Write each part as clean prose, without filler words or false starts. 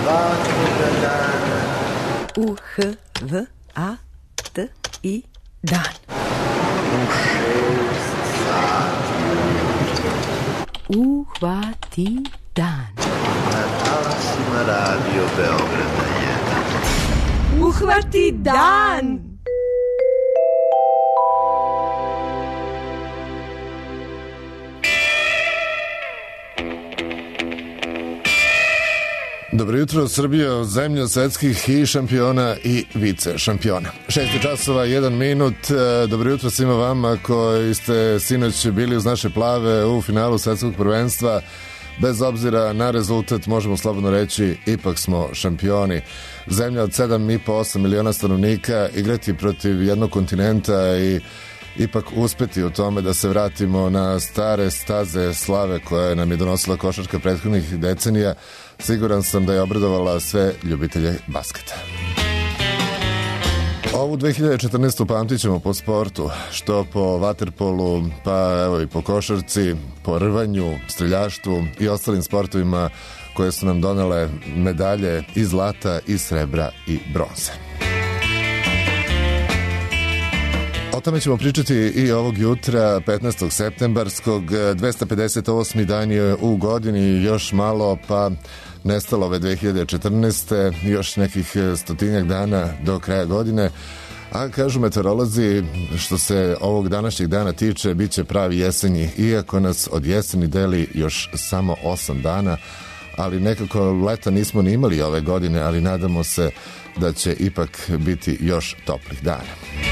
svakoga dana. U-H-V-A-T-I dan. U 6 sati ujutro. Uhvati dan. Na talasima Radio Beograda 1. Uhvati dan! Dobro jutro, Srbija, zemlja svetskih i šampiona i vice šampiona. 6 časova, 1 minut. Dobro jutro svima vama koji ste sinoć bili uz naše plave u finalu svetskog prvenstva. Bez obzira na rezultat, možemo slobodno reći, ipak smo šampioni. Zemlja od 7,5-8 miliona stanovnika, igrati protiv jednog kontinenta i ipak uspeti u tome da se vratimo na stare staze slave koje nam je donosila košarka prethodnih decenija, siguran sam da je obradovala sve ljubitelje basketa. Ovu 2014. pamtit ćemo po sportu, što po vaterpolu, pa evo i po košarci, po rvanju, streljaštvu i ostalim sportovima koje su nam donele medalje i zlata, i srebra, i bronze. O tome ćemo pričati i ovog jutra, 15. septembarskog, 258. dan je u godini, još malo pa nestalo ove 2014. još nekih 100 dana do kraja godine, a kažu meteorolozi, što se ovog današnjeg dana tiče, bit će pravi jesenji, iako nas od jeseni deli još samo 8 dana, ali nekako leta nismo ni imali ove godine, ali nadamo se da će ipak biti još toplih dana.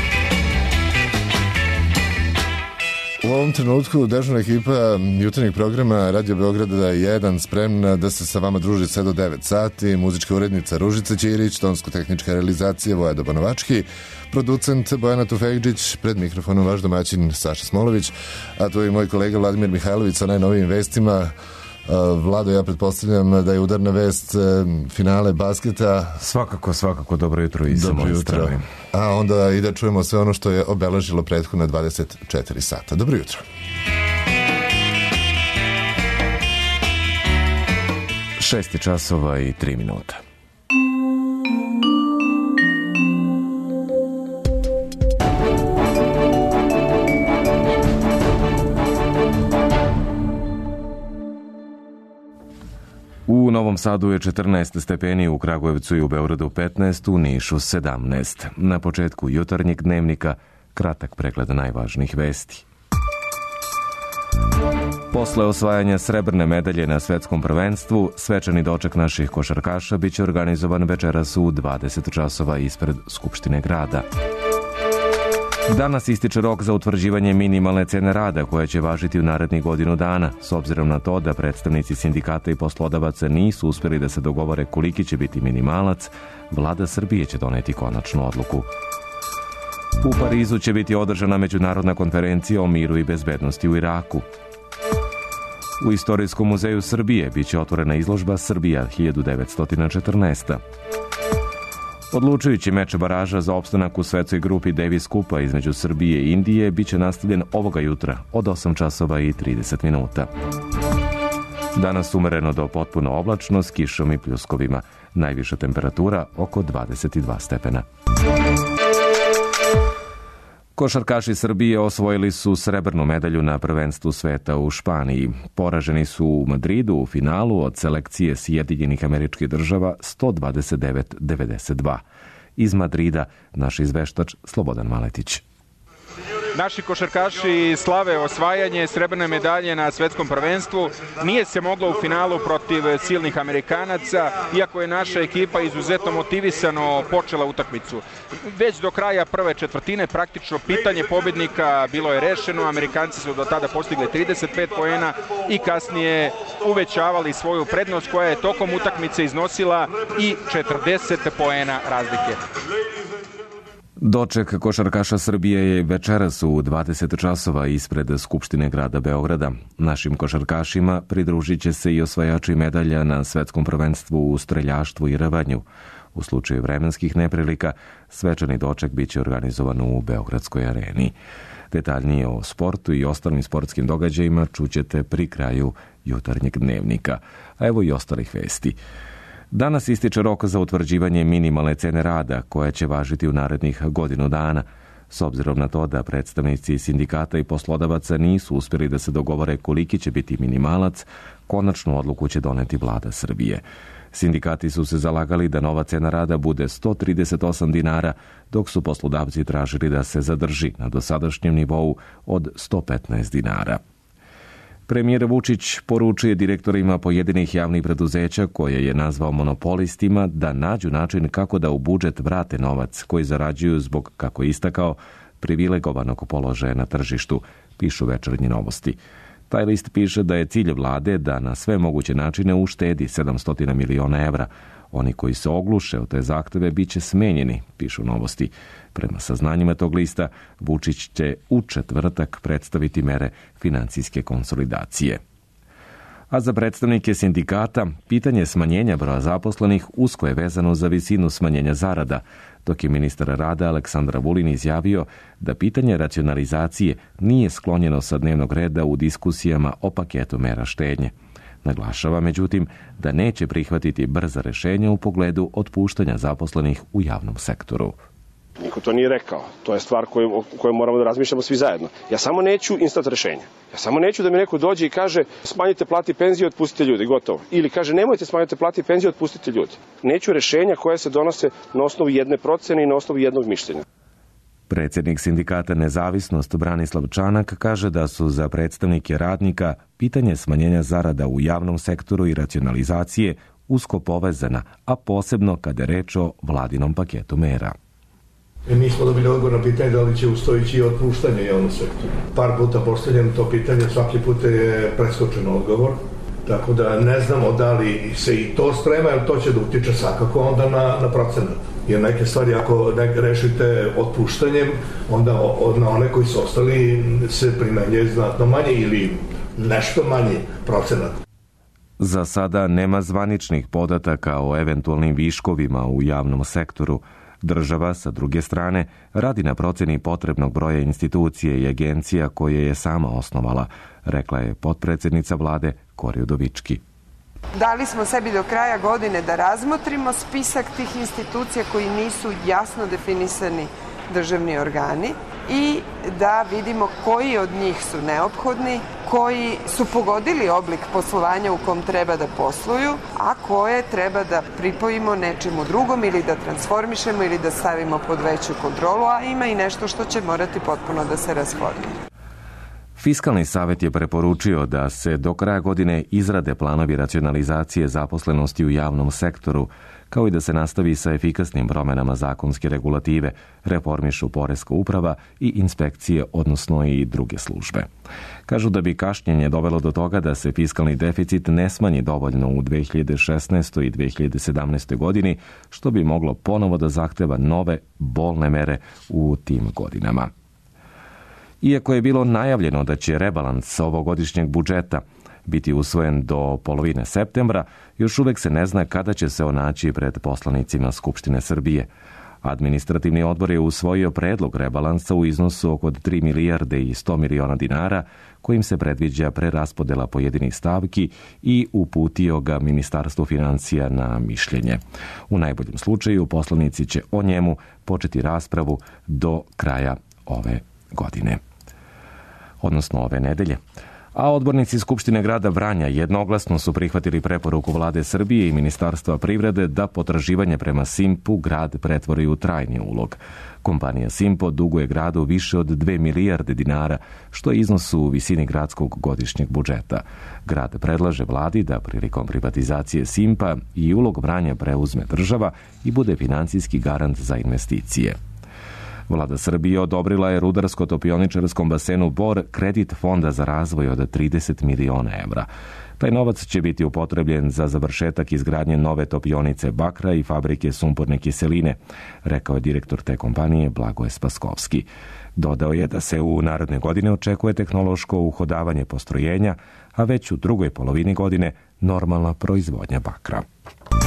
U ovom trenutku dežurna ekipa jutarnjeg programa Radio Beograda 1 spremna da se sa vama druži sve do 9 sati. Muzička urednica Ružica Ćirić, tonsko-tehnička realizacija Voja Dobanovački, producent Bojana Tufegđić, pred mikrofonom vaš domaćin Saša Smolović, a tu je i moj kolega Vladimir Mihajlović sa najnovijim vestima. Vlado, ja pretpostavljam da je udarna vest finale basketa. Svakako, dobro jutro i sa moje strane. A onda i da čujemo sve ono što je obeležilo prethodna 24 sata. Dobro jutro. 6 časova i 3 minuta. U Novom Sadu je 14 stepeni, u Kragujevcu i u Beogradu 15, u Nišu 17. Na početku jutarnjeg dnevnika kratak pregled najvažnijih vesti. Posle osvajanja srebrne medalje na svetskom prvenstvu, svečani doček naših košarkaša biće organizovan večeras u 20 časova ispred Skupštine grada. Danas ističe rok za utvrđivanje minimalne cene rada koja će važiti u narednih godinu dana, s obzirom na to da predstavnici sindikata i poslodavaca nisu uspjeli da se dogovore koliki će biti minimalac. Vlada Srbije će doneti konačnu odluku. U Parizu će biti održana međunarodna konferencija o miru i bezbednosti u Iraku. U Istorijskom muzeju Srbije biće otvorena izložba Srbija 1914. Odlučujući meč baraža za opstanak u svetskoj grupi Davis Kupa između Srbije i Indije biće nastavljen ovoga jutra od 8 časova i 30 minuta. Danas umereno do potpuno oblačno s kišom i pljuskovima. Najviša temperatura oko 22 stepena. Košarkaši Srbije osvojili su srebrnu medalju na prvenstvu sveta u Španiji. Poraženi su u Madridu u finalu od selekcije Sjedinjenih Američkih Država 129-92. Iz Madrida naš izveštač Slobodan Maletić. Naši košarkaši slave osvajanje srebrne medalje na svetskom prvenstvu. Nije se moglo u finalu protiv silnih Amerikanaca, iako je naša ekipa izuzetno motivisano počela utakmicu. Već do kraja prve četvrtine praktično pitanje pobednika bilo je rešeno. Amerikanci su do tada postigli 35 poena i kasnije uvećavali svoju prednost koja je tokom utakmice iznosila i 40 poena razlike. Doček košarkaša Srbije je večeras u 20 časova ispred Skupštine grada Beograda. Našim košarkašima pridružit će se i osvajači medalja na svetskom prvenstvu u streljaštvu i rvanju. U slučaju vremenskih neprilika, svečani doček biće organizovan u Beogradskoj areni. Detaljnije o sportu i ostalim sportskim događajima čućete pri kraju jutarnjeg dnevnika. A evo i ostalih vesti. Danas ističe rok za utvrđivanje minimalne cene rada koja će važiti u narednih godinu dana. S obzirom na to da predstavnici sindikata i poslodavaca nisu uspjeli da se dogovore koliki će biti minimalac, konačnu odluku će doneti vlada Srbije. Sindikati su se zalagali da nova cena rada bude 138 dinara, dok su poslodavci tražili da se zadrži na dosadašnjem nivou od 115 dinara. Premijer Vučić poručuje direktorima pojedinih javnih preduzeća, koje je nazvao monopolistima, da nađu način kako da u budžet vrate novac koji zarađuju zbog, kako je istakao, privilegovanog položaja na tržištu, pišu Večernje novosti. Taj list piše da je cilj vlade da na sve moguće načine uštedi 700 miliona evra. Oni koji se ogluše o te zahteve bit će smenjeni, pišu novosti. Prema saznanjima tog lista, Vučić će u četvrtak predstaviti mere financijske konsolidacije. A za predstavnike sindikata, pitanje smanjenja broja zaposlenih usko je vezano za visinu smanjenja zarada, dok je ministar rada Aleksandar Vulin izjavio da pitanje racionalizacije nije sklonjeno sa dnevnog reda u diskusijama o paketu mera štednje. Naglašava, međutim, da neće prihvatiti brza rešenja u pogledu otpuštanja zaposlenih u javnom sektoru. Niko to nije rekao. To je stvar koju moramo da razmišljamo svi zajedno. Ja samo neću instant rešenja. Ja samo neću da mi neko dođe i kaže smanjite plati i penzije, otpustite ljudi, gotovo. Ili kaže nemojte smanjite plati i penzije, otpustite ljudi. Neću rešenja koje se donose na osnovu jedne procene i na osnovu jednog mišljenja. Predsjednik sindikata Nezavisnost Branislav Čanak kaže da su za predstavnike radnika pitanje smanjenja zarada u javnom sektoru i racionalizacije usko povezana, a posebno kada je reč o vladinom paketu mera. Nismo dobili odgovor na pitanje da li će ustojići otpuštanje u javnom sektoru. Par puta postavljam to pitanje, svaki put je preskočen odgovor. Tako da ne znamo da li se i to sprema, jer to će da utiče svakako onda na procenat. Jer neke stvari ako rešite otpuštanjem, onda na one koji su ostali se primenjuje znatno manje ili nešto manje procenat. Za sada nema zvaničnih podataka o eventualnim viškovima u javnom sektoru. Država, sa druge strane, radi na proceni potrebnog broja institucije i agencija koje je sama osnovala, rekla je potpredsjednica vlade Kori Udovički. Dali smo sebi do kraja godine da razmotrimo spisak tih institucija koji nisu jasno definisani državni organi i da vidimo koji od njih su neophodni, koji su pogodili oblik poslovanja u kom treba da posluju, a koje treba da pripojimo nečemu drugom ili da transformišemo ili da stavimo pod veću kontrolu, a ima i nešto što će morati potpuno da se rashoduje. Fiskalni savjet je preporučio da se do kraja godine izrade planovi racionalizacije zaposlenosti u javnom sektoru, kao i da se nastavi sa efikasnim promjenama zakonske regulative, reformišu poreska uprava i inspekcije, odnosno i druge službe. Kažu da bi kašnjenje dovelo do toga da se fiskalni deficit ne smanji dovoljno u 2016. i 2017. godini, što bi moglo ponovo da zahteva nove bolne mere u tim godinama. Iako je bilo najavljeno da će rebalans ovogodišnjeg budžeta biti usvojen do polovine septembra, još uvek se ne zna kada će se on naći pred poslanicima Skupštine Srbije. Administrativni odbor je usvojio predlog rebalansa u iznosu oko 3 milijarde i 100 miliona dinara, kojim se predviđa preraspodela pojedinih stavki i uputio ga Ministarstvu financija na mišljenje. U najboljem slučaju poslanici će o njemu početi raspravu do kraja ove godine, odnosno ove nedelje. A odbornici Skupštine grada Vranja jednoglasno su prihvatili preporuku vlade Srbije i Ministarstva privrede da potraživanje prema Simpu grad pretvori u trajni ulog. Kompanija Simpo duguje gradu više od 2 milijarde dinara, što je iznos u visini gradskog godišnjeg budžeta. Grad predlaže vladi da prilikom privatizacije Simpa i ulog Vranja preuzme država i bude financijski garant za investicije. Vlada Srbije odobrila je rudarsko-topioničarskom basenu Bor kredit Fonda za razvoj od 30 miliona evra. Taj novac će biti upotrebljen za završetak izgradnje nove topionice bakra i fabrike sumporne kiseline, rekao je direktor te kompanije Blagoje Spaskovski. Dodao je da se u naredne godine očekuje tehnološko uhodavanje postrojenja, a već u drugoj polovini godine normalna proizvodnja bakra.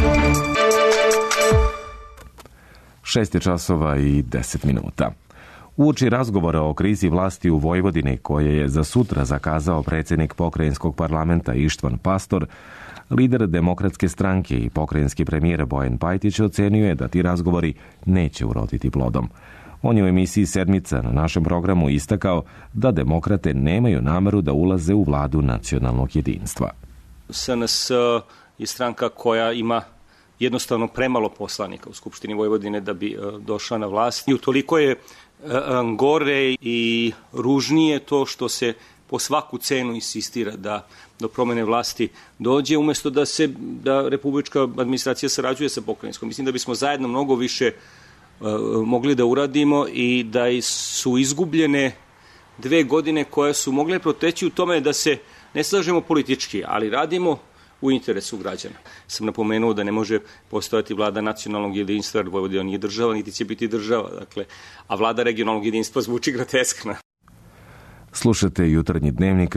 6 časova i 10 minuta. Uoči razgovora o krizi vlasti u Vojvodini, koje je za sutra zakazao predsjednik pokrajinskog parlamenta Ištvan Pastor, lider Demokratske stranke i pokrajinski premijer Bojan Pajtić ocenio je da ti razgovori neće uroditi plodom. On je u emisiji Sedmica na našem programu istakao da demokrate nemaju nameru da ulaze u vladu nacionalnog jedinstva. SNS je stranka koja ima jednostavno premalo poslanika u Skupštini Vojvodine da bi došla na vlast. I utoliko je gore i ružnije to što se po svaku cenu insistira da do promene vlasti dođe, umjesto da republička administracija sarađuje sa pokrajinskom. Mislim da bismo zajedno mnogo više mogli da uradimo i da su izgubljene 2 godine koje su mogle proteći u tome da se ne slažemo politički, ali radimo u interesu građana. Sam napomenuo da ne može postojati vlada nacionalnog jedinstva, jer Vojvodina nije država, niti će biti država, a vlada regionalnog jedinstva zvuči groteskna. Slušate Jutarnji dnevnik,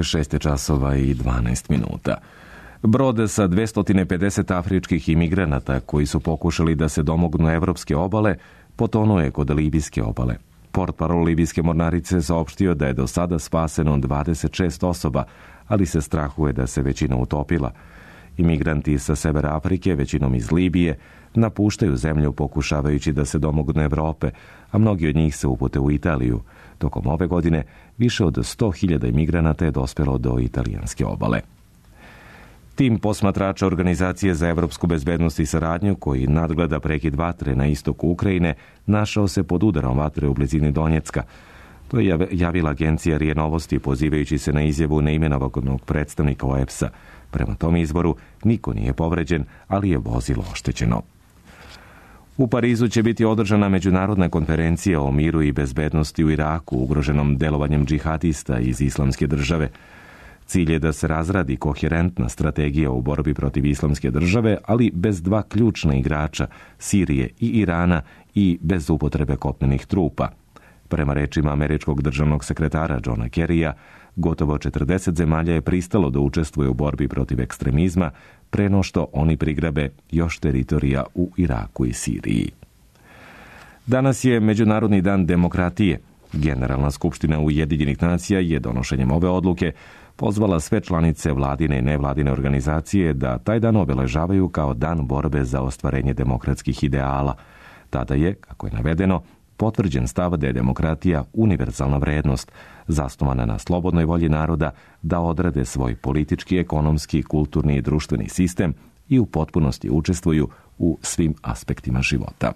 6:12. Brod sa 250 afričkih imigranata koji su pokušali da se domognu evropske obale potonuo je kod libijske obale. Portparol libijske mornarice saopštio da je do sada spaseno 26 osoba, ali se strahuje da se većina utopila. Imigranti sa severa Afrike, većinom iz Libije, napuštaju zemlju pokušavajući da se domognu Evrope, a mnogi od njih se upute u Italiju. Tokom ove godine više od 100.000 imigranata je dospjelo do italijanske obale. Tim posmatrača Organizacije za evropsku bezbednost i saradnju, koji nadgleda prekid vatre na istoku Ukrajine, našao se pod udarom vatre u blizini Donjecka. To je javila agencija RIA Novosti, pozivajući se na izjavu neimenovanog predstavnika OEBS-a. Prema tom izboru niko nije povređen, ali je vozilo oštećeno. U Parizu će biti održana međunarodna konferencija o miru i bezbednosti u Iraku, ugroženom delovanjem džihadista iz Islamske države. Cilj je da se razradi koherentna strategija u borbi protiv Islamske države, ali bez 2 ključna igrača, Sirije i Irana, i bez upotrebe kopnenih trupa. Prema rečima američkog državnog sekretara Johna Kerrya, gotovo 40 zemalja je pristalo da učestvuje u borbi protiv ekstremizma, pre no što oni prigrabe još teritorija u Iraku i Siriji. Danas je Međunarodni dan demokratije. Generalna skupština Ujedinjenih nacija je donošenjem ove odluke pozvala sve članice vladine i nevladine organizacije da taj dan obeležavaju kao dan borbe za ostvarenje demokratskih ideala. Tada je, kako je navedeno, potvrđen stav da je demokratija univerzalna vrednost, zasnovana na slobodnoj volji naroda da odrede svoj politički, ekonomski, kulturni i društveni sistem i u potpunosti učestvuju u svim aspektima života.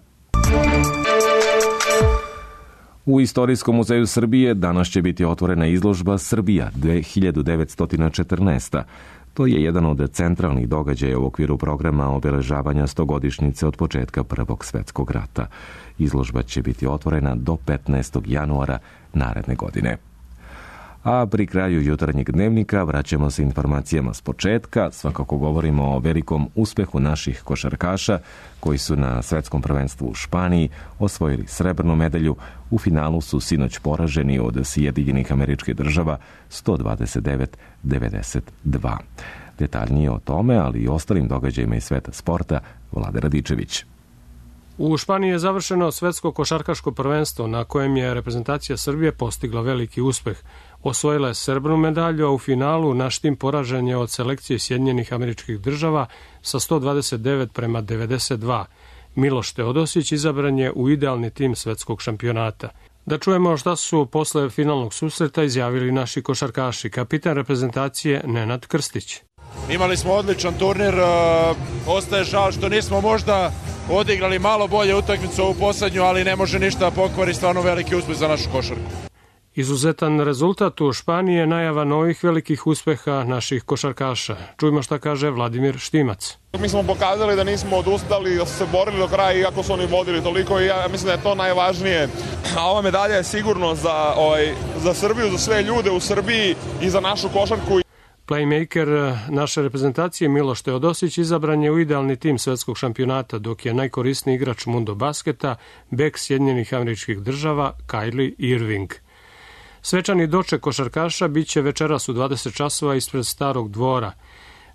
U Istorijskom muzeju Srbije danas će biti otvorena izložba Srbija 1914. To je jedan od centralnih događaja u okviru programa obeležavanja 100-godišnjice od početka Prvog svjetskog rata. Izložba će biti otvorena do 15. januara naredne godine. A pri kraju jutarnjeg dnevnika vraćamo se informacijama s početka. Svakako govorimo o velikom uspehu naših košarkaša koji su na svjetskom prvenstvu u Španiji osvojili srebrnu medalju. U finalu su sinoć poraženi od Sjedinjenih Američkih Država 129-92. Detaljnije o tome, ali i ostalim događajima iz sveta sporta, Vlade Radičević. U Španiji je završeno svetsko košarkaško prvenstvo na kojem je reprezentacija Srbije postigla veliki uspeh. Osvojila je srebrnu medalju, a u finalu naš tim poražen je od selekcije Sjedinjenih Američkih Država sa 129-92. Miloš Teodosić izabran je u idealni tim svetskog šampionata. Da čujemo šta su posle finalnog susreta izjavili naši košarkaši. Kapitan reprezentacije Nenad Krstić. Imali smo odličan turnir, ostaje žal što nismo možda odigrali malo bolje utakmicu ovu poslednju, ali ne može ništa pokvari, stvarno veliki uspeh za našu košarku. Izuzetan rezultat u Španiji je najava novih velikih uspeha naših košarkaša. Čujmo šta kaže Vladimir Štimac. Mi smo pokazali da nismo odustali, da su se borili do kraja iako su oni vodili toliko i ja mislim da je to najvažnije. A ova medalja je sigurno za Srbiju, za sve ljude u Srbiji i za našu košarku. Playmaker naše reprezentacije Miloš Teodosić izabran je u idealni tim svetskog šampionata, dok je najkorisniji igrač Mundo basketa bek Sjedinjenih Američkih Država Kylie Irving. Svečani doček košarkaša biće večeras u 20 časova ispred Starog dvora.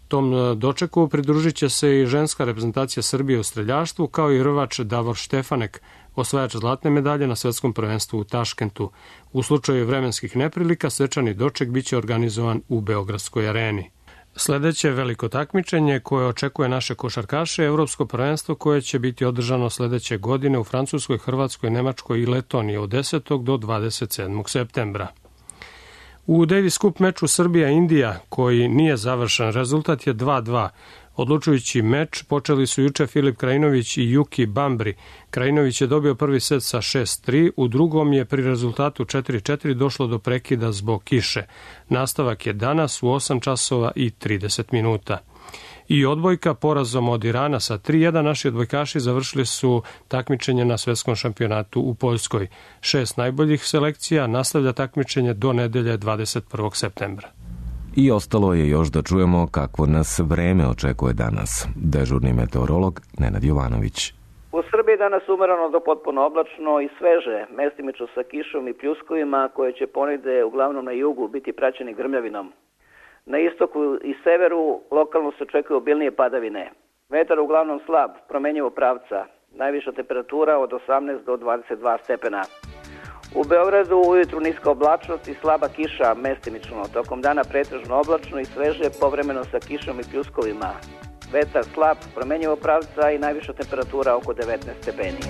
Tom dočeku pridružit će se i ženska reprezentacija Srbije u streljaštvu, kao i rvač Davor Štefanek, osvajač zlatne medalje na svetskom prvenstvu u Taškentu. U slučaju vremenskih neprilika, svečani doček biće organizovan u Beogradskoj areni. Sledeće veliko takmičenje koje očekuje naše košarkaše je Evropsko prvenstvo koje će biti održano sledeće godine u Francuskoj, Hrvatskoj, Nemačkoj i Letoniji od 10. do 27. septembra. U Davis Cup meču Srbija-Indija, koji nije završen, rezultat je 2:2. Odlučujući meč počeli su juče Filip Krajinović i Juki Bambri. Krajinović je dobio prvi set sa 6:3, u drugom je pri rezultatu 4:4 došlo do prekida zbog kiše. Nastavak je danas u 8 časova i 30 minuta. I odbojka porazom od Irana sa 3:1 naši odbojkaši završili su takmičenje na svetskom šampionatu u Poljskoj. 6 najboljih selekcija nastavlja takmičenje do nedelje 21. septembra. I ostalo je još da čujemo kakvo nas vreme očekuje danas. Dežurni meteorolog Nenad Jovanović. U Srbiji danas umereno do potpuno oblačno i sveže, mestimično sa kišom i pljuskovima koje će ponegde uglavnom na jugu biti praćeni grmljavinom. Na istoku i severu lokalno se očekuju obilnije padavine. Vetar uglavnom slab, promenjivo pravca, najviša temperatura od 18 do 22 stepena. U Beogradu ujutru niska oblačnost i slaba kiša mestimično, tokom dana pretežno oblačno i sveže, povremeno sa kišom i pljuskovima. Vetar slab, promenjivo pravca i najviša temperatura oko 19 stepeni.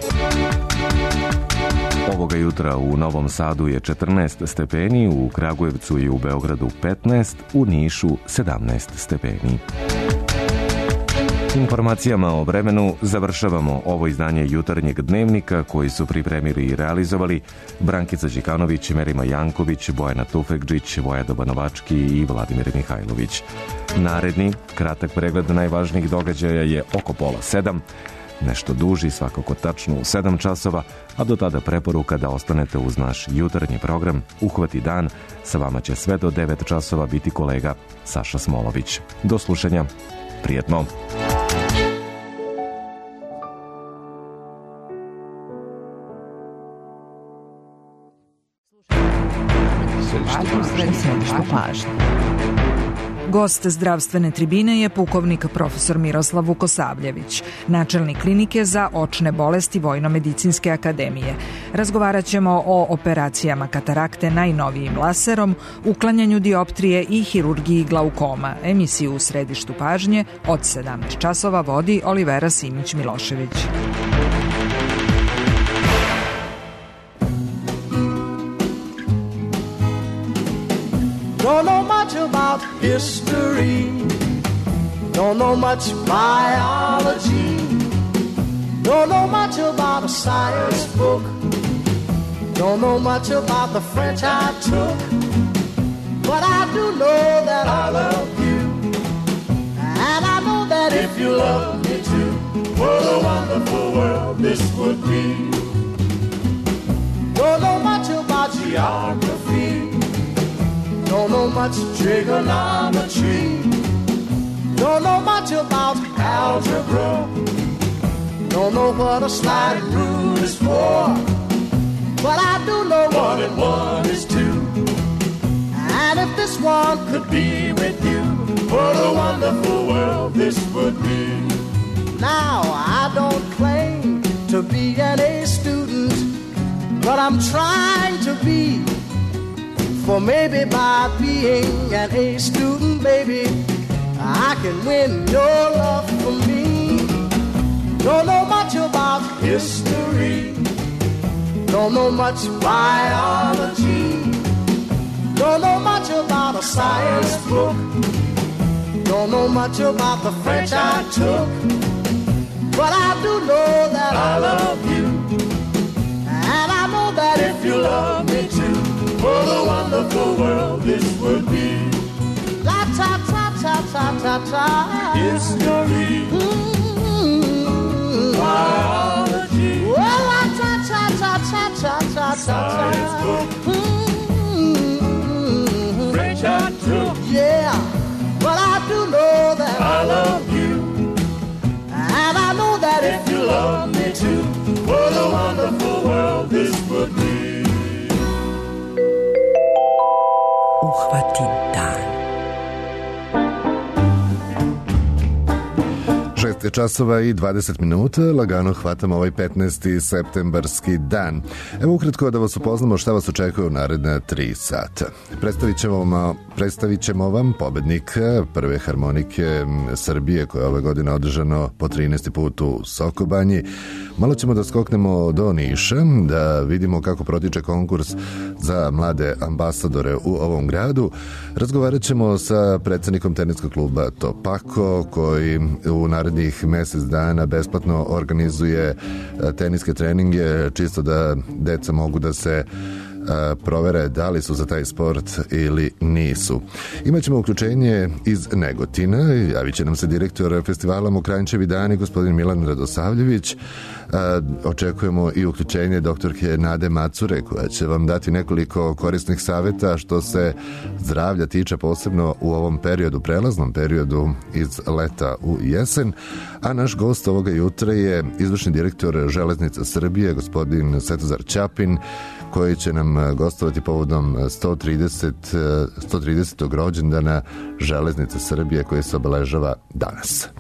Ovoga jutra u Novom Sadu je 14 stepeni, u Kragujevcu i u Beogradu 15, u Nišu 17 stepeni. Informacijama o vremenu završavamo ovo izdanje jutarnjeg dnevnika koji su pripremili i realizovali Brankica Đikanović, Merima Janković, Bojana Tufekđić, Vojado Banovački i Vladimir Mihajlović. Naredni, kratak pregled najvažnijih događaja je oko 6:30, nešto duži, svakako tačno u 7 časova, a do tada preporuka da ostanete uz naš jutarnji program Uhvati dan. Sa vama će sve do 9 časova biti kolega Saša Smolović. Do slušanja, prijetno! Gost zdravstvene tribine je pukovnik profesor Miroslav Vukosavljević, načelnik klinike za očne bolesti Vojno-medicinske akademije. Razgovarat ćemo o operacijama katarakte najnovijim laserom, uklanjanju dioptrije i hirurgiji glaukoma. Emisiju u središtu pažnje od 17 časova vodi Olivera Simić-Milošević. Don't know much about history, don't know much biology, don't know much about a science book, don't know much about the French I took, but I do know that I love you, and I know that if you love me too, what a wonderful world this would be. Don't know much about geography, don't know much trigonometry, don't know much about algebra, don't know what a sliding rule is for, but I do know 1 and 1 is 2. And if this one could be with you, what a wonderful world this would be. Now I don't claim to be an A student, but I'm trying to be. For maybe by being an A student, baby, I can win your love for me. Don't know much about history, don't know much biology, don't know much about a science book, don't know much about the French I took, but I do know that I love you, and I know that if you love me too, what a wonderful world this would be. La ta ta ta ta ta ta. History. Biology. Well, la ta ta ta ta ta ta ta. Science book. French I took. Yeah, but I do know that I love you, and I know that if you love me too, what a wonderful world this would be. Uhvati dan. 6 časova i 20 minuta, lagano hvatamo ovaj 15. septembarski dan. Evo ukratko da vas upoznamo šta vas očekuje u naredna 3 sata. Predstavit ćemo vam pobednika prve harmonike Srbije koja je ove godine održano po 13. put u Sokobanji. Malo ćemo da skoknemo do Niša, da vidimo kako protiče konkurs za mlade ambasadore u ovom gradu. Razgovarat ćemo sa predsednikom teniskog kluba Topako, koji u narednih mesec dana besplatno organizuje teniske treninge, čisto da deca mogu da se provere da li su za taj sport ili nisu. Imaćemo uključenje iz Negotina, javit će nam se direktor festivala Mokranjčevi dani, gospodin Milan Radosavljević. Očekujemo i uključenje doktorke Nade Macure, koja će vam dati nekoliko korisnih saveta što se zdravlja tiče, posebno u ovom periodu, prelaznom periodu iz leta u jesen. A naš gost ovoga jutra je izvršni direktor Železnica Srbije, gospodin Svetozar Ćapin, koji će nam gostovati povodom 130. rođendana Železnice Srbije, koji se obeležava danas.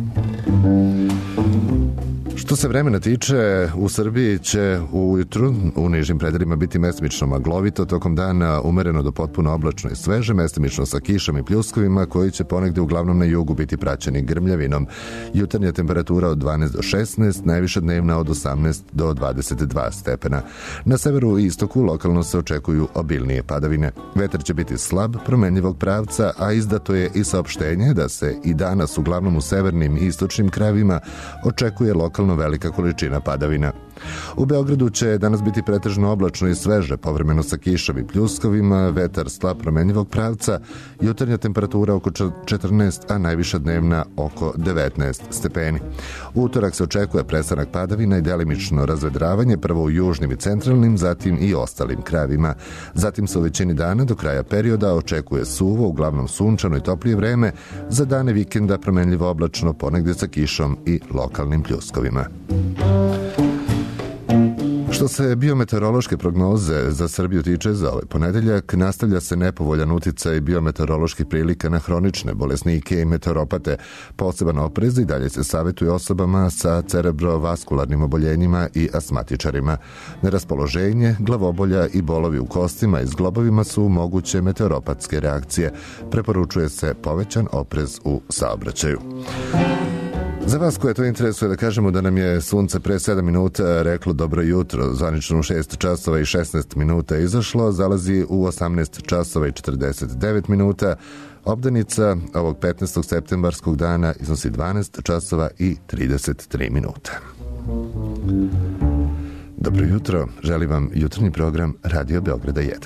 Što se vremena tiče, u Srbiji će ujutru u nižim predelima biti mestimično maglovito, tokom dana umereno do potpuno oblačno i sveže, mestimično sa kišom i pljuskovima koji će ponegde uglavnom na jugu biti praćeni grmljavinom. Jutarnja temperatura od 12 do 16, najviša dnevna od 18 do 22 stepena. Na severu i istoku lokalno se očekuju obilnije padavine. Vetar će biti slab, promenljivog pravca, a izdato je i saopštenje da se i danas uglavnom u severnim i istočnim krajevima očekuje lokalno velika količina padavina. U Beogradu će danas biti pretežno oblačno i sveže, povremeno sa kišom i pljuskovima, vetar slab promenljivog pravca, jutarnja temperatura oko 14, a najviša dnevna oko 19 stepeni. U utorak se očekuje prestanak padavina i delimično razvedravanje, prvo u južnim i centralnim, zatim i ostalim krajevima. Zatim se u većini dana do kraja perioda očekuje suvo, uglavnom sunčano i toplije vreme, za dane vikenda promenljivo oblačno, ponegde sa kišom i lokalnim pljuskovima. Što se biometeorološke prognoze za Srbiju tiče, za ovaj ponedeljak nastavlja se nepovoljan uticaj biometeoroloških prilika na hronične bolesnike i meteoropate. Poseban oprez i dalje se savjetuje osobama sa cerebrovaskularnim oboljenjima i astmatičarima. Neraspoloženje, glavobolja i bolovi u kostima i zglobovima su moguće meteoropatske reakcije. Preporučuje se povećan oprez u saobraćaju. Za vas koje to interesuje da kažemo da nam je sunce pre 7 minuta reklo dobro jutro, zvanično u 6 časova i 16 minuta izašlo, zalazi u 18 časova i 49 minuta. Obdanica ovog 15. septembarskog dana iznosi 12 časova i 33 minuta. Dobro jutro, želim vam jutarnji program Radio Beograda 1.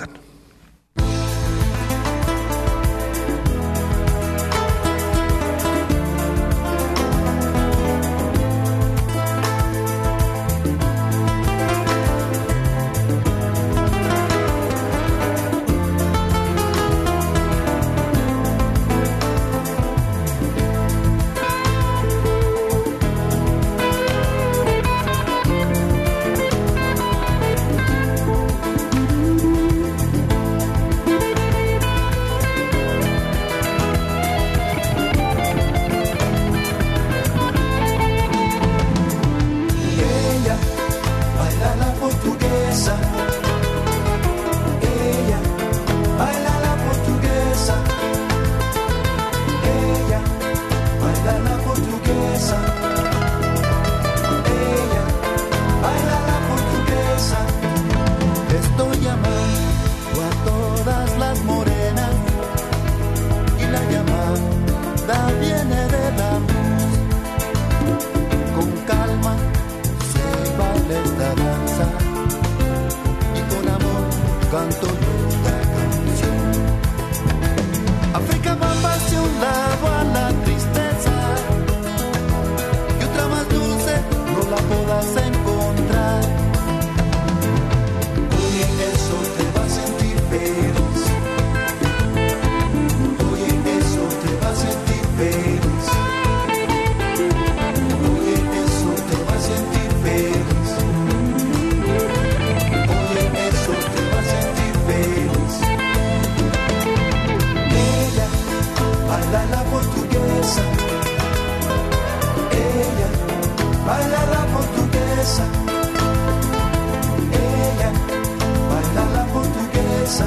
baila la portuguesa. Ella baila la portuguesa.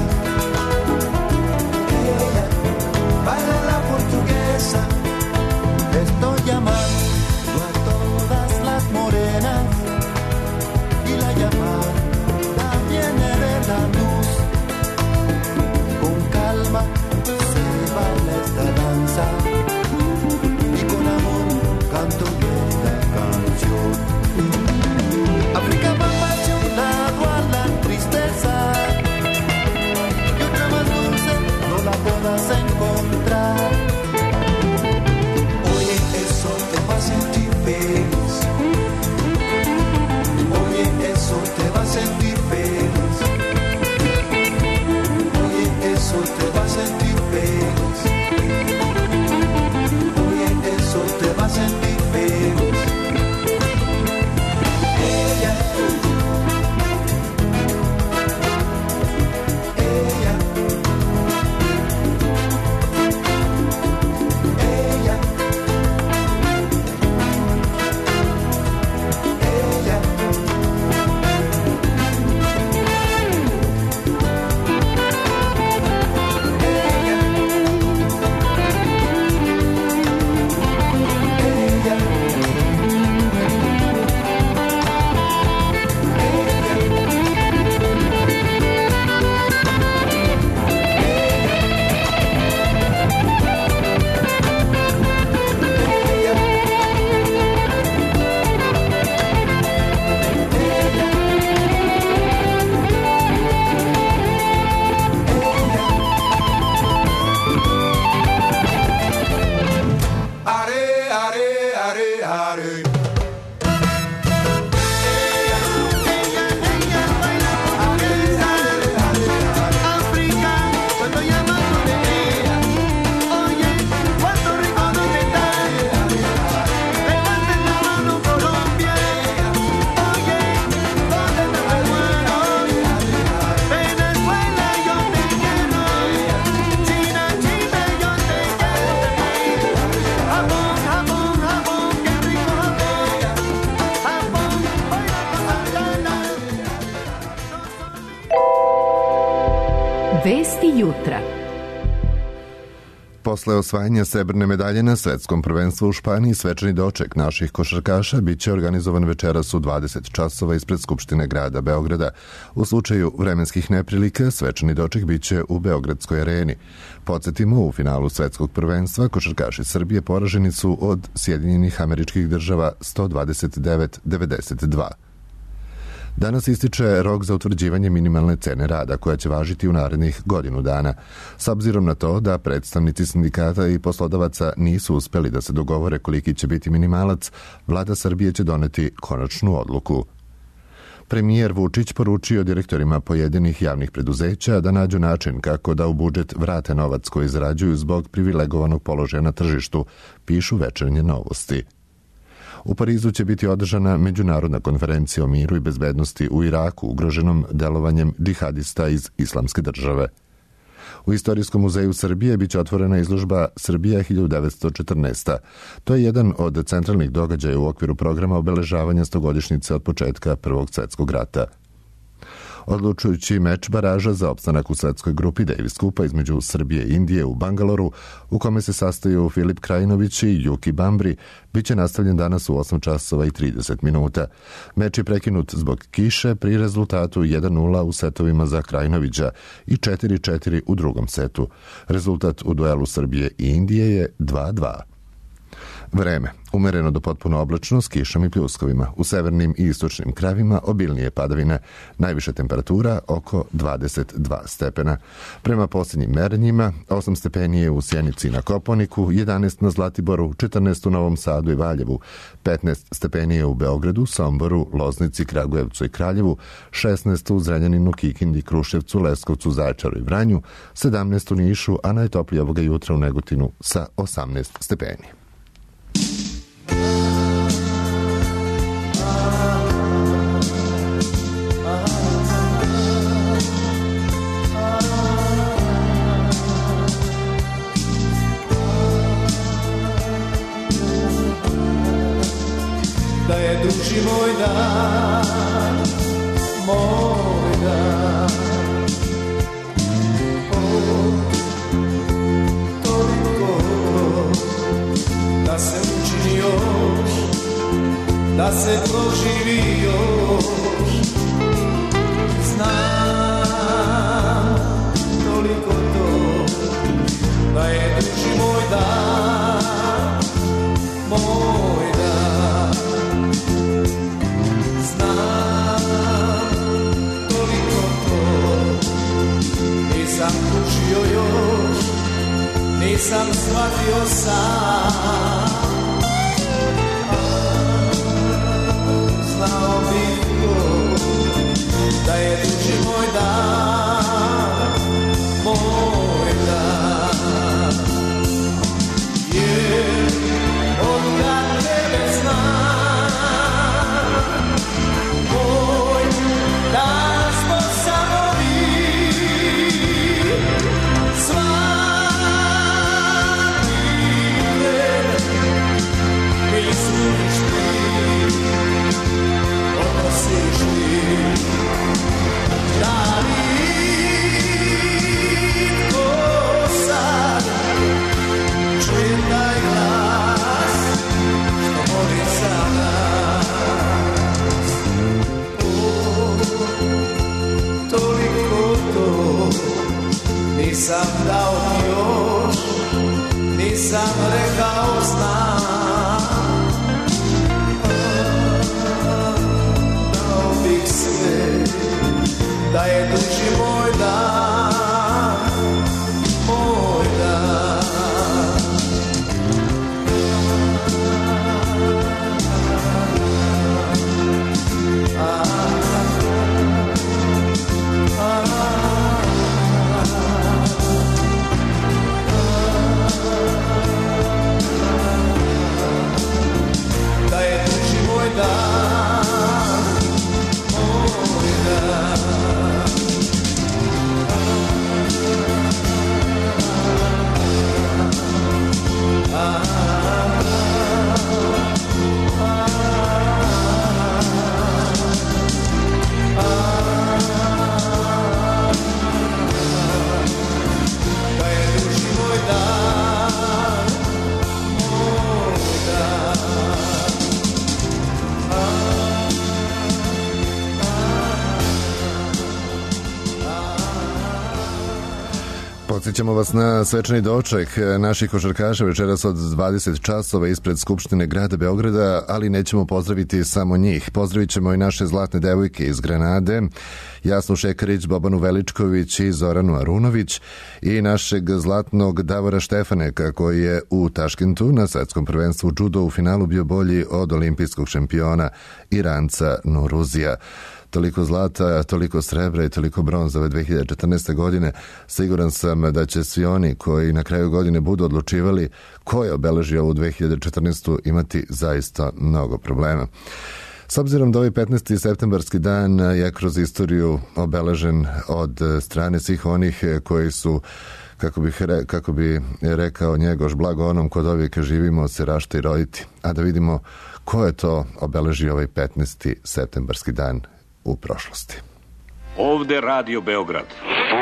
Ella baila la portuguesa. Estoy llamando a todas las morenas y la llamada viene de la luz. Con calma se baila esta danza y con amor canto esta canción. África va de un lado a la tristeza y otra más dulce no la podrás encontrar. Oye, eso te va a sentir feliz. Oye, eso te va a sentir feliz. Oye, eso te va a sentir feliz. Oye, eso te va a sentir feliz. Ella, ella, ella, ella. Vesti jutra. Posle osvajanja srebrne medalje na svetskom prvenstvu u Španiji, svečani doček naših košarkaša biće organizovan večeras u 20 časova ispred Skupštine grada Beograda. U slučaju vremenskih neprilika, svečani doček biće u Beogradskoj areni. Podsjetimo, u finalu svetskog prvenstva košarkaši Srbije poraženi su od Sjedinjenih Američkih Država 129-92. Danas ističe rok za utvrđivanje minimalne cene rada koja će važiti u narednih godinu dana. S obzirom na to da predstavnici sindikata i poslodavaca nisu uspeli da se dogovore koliki će biti minimalac, vlada Srbije će doneti konačnu odluku. Premijer Vučić poručio direktorima pojedinih javnih preduzeća da nađu način kako da u budžet vrate novac koji zarađuju zbog privilegovanog položaja na tržištu, pišu Večernje novosti. U Parizu će biti održana međunarodna konferencija o miru i bezbednosti u Iraku ugroženom delovanjem džihadista iz Islamske države. U Istorijskom muzeju Srbije biće otvorena izložba Srbija 1914. To je jedan od centralnih događaja u okviru programa obeležavanja 100-godišnjice od početka Prvog svjetskog rata. Odlučujući meč baraža za opstanak u svetskoj grupi Davis Kupa između Srbije i Indije u Bangaloru, u kome se sastaju Filip Krajinović i Juki Bambri, biće nastavljen danas u 8 časova i 30 minuta. Meč je prekinut zbog kiše pri rezultatu 1-0 u setovima za Krajinovića i 4-4 u drugom setu. Rezultat u duelu Srbije i Indije je 2-2. Vreme. Umereno do potpuno oblačno s kišom i pljuskovima. U severnim i istočnim krajevima obilnije padavine. Najviša temperatura oko 22 stepena. Prema posljednjim merenjima, 8 stepeni je u Sjenici i na Kopaoniku, 11 na Zlatiboru, 14 u Novom Sadu i Valjevu, 15 stepeni je u Beogradu, Somboru, Loznici, Kragujevcu i Kraljevu, 16 u Zrenjaninu, Kikindi, Kruševcu, Leskovcu, Zaječaru i Vranju, 17 u Nišu, a najtoplije ovoga jutra u Negotinu sa 18 stepeni. Da je duži moj dan, moj dan. Toliko da se učini još, da se proživi još. Znam toliko to, da je duži moj dan, moj dan. Znam toliko to, nisam kušio još, nisam shvatio sam. Znao bih to, da je duži moj dan, moj dan. Jer od kad tebe znam, moj dan smo samo mi. Svaki tren mi služiš ti, odnosiš ti. Da li ko sad čuje taj glas što moli za nas? Toliko to nisam dao ti još, nisam rekao znam. Dao bih sve da je duži moj dan, moj dan. Da je duži moj dan, moj dan. Podsjećamo vas na svečani doček naših košarkaša večeras od 20 časova ispred Skupštine grada Beograda, ali nećemo pozdraviti samo njih. Pozdravit ćemo i naše zlatne devojke iz Granade, Jasnu Šekarić, Bobanu Veličković i Zoranu Arunović i našeg zlatnog Davora Štefaneka koji je u Taškentu na svetskom prvenstvu judo u finalu bio bolji od olimpijskog šampiona Iranca Nuruzija. Toliko zlata, toliko srebra i toliko bronza ove 2014. godine. Siguran sam da će svi oni koji na kraju godine budu odlučivali ko je obeležio ovu 2014. imati zaista mnogo problema. S obzirom da ovaj 15. septembarski dan je kroz istoriju obeležen od strane svih onih koji su, kako bi rekao Njegoš, blago onom kod ovijeka živimo se rašta i roditi. A da vidimo ko je to obeležio ovaj 15. septembarski dan u prošlosti. Ovde Radio Beograd. 3, 2, 1,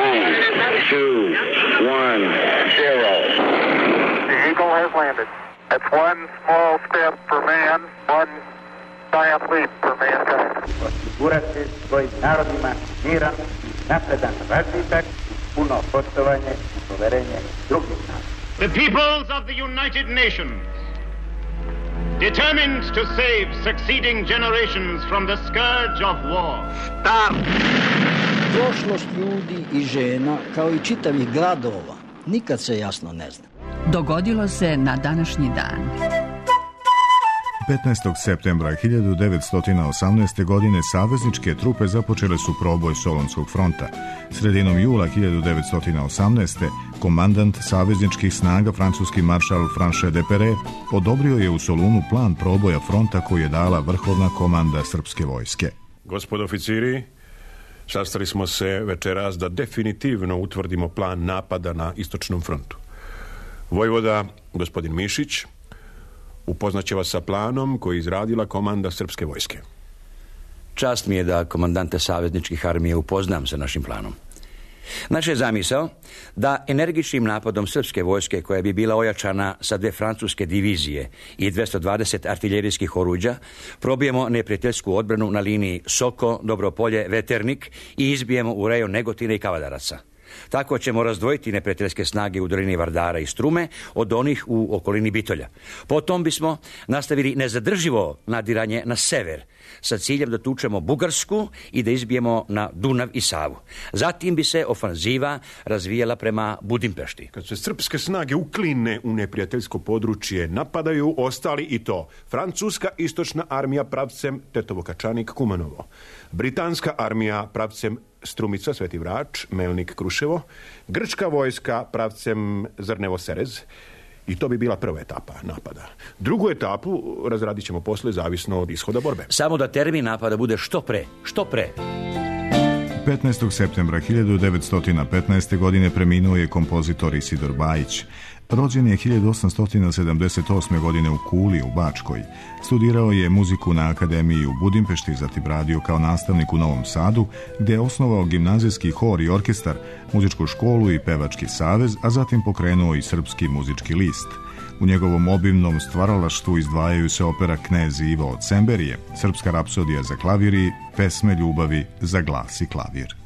0. The Eagle has landed. It's one small step for man, one giant leap for mankind. Osigurati svojim narodima miran, napredan razvitak, puno poštovanje i poverenje drugih naroda. The peoples of the United Nations, determined to save succeeding generations from the scourge of war. Start! Prošlost ljudi i žena, kao i čitavih gradova, nikad se jasno ne zna. Dogodilo se na današnji dan. 15. septembra 1918. godine savezničke trupe započele su proboj Solunskog fronta. Sredinom jula 1918. komandant savezničkih snaga francuski maršal Franche Depere odobrio je u Solunu plan proboja fronta koji je dala vrhovna komanda srpske vojske. Gospodo oficiri, sastali smo se večeras da definitivno utvrdimo plan napada na istočnom frontu. Vojvoda, gospodin Mišić, Upoznaće vas sa planom koji je izradila komanda srpske vojske. Čast mi je da komandante savezničkih armija upoznam sa našim planom. Naš je zamisao da energičnim napadom srpske vojske, koja bi bila ojačana sa 2 francuske divizije i 220 artiljerijskih oruđa, probijemo neprijateljsku odbranu na liniji Soko, Dobropolje, Veternik i izbijemo u rejon Negotine i Kavadaraca. Tako ćemo razdvojiti neprijateljske snage u dolini Vardara i Strume od onih u okolini Bitolja. Potom bismo nastavili nezadrživo nadiranje na sever, sa ciljem da tučemo Bugarsku i da izbijemo na Dunav i Savu. Zatim bi se ofanziva razvijala prema Budimpešti. Kad se srpske snage ukline u neprijateljsko područje, napadaju ostali i to francuska istočna armija pravcem Tetovo-Kačanik-Kumanovo, britanska armija pravcem Strumica, Sveti Vrač, Melnik, Kruševo, grčka vojska pravcem Zrnevo-Serez, i to bi bila prva etapa napada. Drugu etapu razradit ćemo posle, zavisno od ishoda borbe. Samo da termin napada bude što pre. 15. septembra 1915. godine preminuo je kompozitor Isidor Bajić. Rođen je 1878. godine u Kuli u Bačkoj. Studirao je muziku na akademiji u Budimpešti, zatim radio kao nastavnik u Novom Sadu, gdje je osnovao gimnazijski hor i orkestar, muzičku školu i pevački savez, a zatim pokrenuo i Srpski muzički list. U njegovom obimnom stvaralaštvu izdvajaju se opera Knez Ivo od Semberije, Srpska rapsodija za klavir i Pesme ljubavi za glas i klavir.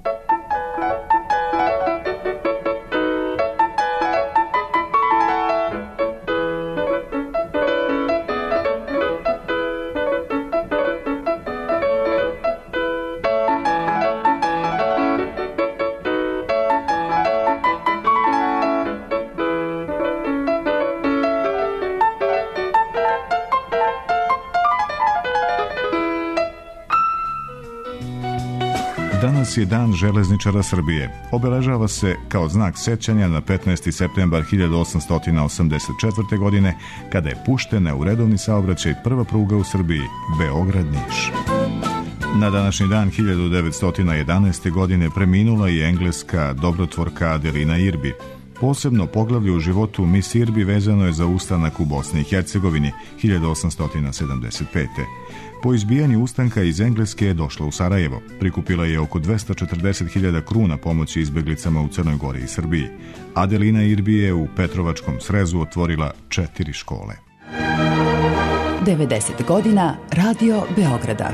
Danas je Dan železničara Srbije. Obeležava se kao znak sećanja na 15. septembar 1884. godine, kada je puštena u redovni saobraćaj prva pruga u Srbiji, Beograd-Niš. Na današnji dan 1911. godine preminula i engleska dobrotvorka Adelina Irbi. Posebno poglavlje u životu Miss Irbi vezano je za ustanak u Bosni i Hercegovini 1875. Po izbijanju ustanka iz Engleske je došla u Sarajevo. Prikupila je oko 240.000 kruna pomoći izbeglicama u Crnoj Gori i Srbiji. Adelina Irbi je u Petrovačkom Srezu otvorila 4 škole. 90 godina Radio Beograda.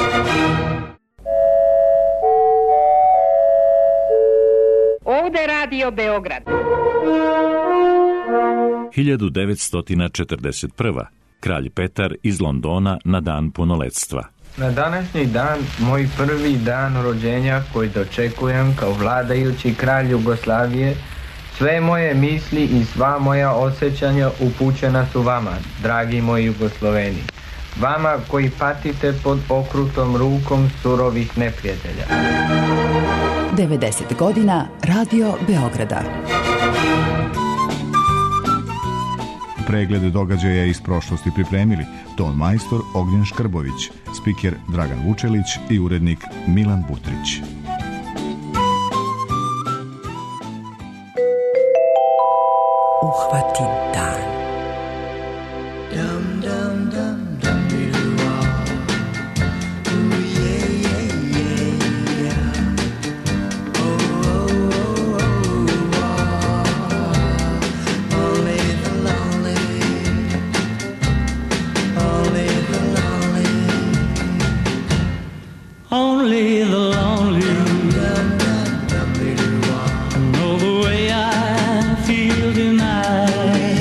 Ovde Radio Beograd. 1941. Kralj Petar iz Londona na dan punoletstva. Na današnji dan, moj prvi dan rođenja koji dočekujem kao vladajući kralj Jugoslavije, sve moje misli i sva moja osjećanja upućena su vama, dragi moji Jugosloveni. Vama koji patite pod okrutom rukom surovih neprijatelja. 90 godina Radio Beograda. Pregled događaja iz prošlosti pripremili ton majstor Ognjen Škrbović, spiker Dragan Vučelić i urednik Milan Butrić. Uhvati dan. Only the lonely know the way I feel tonight.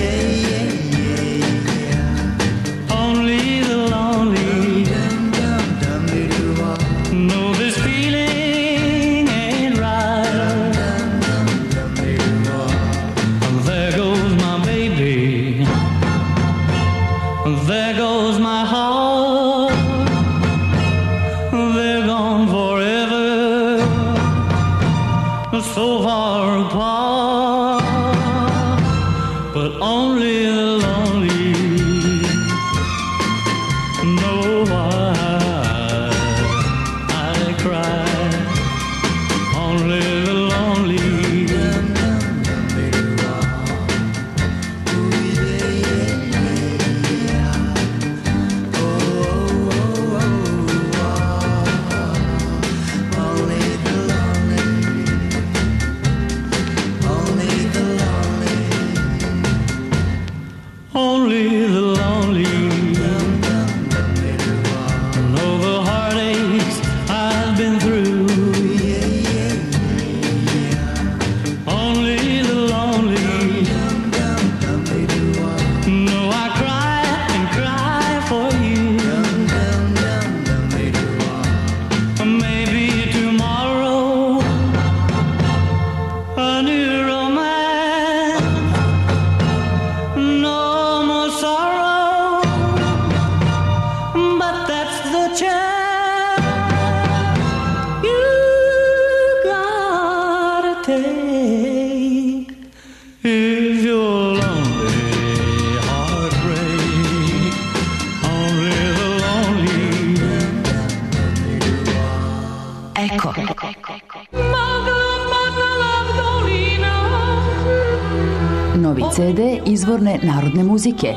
CD izvorne narodne muzike.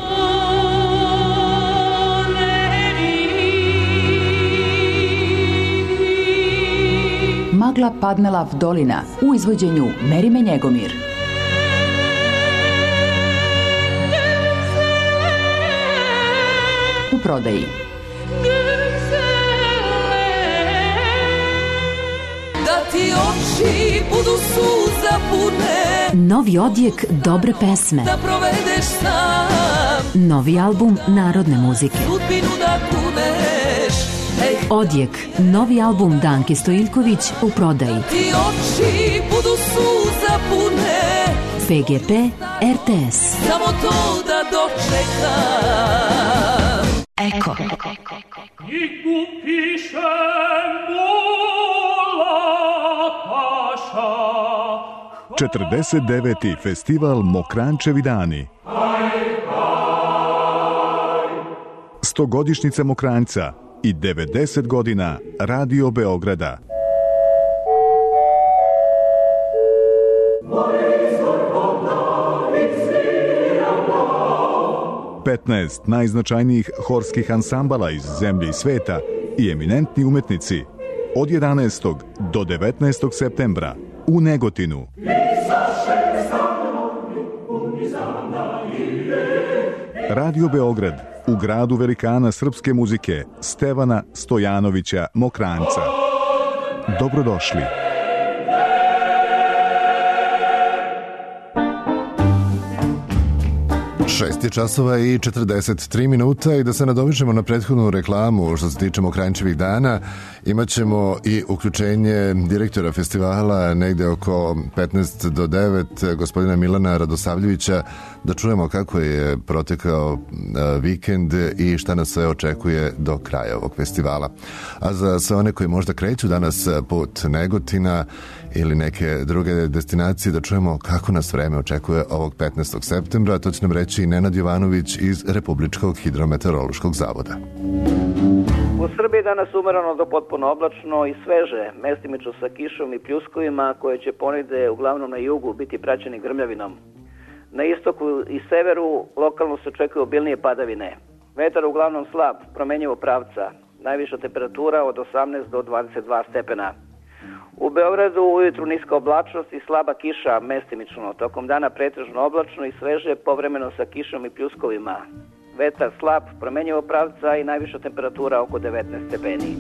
Magla Padnela Vdolina u izvođenju Merime Njegomir. U prodaji. Da ti oči budu suza pune, Novi odjek dobre pesme. da provedeš sam Novi album narodne muzike. sudbinu da kuneš. Ej, Odjek, novi album Danke Stojiljković u prodaji. ti oči budu suza pune, PGP RTS. samo to da dočekam. Eko. I piše mula paša. 49. festival Mokrančevi dani. 100-godišnjica Mokranjca i 90 godina Radio Beograda. Petnaest najznačajnijih horskih ansambala iz zemlje i sveta i eminentni umetnici od 11. do 19. septembra u Negotinu. Radio Beograd u gradu velikana srpske muzike Stevana Stojanovića Mokranjca. Dobrodošli. Šest je časova i 43 minuta i da se nadovišemo na prethodnu reklamu što se tiče Mokranjčevih dana, imat ćemo i uključenje direktora festivala negde oko 15 do 9, gospodina Milana Radosavljevića, da čujemo kako je protekao vikend i šta nas sve očekuje do kraja ovog festivala. A za sve one koji možda kreću danas put Negotina ili neke druge destinacije, da čujemo kako nas vreme očekuje ovog 15. septembra. To će nam reći i Nenad Jovanović iz Republičkog hidrometeorološkog zavoda. U Srbiji danas umereno do potpuno oblačno i sveže, mestimično sa kišom i pljuskovima koje će ponegde uglavnom na jugu biti praćeni grmljavinom. Na istoku i severu lokalno se očekuju obilnije padavine. Vetar uglavnom slab, promenjivo pravca, najviša temperatura od 18 do 22 stepena. U Beogradu ujutru niska oblačnost i slaba kiša mestimično, tokom dana pretežno oblačno i sveže, povremeno sa kišom i pljuskovima. Vetar slab, promenjivo pravca i najviša temperatura oko 19 stepeni.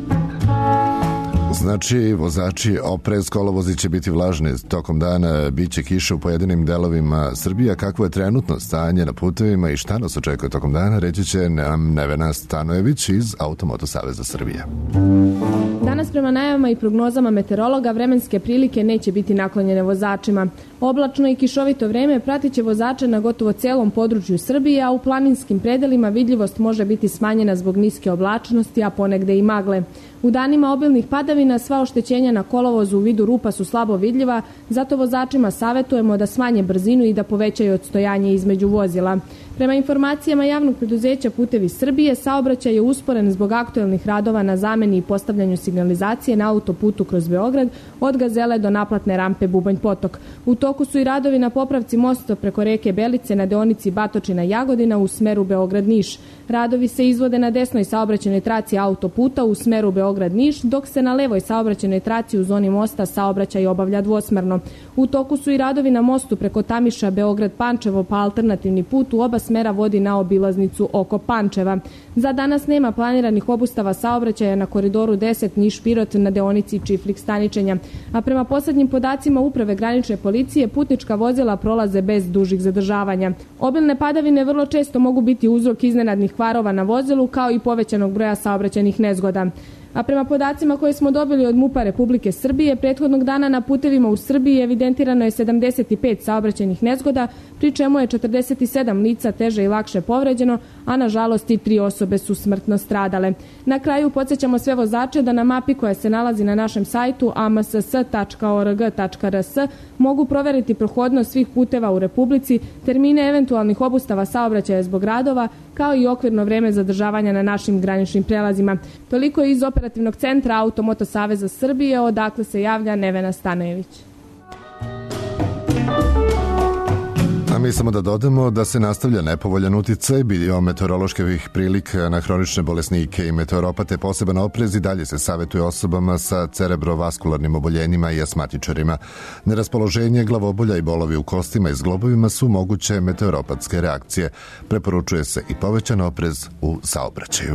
Znači, vozači, oprez, kolovozi će biti vlažne tokom dana, bit će kiša u pojedinim delovima Srbije. Kakvo je trenutno stanje na putevima i šta nas očekuje tokom dana, reći će nam Nevena Stanojević iz Automoto Saveza Srbije. Danas prema najavama i prognozama meteorologa vremenske prilike neće biti naklonjene vozačima. Oblačno i kišovito vreme pratit će vozače na gotovo celom području Srbije, a u planinskim predelima vidljivost može biti smanjena zbog niske oblačnosti, a ponegde i magle. U danima obilnih padavina sva oštećenja na kolovozu u vidu rupa su slabo vidljiva, zato vozačima savetujemo da smanje brzinu i da povećaju odstojanje između vozila. Prema informacijama javnog preduzeća Putevi Srbije, saobraćaj je usporen zbog aktuelnih radova na zameni i postavljanju signalizacije na autoputu kroz Beograd od Gazele do naplatne rampe Bubanj Potok. U toku su i radovi na popravci mosta preko reke Belice na deonici Batočina Jagodina u smeru Beograd-Niš. Radovi se izvode na desnoj saobraćajnoj traci autoputa u smeru Beograd-Niš, dok se na levoj saobraćajnoj traci u zoni mosta saobraćaj obavlja dvosmerno. U toku su i radovi na mostu preko Tamiša Beograd-Pančevo, pa alternativni put u oba smera vodi na obilaznicu oko Pančeva. Za danas nema planiranih obustava saobraćaja na koridoru 10 Niš-Pirot na deonici Čiflik-Staničenja, a prema poslednjim podacima Uprave granične policije putnička vozila prolaze bez dužih zadržavanja. Obilne padavine vrlo često mogu biti uzrok iznenadnih kvarova na vozilu kao i povećanog broja saobraćajnih nezgoda. A prema podacima koje smo dobili od MUP-a Republike Srbije, prethodnog dana na putevima u Srbiji evidentirano je 75 saobraćajnih nezgoda, pri čemu je 47 lica teže i lakše povređeno, a nažalost i 3 osobe su smrtno stradale. Na kraju podsjećamo sve vozače da na mapi koja se nalazi na našem sajtu amss.org.rs mogu proveriti prohodnost svih puteva u Republici, termine eventualnih obustava saobraćaja zbog radova, kao i okvirno vreme zadržavanja na našim graničnim prelazima. Toliko je iz Operativnog centra Automoto Saveza Srbije, odakle se javlja Nevena Stanojević. mi samo da dodamo da se nastavlja nepovoljan uticaj biometeoroloških prilika na hronične bolesnike i meteoropate. Poseban oprez i dalje se savjetuje osobama sa cerebrovaskularnim oboljenjima i asmatičarima. Neraspoloženje, glavobolja i bolovi u kostima i zglobovima su moguće meteoropatske reakcije. Preporučuje se i povećan oprez u saobraćaju.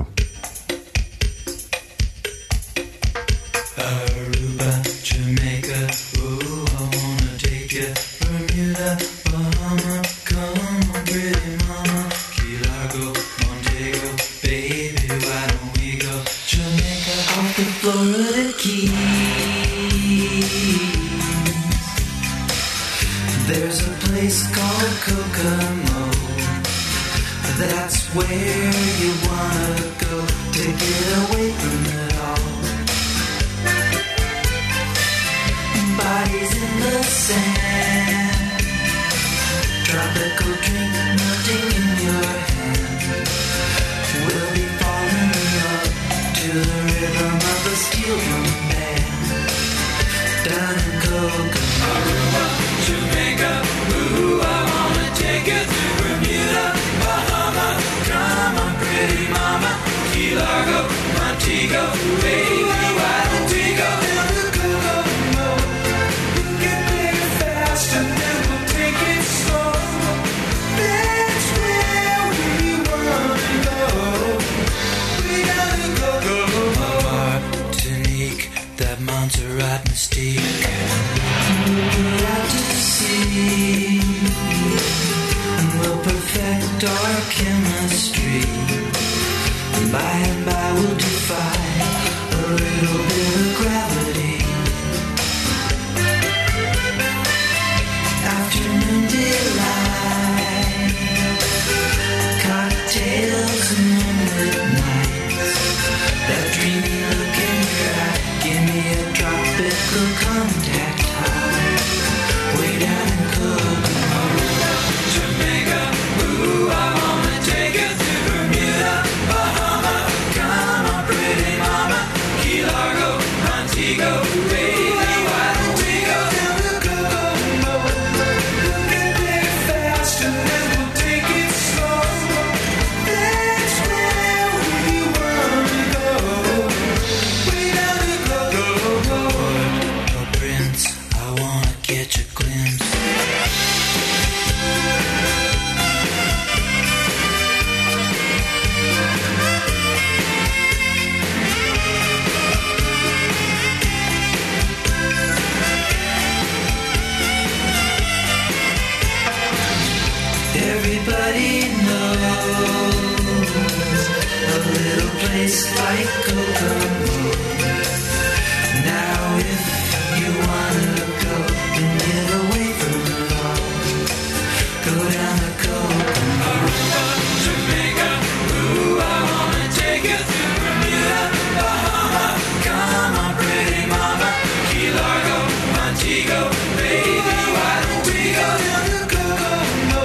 Aruba, Jamaica, ooh, I wanna take you. Bermuda, Bahama, come on, pretty mama. Key Largo, Montego, baby, why don't we go? Jamaica, off the Florida Keys. There's a place called Kokomo. That's where you wanna go to get away from it all. Bodies in the sand, tropical drink melting in your hand. We'll be falling in love to the rhythm of a steel drum band. Down in Kokomo, Aruba, Jamaica, ooh, I wanna take you to Bermuda, Bahama, come on, pretty mama, Key Largo, Montego, baby, why don't we go down to Kokomo? And then we'll take it slow. That's where we wanna go. We gotta go. Martinique, that Montserrat mystique. We're out to sea, and we'll perfect our chemistry. And by we'll defy a little bit of gravity. Afternoon delight, cocktails and moonlit nights. That dreamy look in your eye, give me a tropical contact high. Way down in Kokomo, Jamaica, ooh, I wanna take you to Bermuda, Bahama, come on, pretty mama, Key Largo, Montego, baby, why don't we go down to Kokomo? And then we'll take it slow. That's where we wanna go. We gotta go. Oh, Prince, I wanna get your glimpse. Everybody knows a little place like Kokomo. Now if you wanna go and get away from it all, go down to Kokomo. Aruba, Jamaica, ooh, I wanna take you to Bermuda, Bahama, come on, pretty mama, Key Largo, Montego, baby, why don't we go down to Kokomo?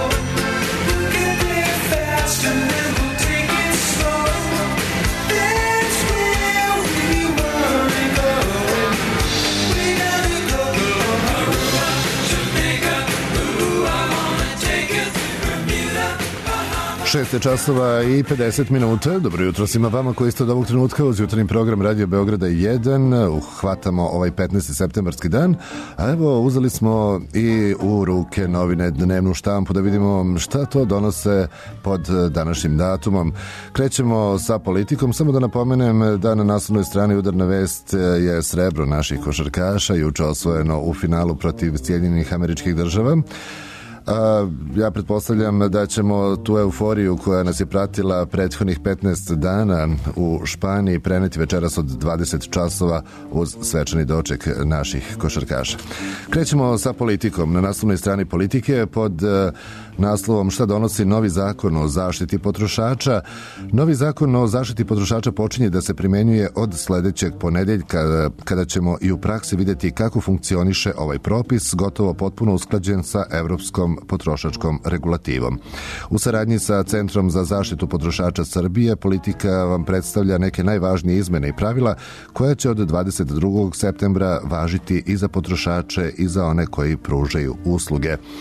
And then we'll take it slow. That's where we wanna go. We gotta go. Aruba, Jamaica, ooh, I wanna take you to Bermuda, Bahama. 6 časova i 50 minuta. Dobro jutro svima vama koji ste od ovog trenutka uz jutarnji program Radio Beograda 1. Uhvatamo ovaj 15. septembarski dan. A evo, uzeli smo i u ruke novine, dnevnu štampu, da vidimo šta to donose pod današnjim datumom. Krećemo sa politikom. Samo da napomenem da na naslovnoj strani udarna vest je srebro naših košarkaša, juče osvojeno u finalu protiv Sjedinjenih Američkih Država. Ja pretpostavljam da ćemo tu euforiju koja nas je pratila prethodnih 15 dana u Španiji preneti večeras od 20 časova uz svečani doček naših košarkaša. Krećemo sa politikom. Na naslovnoj strani Politike pod naslovom šta donosi novi zakon o zaštiti potrošača. Novi zakon o zaštiti potrošača počinje da se primenjuje od sledećeg ponedeljka, kada ćemo i u praksi vidjeti kako funkcioniše ovaj propis, gotovo potpuno usklađen sa evropskom potrošačkom regulativom. U saradnji sa Centrom za zaštitu potrošača Srbije, Politika vam predstavlja neke najvažnije izmene i pravila koja će od 22. septembra važiti i za potrošače i za one koji pružaju usluge.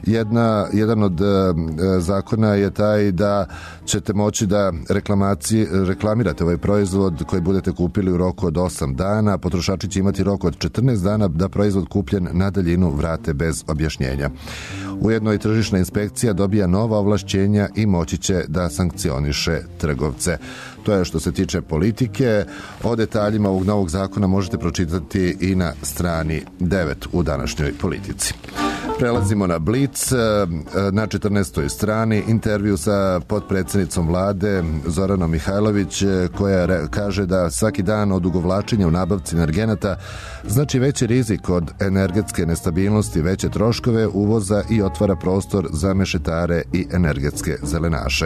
Jedan od zakona je taj da ćete moći da reklamirate ovaj proizvod koji budete kupili u roku od 8 dana. Potrošači će imati rok od 14 dana da proizvod kupljen na daljinu vrate bez objašnjenja. Ujedno i tržišna inspekcija dobija nova ovlašćenja i moći će da sankcioniše trgovce. To je što se tiče politike. O detaljima ovog novog zakona možete pročitati i na strani 9 u današnjoj Politici. Prelazimo na Blic, na 14. strani intervju sa potpredsjednicom vlade Zoranom Mihajlović, koja kaže da svaki dan odugovlačenja u nabavci energenata znači veći rizik od energetske nestabilnosti, veće troškove uvoza i otvara prostor za mešetare i energetske zelenaše.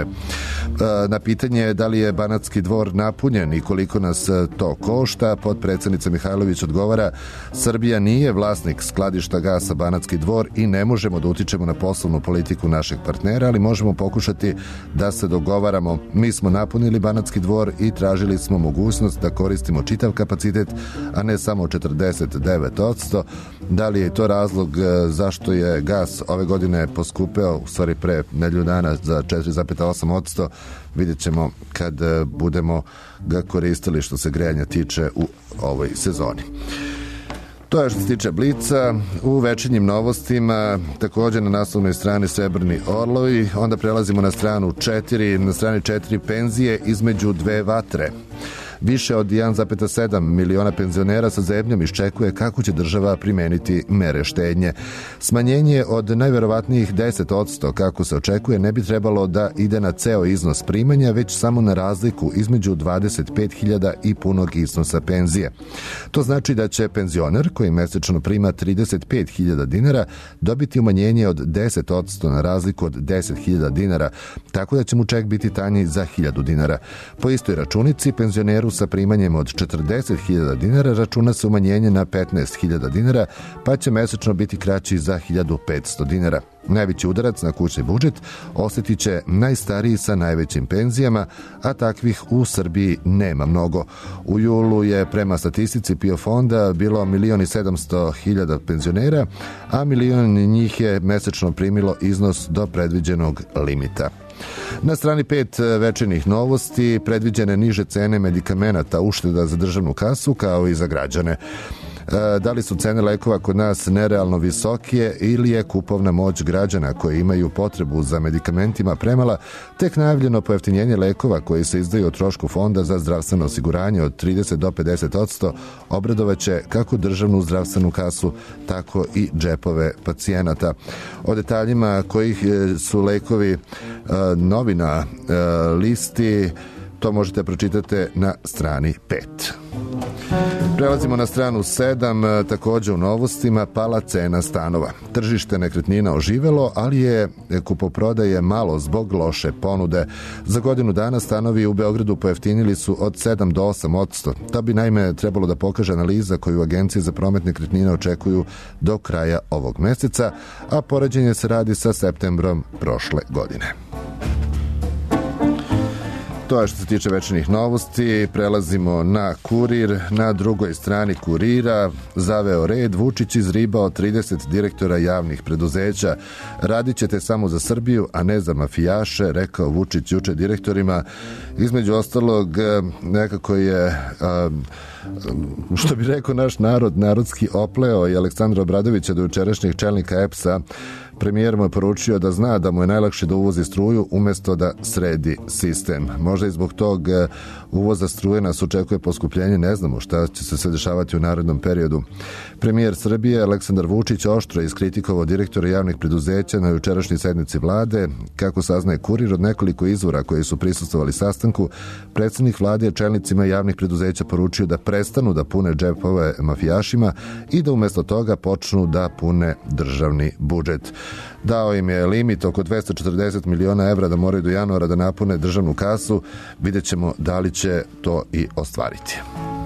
Na pitanje da li je Banatski Dvor napunjen i koliko nas to košta, potpredsjednica Mihajlović odgovara: Srbija nije vlasnik skladišta gasa Banatski Dvor i ne možemo da utičemo na poslovnu politiku našeg partnera, ali možemo pokušati da se dogovaramo. Mi smo napunili Banatski Dvor i tražili smo mogućnost da koristimo čitav kapacitet, a ne samo 49%. Da li je to razlog zašto je gas ove godine poskupeo, u stvari pre nedelju dana, za 4,8%? Vidjet ćemo kad budemo ga koristili što se grejanja tiče u ovoj sezoni. To je što se tiče Blica. U večernjim novostima također na naslovnoj strani Srebrni orlovi. Onda prelazimo na stranu 4. Na strani 4 penzije između dve vatre. Više od 1,7 miliona penzionera sa zebnjom iščekuje kako će država primeniti mere štednje. Smanjenje od najverovatnijih 10%, kako se očekuje, ne bi trebalo da ide na ceo iznos primanja, već samo na razliku između 25.000 i punog iznosa penzije. To znači da će penzioner koji mesečno prima 35.000 dinara dobiti umanjenje od 10% na razliku od 10.000 dinara, tako da će mu ček biti tanji za 1.000 dinara. Po istoj računici, penzioneru sa primanjem od 40.000 dinara računa se umanjenje na 15.000 dinara, pa će mesečno biti kraći za 1.500 dinara. Najveći udarac na kućni budžet osjetit će najstariji sa najvećim penzijama, a takvih u Srbiji nema mnogo. U julu je prema statistici PIO fonda bilo 1.700.000 penzionera, a 1.000.000 njih je mesečno primilo iznos do predviđenog limita. Na strani 5 večernjih novosti predviđene niže cene medikamenata, ušteda za državnu kasu kao i za građane. Da li su cene lekova kod nas nerealno visoke ili je kupovna moć građana koji imaju potrebu za medikamentima premala, tek najavljeno pojeftinjenje lekova koji se izdaju o trošku fonda za zdravstveno osiguranje od 30 do 50% obradovaće kako državnu zdravstvenu kasu, tako i džepove pacijenata. O detaljima kojih su lekovi novi na listi, to možete pročitati na strani 5. Prelazimo na stranu 7, također u novostima, pala cena stanova. Tržište nekretnina oživelo, ali je kupoprodaje malo zbog loše ponude. Za godinu dana stanovi u Beogradu pojeftinili su od 7 do 8%. To bi naime trebalo da pokaže analiza koju agencije za promet nekretnina očekuju do kraja ovog meseca, a poređenje se radi sa septembrom prošle godine. To je što se tiče večernjih novosti. Prelazimo na Kurir. Na drugoj strani Kurira zaveo red. Vučić izribao 30 direktora javnih preduzeća. Radit ćete samo za Srbiju, a ne za mafijaše, rekao Vučić juče direktorima. Između ostalog, nekako je, što bi rekao naš narod, narodski opleo i Aleksandra Obradovića do jučerašnjeg čelnika EPS-a. Premijer mu je poručio da zna da mu je najlakše da uvozi struju umjesto da sredi sistem. Možda i zbog tog uvoza struje nas očekuje poskupljenje, ne znamo šta će se sve dešavati u narednom periodu. Premijer Srbije Aleksandar Vučić oštro iskritikovao direktora javnih preduzeća na jučerašnjoj sednici vlade. Kako saznaje Kurir od nekoliko izvora koji su prisustvovali sastanku, predsjednik vlade je čelnicima javnih preduzeća poručio da prestanu da pune džepove mafijašima i da umjesto toga počnu da pune državni budžet. Dao im je limit oko 240 miliona evra da moraju do januara da napune državnu kasu. Vidjet ćemo da li će to i ostvariti.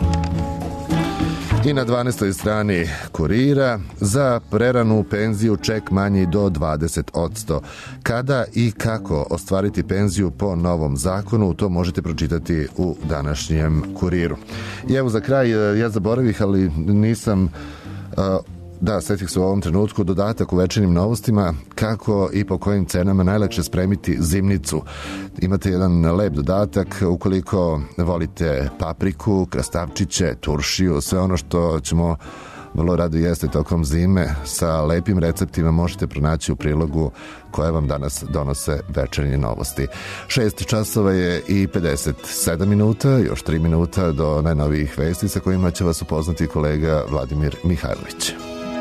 I na 12. strani Kurira za preranu penziju ček manji do 20%. Kada i kako ostvariti penziju po novom zakonu, to možete pročitati u današnjem Kuriru. I evo za kraj, ja zaboravih, ali nisam Da, setih se u ovom trenutku dodatak u večernjim novostima kako i po kojim cenama najlakše spremiti zimnicu. Imate jedan lep dodatak ukoliko volite papriku, krastavčiće, turšiju, sve ono što ćemo vrlo rado jeste tokom zime. Sa lepim receptima možete pronaći u prilogu koje vam danas donose večernje novosti. 6 časova je i 57 minuta, još 3 minuta do najnovijih vesti sa kojima će vas upoznati kolega Vladimir Mihajlović.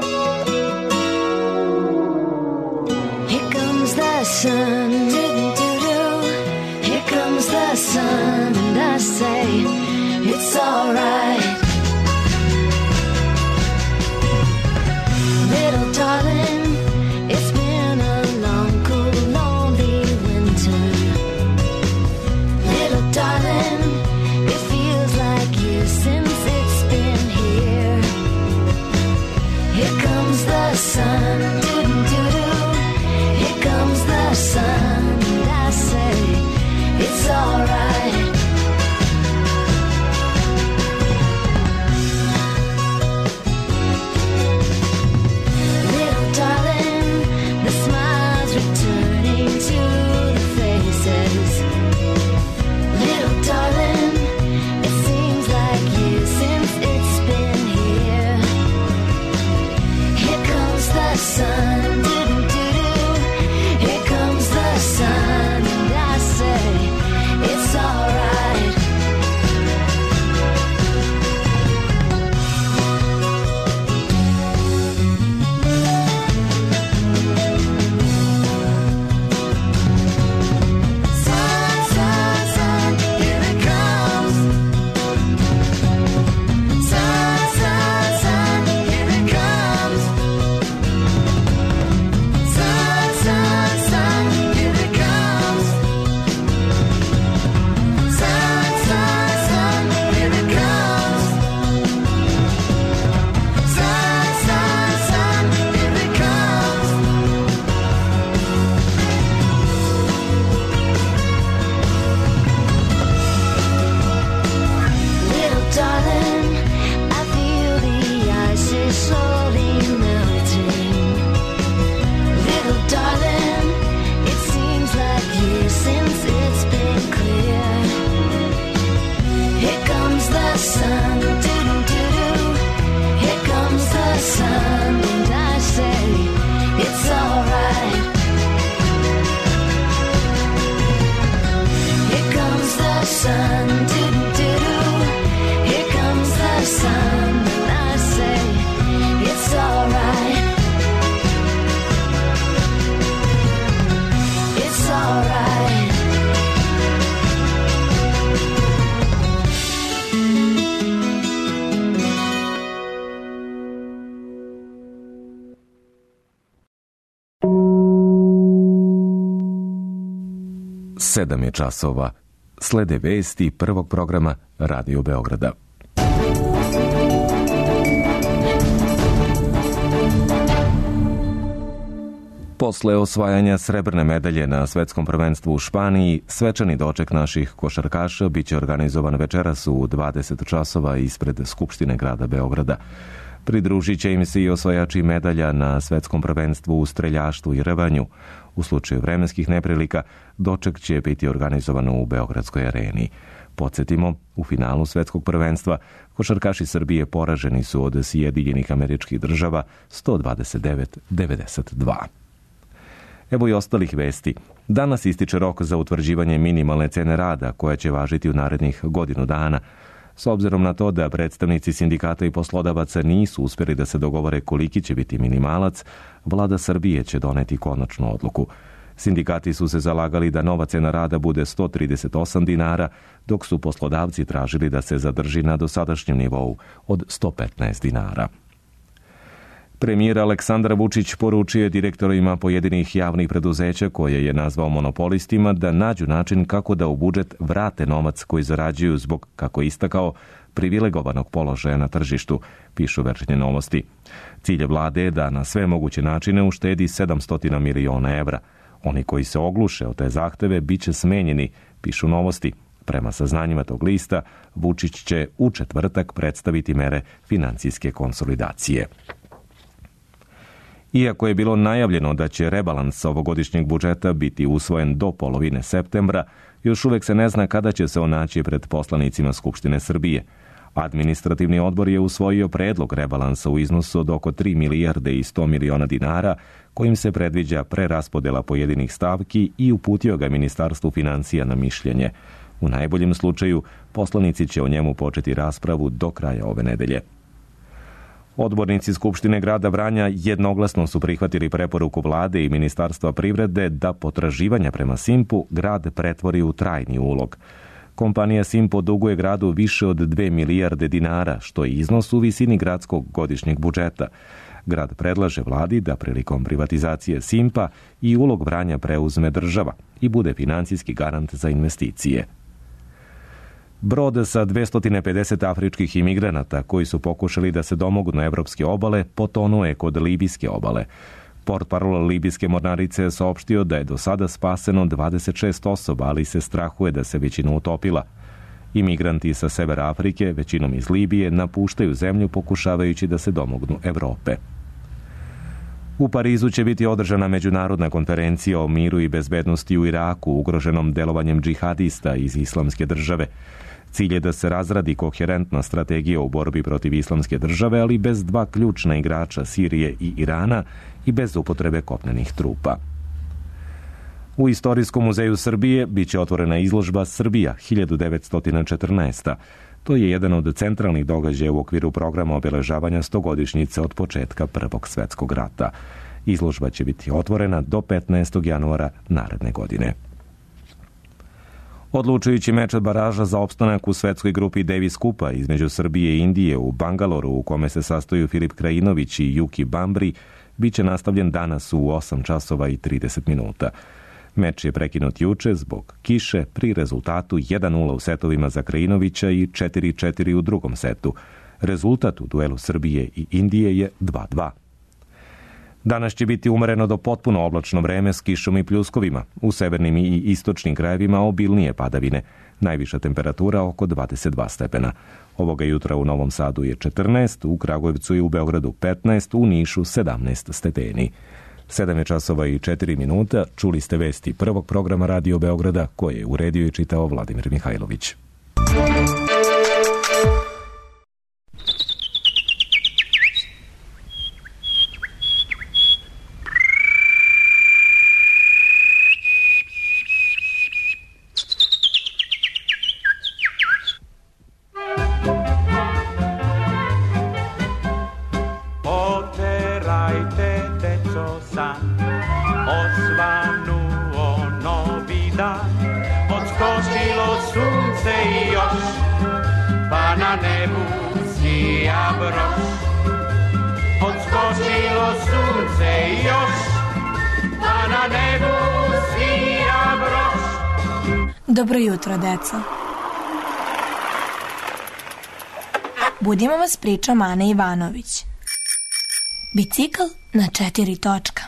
Here comes the sun, here comes the sun, and I say it's all right. Little darling, it's been a long, cool, lonely winter. Little darling, it feels like years since it's been here. Here comes the sun, doo-doo-doo. Here comes the sun, and I say it's all right. Sedam je časova. Slede vesti prvog programa Radio Beograda. Posle osvajanja srebrne medalje na svetskom prvenstvu u Španiji, svečani doček naših košarkaša biće organizovan večeras u 20 časova ispred Skupštine grada Beograda. Pridružit će im se i osvajači medalja na svetskom prvenstvu u streljaštvu i rvanju. U slučaju vremenskih neprilika, doček će biti organizovan u Beogradskoj areni. Podsjetimo, u finalu svetskog prvenstva košarkaši Srbije poraženi su od Sjedinjenih Američkih Država 129-92. Evo i ostalih vesti. Danas ističe rok za utvrđivanje minimalne cene rada koja će važiti u narednih godinu dana. S obzirom na to da predstavnici sindikata i poslodavaca nisu uspjeli da se dogovore koliki će biti minimalac, vlada Srbije će doneti konačnu odluku. Sindikati su se zalagali da nova cena rada bude 138 dinara, dok su poslodavci tražili da se zadrži na dosadašnjem nivou od 115 dinara. Premijer Aleksandar Vučić poručio je direktorima pojedinih javnih preduzeća koje je nazvao monopolistima da nađu način kako da u budžet vrate novac koji zarađuju zbog, kako je istakao, privilegovanog položaja na tržištu, pišu Večernje novosti. Cilj vlade je da na sve moguće načine uštedi 700 miliona evra. Oni koji se ogluše o te zahteve bit će smenjeni, pišu novosti. Prema saznanjima tog lista, Vučić će u četvrtak predstaviti mere financijske konsolidacije. Iako je bilo najavljeno da će rebalans ovogodišnjeg budžeta biti usvojen do polovine septembra, još uvek se ne zna kada će se on naći pred poslanicima Skupštine Srbije. Administrativni odbor je usvojio predlog rebalansa u iznosu od oko 3 milijarde i 100 miliona dinara, kojim se predviđa preraspodela pojedinih stavki i uputio ga Ministarstvu financija na mišljenje. U najboljem slučaju, poslanici će o njemu početi raspravu do kraja ove nedelje. Odbornici Skupštine grada Vranja jednoglasno su prihvatili preporuku vlade i Ministarstva privrede da potraživanja prema Simpu grad pretvori u trajni ulog. Kompanija Simpo duguje gradu više od 2 milijarde dinara, što je iznos u visini gradskog godišnjeg budžeta. Grad predlaže vladi da prilikom privatizacije Simpa i ulog Vranja preuzme država i bude financijski garant za investicije. Brod sa 250 afričkih imigranata koji su pokušali da se domognu evropske obale potonuo je kod libijske obale. Portparol libijske mornarice je saopštio da je do sada spaseno 26 osoba, ali se strahuje da se većina utopila. Imigranti sa severa Afrike, većinom iz Libije, napuštaju zemlju pokušavajući da se domognu Evrope. U Parizu će biti održana međunarodna konferencija o miru i bezbednosti u Iraku, ugroženom delovanjem džihadista iz Islamske države. Cilj je da se razradi koherentna strategija u borbi protiv Islamske države, ali bez dva ključna igrača Sirije i Irana i bez upotrebe kopnenih trupa. U Istorijskom muzeju Srbije biće otvorena izložba Srbija 1914. To je jedan od centralnih događaja u okviru programa obeležavanja 100-godišnjice od početka Prvog svjetskog rata. Izložba će biti otvorena do 15. januara naredne godine. Odlučujući meč od baraža za opstanak u svetskoj grupi Davis Kupa između Srbije i Indije u Bangaloru, u kome se sastoju Filip Krajinović i Juki Bambri, biće nastavljen danas u 8 časova i 30 minuta. Meč je prekinut juče zbog kiše pri rezultatu 1-0 u setovima za Krajinovića i 4-4 u drugom setu. Rezultat u duelu Srbije i Indije je 2-2. Danas će biti umereno do potpuno oblačno vreme s kišom i pljuskovima. U severnim i istočnim krajevima obilnije padavine. Najviša temperatura oko 22 stepena. Ovoga jutra u Novom Sadu je 14, u Kragujevcu i u Beogradu 15, u Nišu 17 stepeni. 7 časova i 4 minuta. Čuli ste vesti prvog programa Radio Beograda, koje je uredio i čitao Vladimir Mihajlović. Dobro jutro, deco. Budimo vas pričom Ane Ivanović. Bicikl na 4 točka.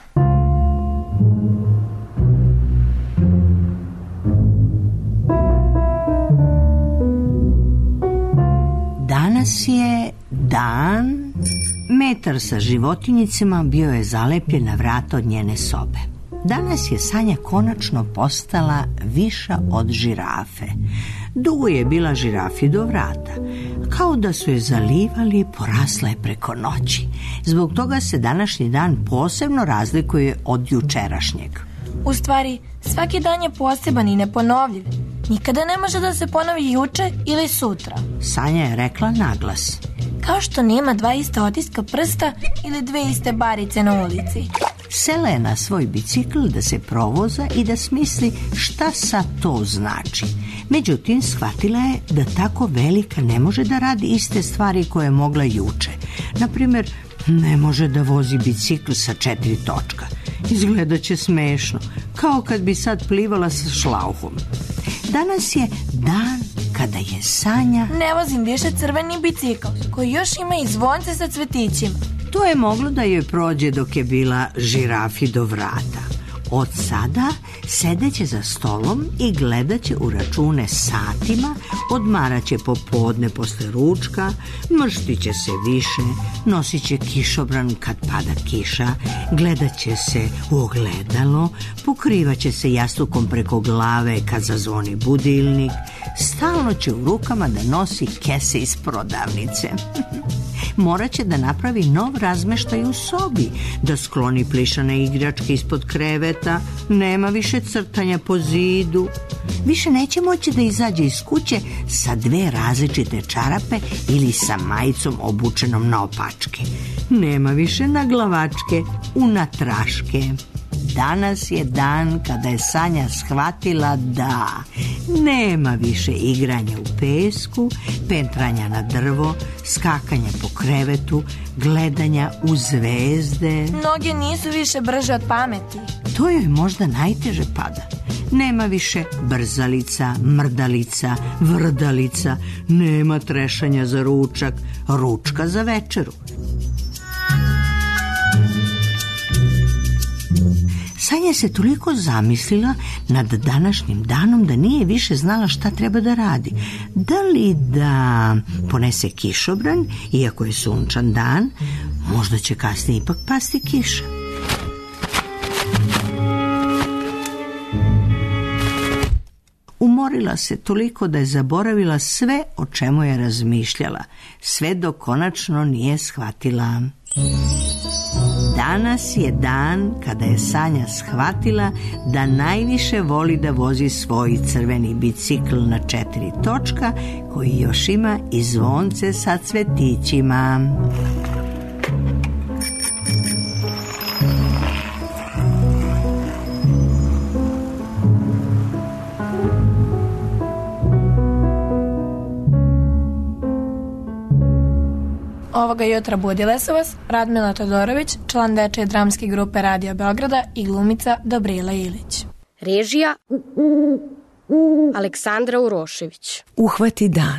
Danas je dan. Metar sa životinjicama bio je zalepljen na vrata od njene sobe. Danas je Sanja konačno postala viša od žirafe. Dugo je bila žirafi do vrata. Kao da su je zalivali i porasla je preko noći. Zbog toga se današnji dan posebno razlikuje od jučerašnjeg. U stvari, svaki dan je poseban i neponovljiv. Nikada ne može da se ponovi juče ili sutra. Sanja je rekla naglas. Kao što nema dva ista otiska prsta ili dve iste barice na ulici. Sela je na svoj bicikl da se provoza i da smisli šta sad to znači. Međutim, shvatila je da tako velika ne može da radi iste stvari koje je mogla juče. Naprimjer, ne može da vozi bicikl sa 4 točka. Izgledaće smešno, kao kad bi sad plivala sa šlauhom. Danas je dan kada je Sanja... Ne vozim više crveni bicikl, koji još ima i zvonce sa cvetićima. To je moglo da joj prođe dok je bila žirafi do vrata. Od sada sedeće za stolom i gledaće u račune satima, odmaraće popodne posle ručka, mrštiće se više, nosit će kišobran kad pada kiša, gledaće se u ogledalo, pokrivaće se jastukom preko glave kad zazvoni budilnik, stalno će u rukama da nosi kese iz prodavnice. Moraće da napravi nov razmeštaj u sobi, da skloni plišane igračke ispod kreveta, nema više crtanja po zidu. Više neće moći da izađe iz kuće sa 2 različite čarape ili sa majicom obučenom na opačke. Nema više naglavačke, unatraške. Danas je dan kada je Sanja shvatila da nema više igranja u pesku, pentranja na drvo, skakanja po krevetu, gledanja u zvezde. Noge nisu više brže od pameti. To joj možda najteže pada. Nema više brzalica, mrdalica, vrdalica, nema trešanja za ručak, ručka za večeru. Sanja se toliko zamislila nad današnjim danom da nije više znala šta treba da radi. Da li da ponese kišobran, iako je sunčan dan, možda će kasnije ipak pasti kiša. Umorila se toliko da je zaboravila sve o čemu je razmišljala, sve dok konačno nije shvatila. Danas je dan kada je Sanja shvatila da najviše voli da vozi svoj crveni bicikl na 4 točka koji još ima i zvonce sa cvetićima. Ovoga jutra budile su vas Radmila Todorović, član dečje dramske grupe Radio Beograda i glumica Dobrila Ilić. Režija Aleksandra Urošević. Uhvati dan.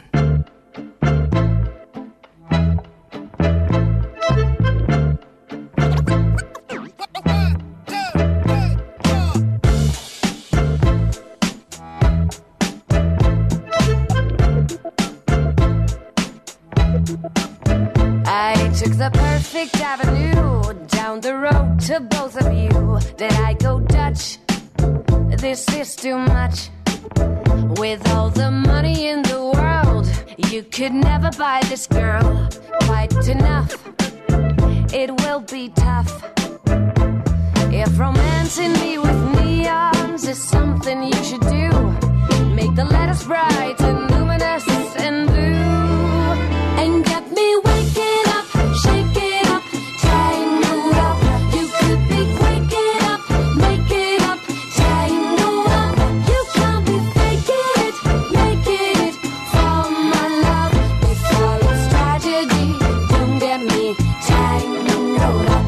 Took the perfect avenue down the road to both of you. Did I go Dutch? This is too much. With all the money in the world, you could never buy this girl quite enough. It will be tough. If romancing me with neons is something you should do, make the letters bright and luminous and blue, and get me waking up. Shake it up, tangle up. You could be waking up, make it up, tangle up. You can't be faking it, making it for my love. Before it's tragedy, don't get me tangled up.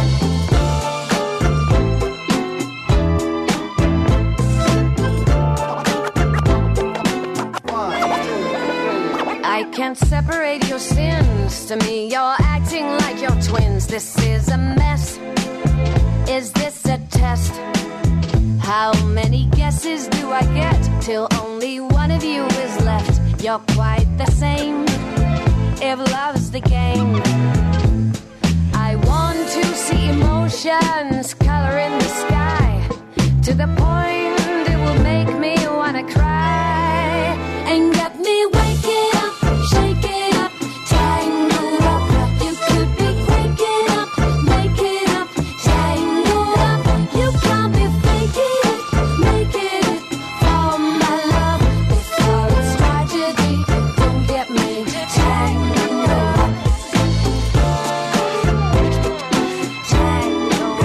I can't separate your sins. To me, you're acting like you're twins. This is a mess. Is this a test? How many guesses do I get till only one of you is left? You're quite the same if love's the game. I want to see emotions color in the sky to the point it will make me wanna cry and get me waking up. Shake it up, tangle up. You could be waking up, make it up, tangle up. You can't be faking it, making it for my love. Before it's tragedy, don't get me tangled up. Tangled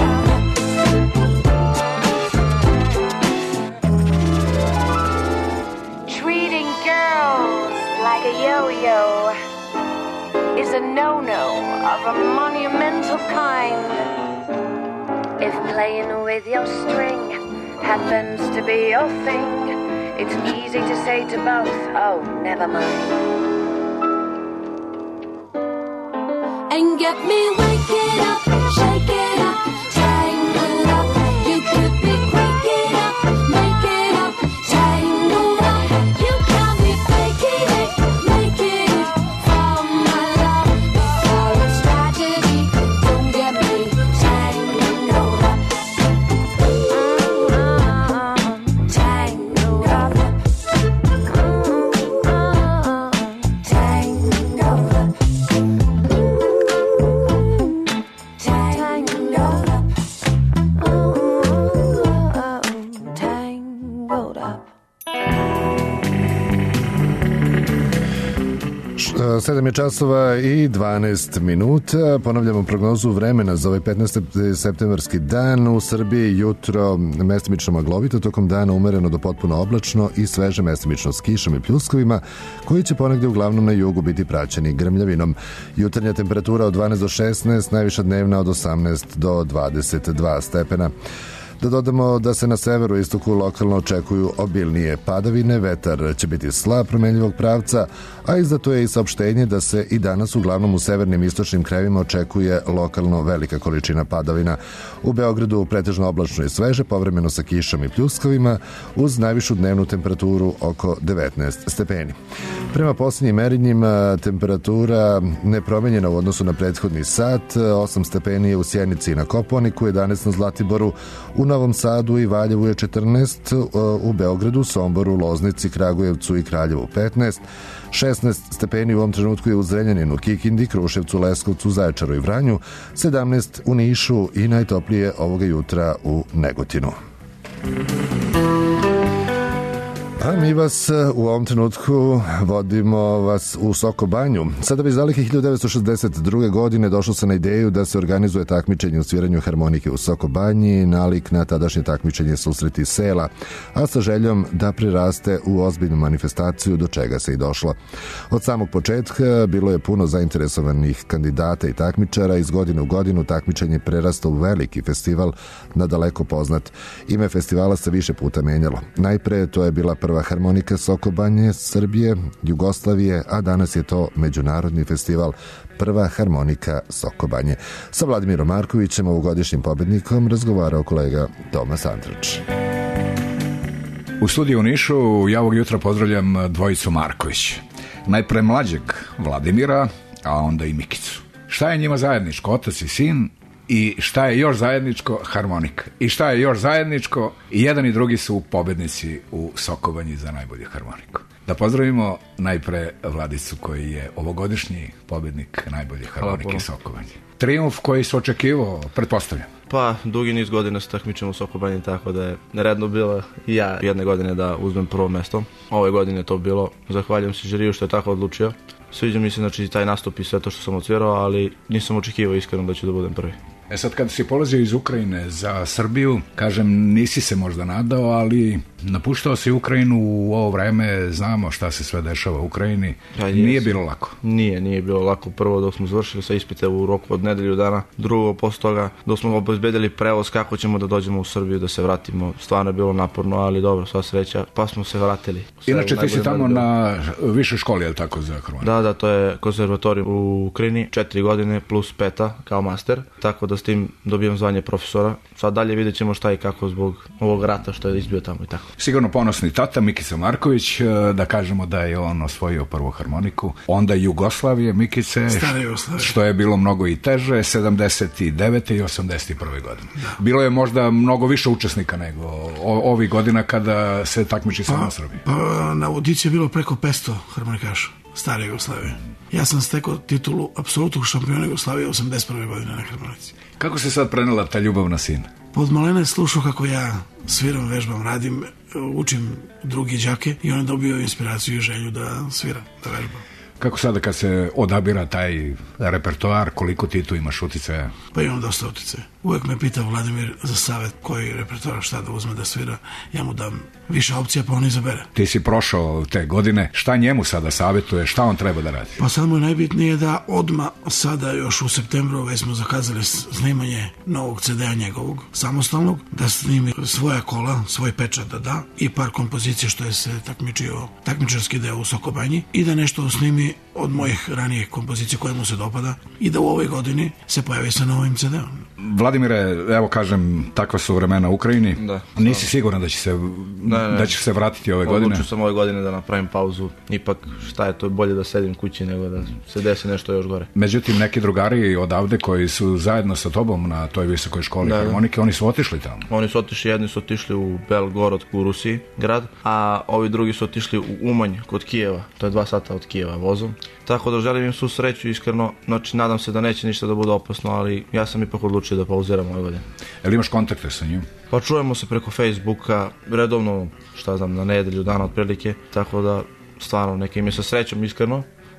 up. Treating girls like a yo-yo is a no-no of a monumental kind. If playing with your string happens to be your thing, it's easy to say to both, oh, never mind. And get me waking up, shake it up, tangle up. You could be 7 je časova i 12 minuta. Ponavljamo prognozu vremena za ovaj 15. septembarski dan. U Srbiji jutro mestimično maglovito, tokom dana umereno do potpuno oblačno i sveže mestimično s kišom i pljuskovima, koji će ponegdje uglavnom na jugu biti praćeni grmljavinom. Jutarnja temperatura od 12 do 16, najviša dnevna od 18 do 22 stepena. Da dodamo da se na severu i istoku lokalno očekuju obilnije padavine, vetar će biti slab promenljivog pravca, a izdato je i saopštenje da se i danas uglavnom u severnim i istočnim krajevima očekuje lokalno velika količina padavina. U Beogradu pretežno oblačno i sveže, povremeno sa kišom i pljuskovima, uz najvišu dnevnu temperaturu oko 19 stepeni. Prema posljednjim merenjima temperatura nepromenjena u odnosu na prethodni sat, 8 stepeni je u Sjenici i na Kopaoniku, 11 na Zlatiboru, u Novom Sadu i Valjevu je 14, u Beogradu, Somboru, Loznici, Kragujevcu i Kraljevu 15, 16 stepeni u ovom trenutku je u Zrenjaninu, Kikindi, Kruševcu, Leskovcu, Zaječaru i Vranju, 17 u Nišu i najtoplije ovoga jutra u Negotinu. A mi vas u ovom trenutku vodimo vas u Soko Banju. Sada bez daleke 1962. godine došlo se na ideju da se organizuje takmičenje u sviranju harmonike u Soko Banji, nalik na tadašnje takmičenje Susreti sela, a sa željom da priraste u ozbiljnu manifestaciju, do čega se i došlo. Od samog početka bilo je puno zainteresovanih kandidata i takmičara. Iz godine u godinu takmičenje prerasta u veliki festival, nadaleko poznat. Ime festivala se više puta menjalo. Najpre to je bila prva harmonika Soko Banje, Srbije, Jugoslavije, a danas je to međunarodni festival Prva harmonika Soko Banje. Sa Vladimirom Markovićem, ovogodišnjim pobednikom, razgovarao kolega Tomas Andrač. U studiju u Nišu ja ovog jutra pozdravljam dvojicu Marković. Najpre mlađeg Vladimira, a onda i Mikicu. Šta je njima zajedničko, otac i sin? I šta je još zajedničko? Harmonika. I šta je još zajedničko? I jedan i drugi su pobednici u Sokobanji za najbolju harmoniku. Da pozdravimo najpre Vladicu, koji je ovogodišnji pobednik najbolje harmonike Sokobanje. Trijumf koji se očekivao, pretpostavljam. Pa, dugi niz godina se takmičemo u Sokobanji, tako da je neredno bilo i ja jedne godine da uzmem prvo mesto. Ove godine je to bilo. Zahvaljujem se žiriju što je tako odlučio. Sviđa mi se, znači, taj nastup i sve to što sam odsvirao, ali nisam očekivao iskreno da ću da budem prvi. Sad kad si polazio iz Ukrajine za Srbiju, kažem, nisi se možda nadao, ali napuštao si Ukrajinu u ovo vreme, znamo šta se sve dešava u Ukrajini. Nije bilo lako. Nije bilo lako. Prvo dok smo završili sa ispite u roku od nedelju dana, drugo posle toga dok smo obezbedili prevoz kako ćemo da dođemo u Srbiju, da se vratimo. Stvarno je bilo naporno, ali dobro, sva sreća, pa smo se vratili. Inače ti si tamo na višoj školi, je li tako, za harmoniku? Da, to je konzervatorij u Ukrajini, 4 godine plus 5 kao master, tako da s tim dobijam zvanje profesora. Sad dalje vidjet ćemo šta i kako zbog ovog rata što je izbio tamo i tako. Sigurno ponosni tata, Mikica Marković, da kažemo da je on osvojio prvu harmoniku. Onda Jugoslavije, Mikice, što je bilo mnogo i teže, 79. i 81. godine. Da. Bilo je možda mnogo više učesnika nego ovih godina kada se takmiči samo u Srbiji. Pa na audiciji je bilo preko 500 harmonikaša stare Jugoslavije. Ja sam stekao titulu apsolutnog šampiona Jugoslavije 81. godine na harmonici. Kako se sad prenela ta ljubav na sina? Od malena je slušao kako ja sviram, vežbam, radim, učim drugi đake i on je dobio inspiraciju i želju da sviram, da vežbam. Kako sada kad se odabira taj repertoar, koliko ti tu imaš uticaja? Pa imam dosta uticaja. Uvek me pita Vladimir za savjet koji repertoar šta da uzme da svira. Ja mu dam više opcija pa on izabere. Ti si prošao te godine. Šta njemu sada savjetuje? Šta on treba da radi? Pa sad mu je najbitnije da odmah sada još u septembru već smo zakazali snimanje novog CD-a njegovog, samostalnog, da snimi svoja kola, svoj pečat da da i par kompozicija što je se takmičarski deo u Sokobanji i da nešto snimi od mojih ranijih kompozicija koje mu se dopada i da u ovoj godini se pojavi sa novim CD-om. Vladimire, evo kažem, takva su vremena u Ukrajini. Da, nisi siguran da će se da će se vratiti ove godine? Odlučio sam ove godine da napravim pauzu. Ipak šta je to, bolje da sedim kući nego da se desi nešto još gore. Međutim, neki drugari odavde koji su zajedno sa tobom na toj visokoj školi harmonike, oni su otišli tamo. Oni su otišli, jedni su otišli u Belgorod u Rusiji, grad, a ovi drugi su otišli u Umanj kod Kijeva. To je 2 sata od Kijeva vozom. Tako da želim im svu sreću, iskreno. Znači, nadam se da neće ništa da bude opasno, ali ja sam ipak odlučio da pauziram ove godine. Jel imaš kontakte sa njim? Pa čujemo se preko Facebooka, redovno, šta znam, na nedelju dana otprilike, tako da stvarno neka im je sa srećom, iskreno.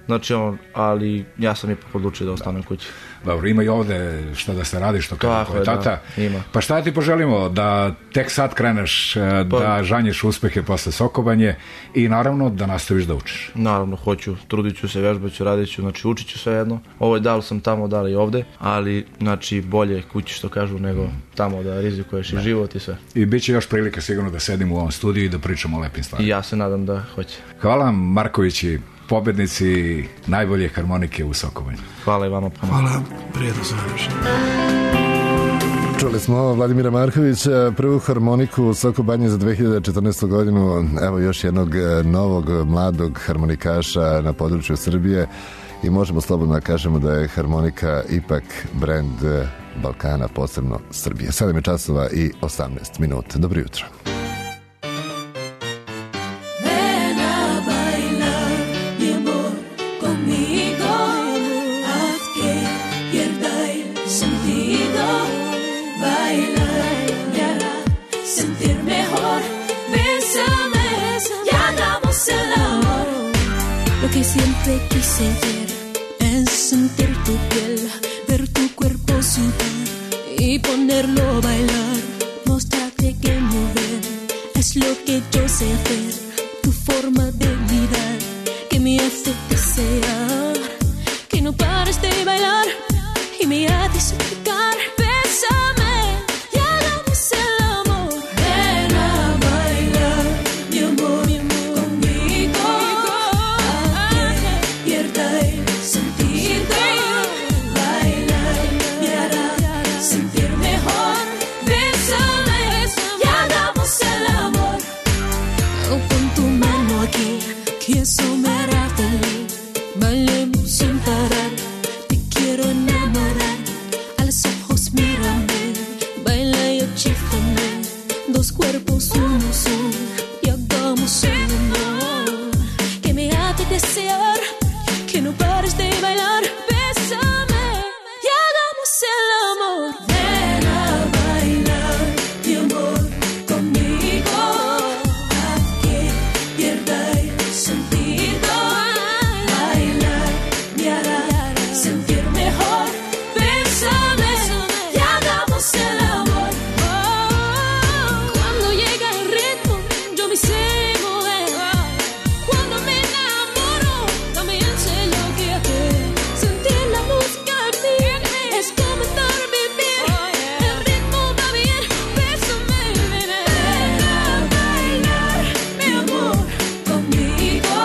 Znači ali ja sam ipak odlučio da ostanem kući. Dobro, ima i ovde šta da se radi, što kaže tvoj tata. Ima. Pa šta ti poželimo? Da tek sad kreneš, da žanješ uspehe posle Sokobanje i naravno da nastaviš da učiš. Naravno, hoću, trudit ću se, vežbat ću, radit ću, znači učit ću sve jedno. Ovo je da li sam tamo, da li i ovde, ali znači bolje kući što kažu nego tamo da rizikuješ i život i sve. I bit će još prilike sigurno da sedimo u ovom studiju i da pričamo o lepim stvarima. I ja se nadam da hoće. Hvala vam, Markovići, pobednici najbolje harmonike u Sokobanji. Hvala i vama. Hvala, prijetno se nadviše. Čuli smo Vladimira Markovića, prvu harmoniku u Sokobanji za 2014. godinu. Evo još jednog novog mladog harmonikaša na području Srbije i možemo slobodno da kažemo da je harmonika ipak brend Balkana, posebno Srbije. 7 je časova i 18 minuta. Dobro jutro. Siempre quise ver es sentir tu piel, ver tu cuerpo sudar y ponerlo a bailar, mostrarte que mover es lo que yo sé hacer, tu forma de mirar que me hace desear que no pares de bailar y me hace suplicar, bésame y hagamos el amor, ven a bailar mi amor. Que somerá feliz, bailemos sin parar, te quiero enamorar, a los ojos mírame, baila y chifame, dos cuerpos uno son, y hagamos el amor, que me hace desear, que no pares de bailar, bésame, y hagamos el amor, ven a bailar, mi amor, conmigo, haz que pierda sentido, bailar me hará sentir mejor, bésame y hagamos el amor. Cuando llega el ritmo yo me sé mover, cuando me enamoro también sé lo que hacer, sentir la música en mí es comenzar a vivir, el ritmo va bien, bésame, ven a bailar mi amor conmigo.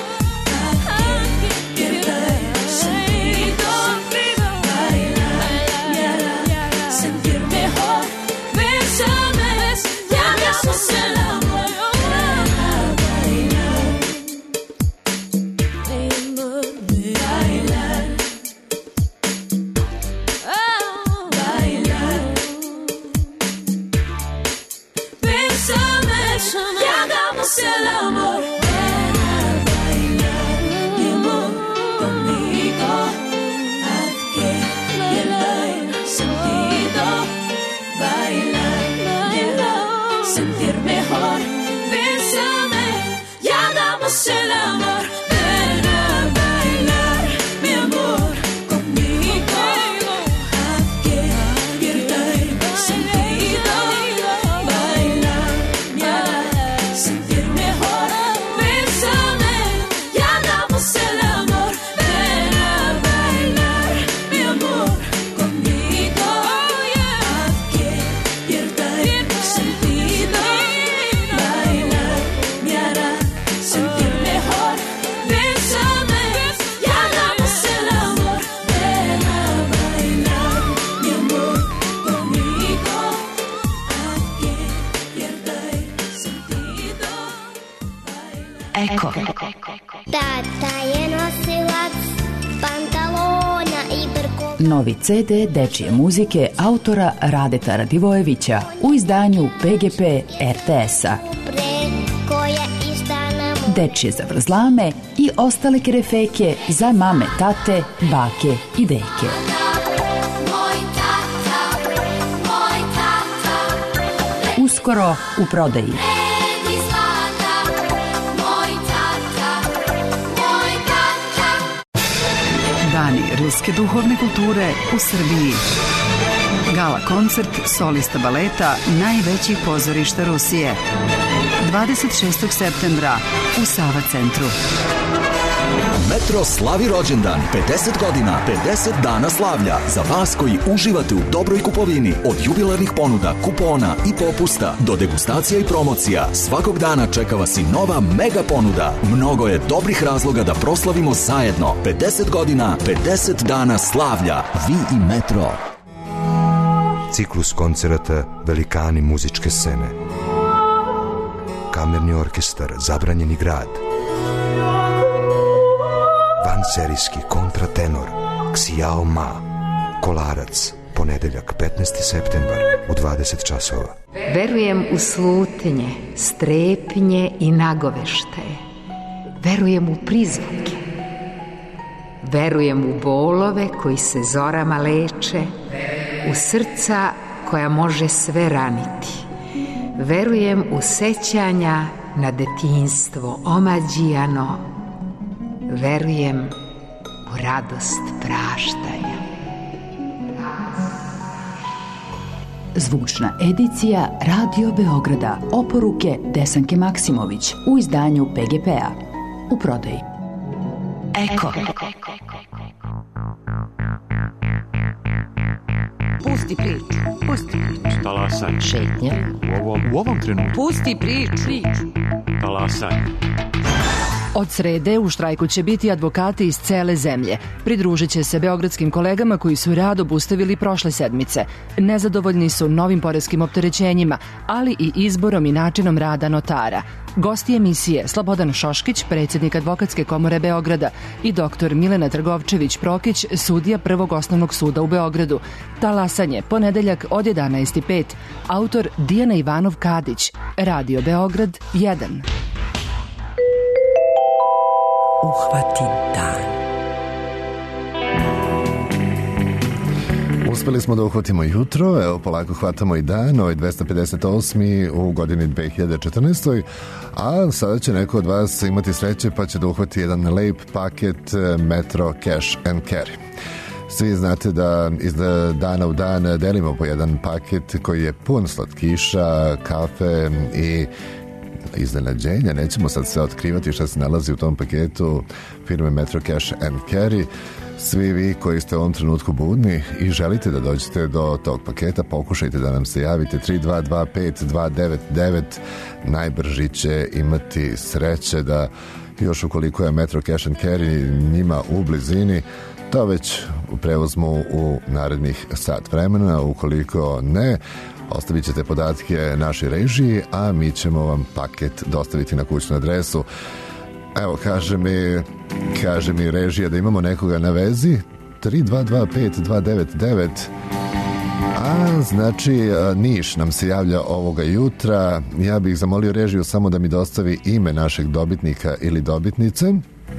El amor, ven a bailar, mi amor, conmigo, haz que pierda el sentido, bailar me hará sentir mejor, bésame y hagamos el amor, ven a bailar, mi amor, conmigo, haz que pierda el sentido, bailar me hará sentir mejor, bésame y hagamos el amor, ven a bailar, mi amor, conmigo, haz que pierda el sentido, bailar me hará sentir mejor, bésame y hagamos el amor, ven a bailar, mi amor, conmigo, haz que pierda el sentido. Eko. Tata je nosilac pantalona i brko. Novi CD dečije muzike autora Radeta Radivojevića u izdanju PGP RTS-a. Koja istana mu. Dečije zavrzlame i ostale kerefeke za mame, tate, bake i deke. Uskoro u prodaji. Dani ruske duhovne kulture u Srbiji. Gala koncert solista baleta najvećih pozorišta Rusije. 26. septembra u Sava centru. Metro slavi rođendan, 50 godina, 50 dana slavlja. Za vas koji uživate u dobroj kupovini, od jubilarnih ponuda, kupona i popusta do degustacija i promocija, svakog dana čeka vas i nova mega ponuda. Mnogo je dobrih razloga da proslavimo zajedno. 50 godina, 50 dana slavlja. Vi i Metro. Ciklus koncerata Velikani muzičke scene. Kamerni orkestar Zabranjeni grad. Vanserijski kontratenor Xiao Ma. Kolarac, ponedeljak 15. septembar u 20 časova. Verujem u slutnje, strepnje i nagoveštaje. Verujem u prizvuke. Verujem u bolove koji se zorama leče, u srca koja može sve raniti. Verujem u sećanja na detinjstvo omađijano. Verujem u radost praštanja. Zvučna edicija Radio Beograda. Oporuke Desanke Maksimović u izdanju PGP-a. U prodaji. Eko. Pusti priču. Pusti priču. Talasaj. Šetnja. U ovom trenutku. Pusti priču. Talasaj. Od srede u štrajku će biti advokati iz cele zemlje. Pridružit će se beogradskim kolegama koji su rad obustavili prošle sedmice. Nezadovoljni su novim poreskim opterećenjima, ali i izborom i načinom rada notara. Gosti emisije Slobodan Šoškić, predsjednik Advokatske komore Beograda, i dr. Milena Trgovčević-Prokić, sudija Prvog osnovnog suda u Beogradu. Talasanje, ponedeljak od 11:05. Autor Dijana Ivanov Kadić. Radio Beograd 1. Uhvati dan. Uspeli smo da uhvatimo jutro, evo polako hvatamo i dan, ovaj 258. u godini 2014. A sada će neko od vas imati sreće pa će da uhvati jedan lep paket Metro Cash and Carry. Svi znate da iz dana u dan delimo po jedan paket koji je pun slatkiša, kafe i iznenađenja. Nećemo sad sve otkrivati šta se nalazi u tom paketu firme Metro Cash and Carry. Svi vi koji ste u ovom trenutku budni i želite da dođete do tog paketa, pokušajte da nam se javite 3225-299. Najbrži će imati sreće da još ukoliko je Metro Cash and Carry njima u blizini, to već preuzmu u narednih sat vremena. Ukoliko ne, ostavit ćete podatke našoj režiji, a mi ćemo vam paket dostaviti na kućnu adresu. Evo, kaže mi režija da imamo nekoga na vezi. 3225-299. A znači Niš nam se javlja ovoga jutra. Ja bih zamolio režiju samo da mi dostavi ime našeg dobitnika ili dobitnice.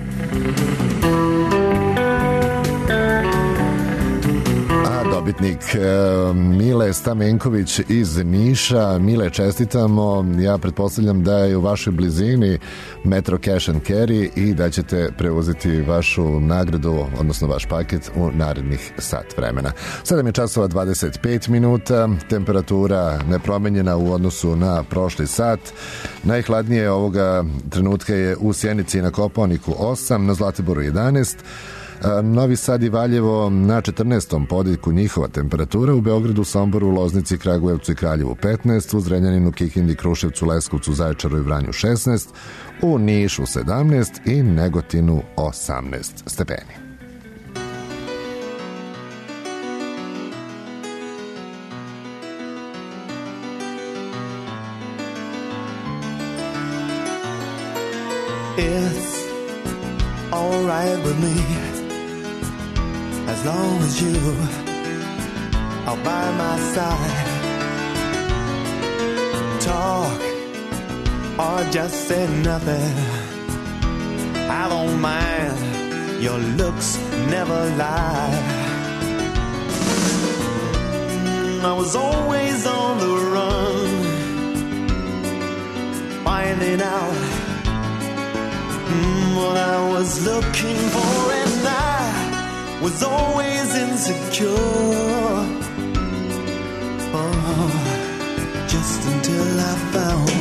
Dobitnik Mile Stamenković iz Niša. Mile, čestitamo. Ja pretpostavljam da je u vašoj blizini Metro Cash and Carry i da ćete preuzeti vašu nagradu, odnosno vaš paket u narednih sat vremena. 7 je časova 25 minuta, temperatura nepromenjena u odnosu na prošli sat. Najhladnije ovoga trenutka je u Sjenici i na Kopaoniku 8, na Zlatiboru 11, Novi Sad i Valjevo na 14. podijeljku njihova temperatura, u Beogradu, Somboru, Loznici, Kragujevcu i Kraljevu 15, u Zrenjaninu, Kikindi, Kruševcu, Leskovcu, Zaječaru i Vranju 16, u Nišu 17 i Negotinu 18 stepeni. It's all right with me, as long as you are by my side. Talk or just say nothing, I don't mind, your looks never lie. I was always on the run, finding out what I was looking for, and I was always insecure. Oh, just until I found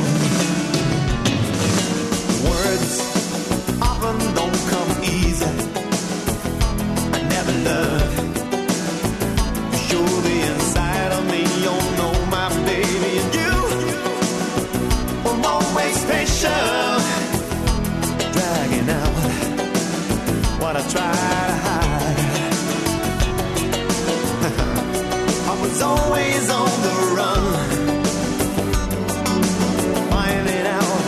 words often don't come easy. I never learned to show the inside of me. You know my baby, and you were always patient, dragging out what I tried to hide. I was always on the run, finding out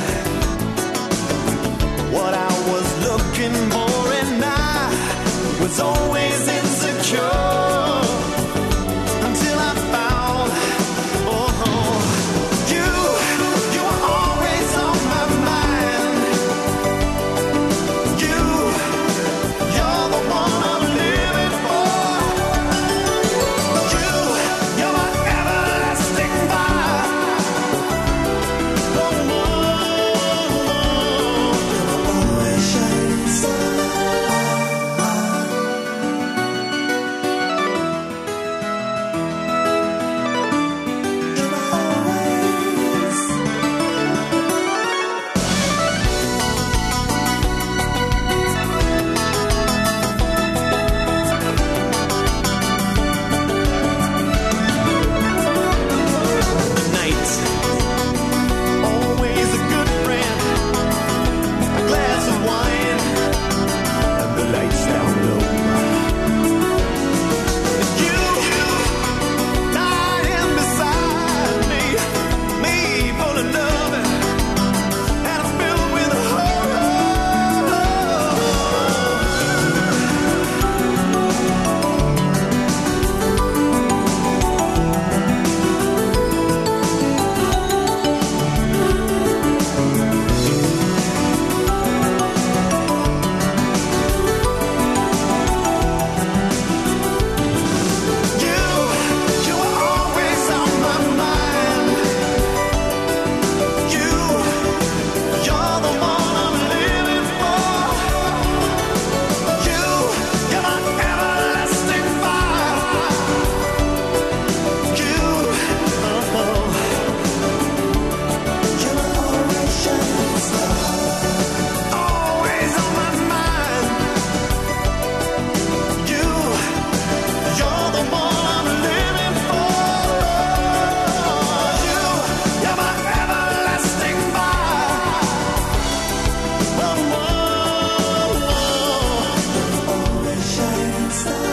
what I was looking for, and I was always insecure until I found, oh, you were always on my mind. You're the one I'm living for. You're my everlasting fire. Oh, you're always shining star. Night, always a good friend. A glass of wine and the lights down low. You lying beside me full of love, and I'm filled with horror. You were always on my mind. You're the one I'm living for. You're my everlasting fire. You're always shining star. Always on my mind. You're the one I'm living for. You're my everlasting fire. Always shining star.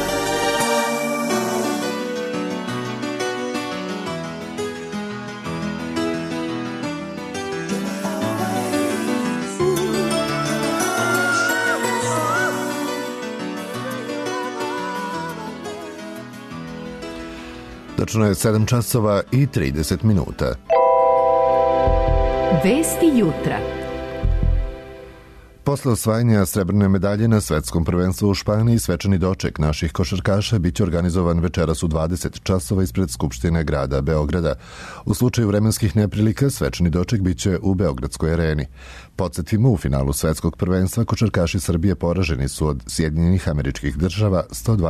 Tačno je 7 časova i 30 minuta. Vesti jutra. Posle osvajanja srebrne medalje na svetskom prvenstvu u Španiji, svečani doček naših košarkaša biće organizovan večeras u 20 časova ispred Skupštine grada Beograda. U slučaju vremenskih neprilika, svečani doček biće u Beogradskoj areni. Podsjetimo, u finalu svetskog prvenstva košarkaši Srbije poraženi su od Sjedinjenih Američkih Država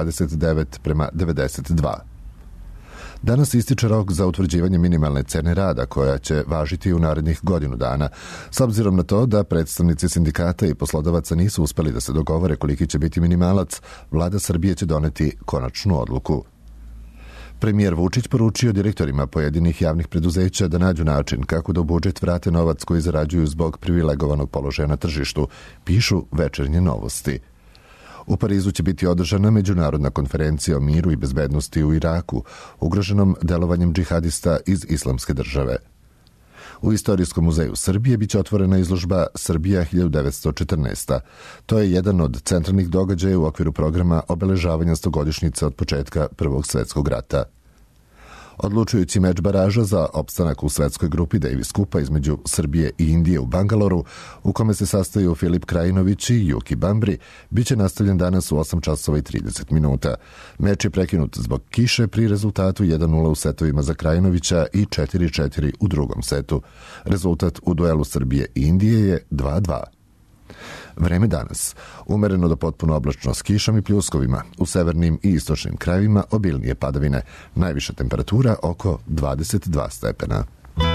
129-92. Danas ističe rok za utvrđivanje minimalne cene rada koja će važiti u narednih godinu dana. S obzirom na to da predstavnici sindikata i poslodavaca nisu uspeli da se dogovore koliki će biti minimalac, vlada Srbije će doneti konačnu odluku. Premijer Vučić poručio direktorima pojedinih javnih preduzeća da nađu način kako da u budžet vrate novac koji zarađuju zbog privilegovanog položaja na tržištu, pišu Večernje novosti. U Parizu će biti održana međunarodna konferencija o miru i bezbednosti u Iraku, ugroženom delovanjem džihadista iz Islamske države. U Istorijskom muzeju Srbije biće otvorena izložba Srbija 1914. To je jedan od centralnih događaja u okviru programa obeležavanja 100-godišnjice od početka Prvog svetskog rata. Odlučujući meč baraža za opstanak u svetskoj grupi Davis Kupa između Srbije i Indije u Bangaloru, u kome se sastaju Filip Krajinović i Juki Bambri, biće nastavljen danas u 8 časova i 30 minuta. Meč je prekinut zbog kiše pri rezultatu 1-0 u setovima za Krajinovića i 4-4 u drugom setu. Rezultat u duelu Srbije i Indije je 2-2. Vreme danas. Umereno do potpuno oblačno s kišom i pljuskovima. U severnim i istočnim krajevima obilnije padavine. Najviša temperatura oko 22 stepena.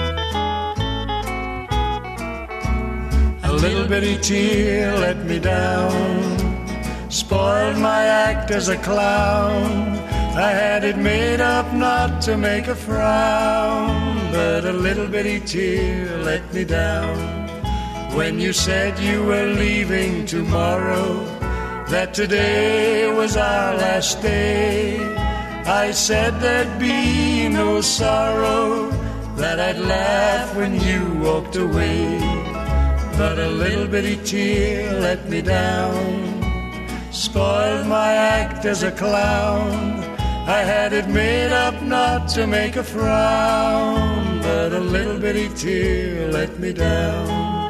A little bitty tear let me down, spoiled my act as a clown. I had it made up not to make a frown, but a little bitty tear let me down. When you said you were leaving tomorrow, that today was our last day, I said there'd be no sorrow, that I'd laugh when you walked away. But a little bitty tear let me down, spoiled my act as a clown. I had it made up not to make a frown, but a little bitty tear let me down.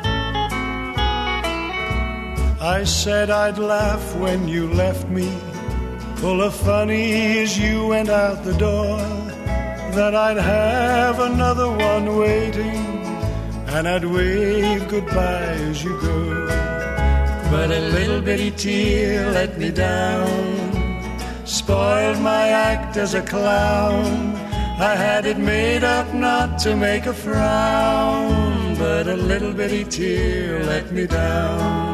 I said I'd laugh when you left me, full of funny as you went out the door, that I'd have another one waiting, and I'd wave goodbye as you go. But a little bitty tear let me down, spoiled my act as a clown. I had it made up not to make a frown, but a little bitty tear let me down.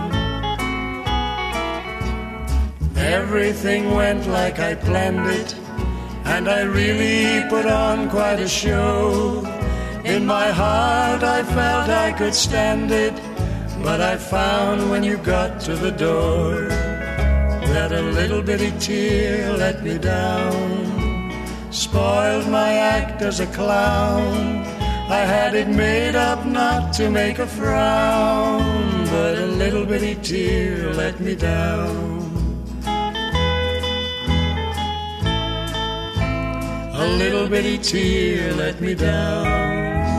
Everything went like I planned it, and I really put on quite a show. In my heart I felt I could stand it, but I found when you got to the door that a little bitty tear let me down, spoiled my act as a clown. I had it made up not to make a frown, but a little bitty tear let me down. A little bitty tear let me down.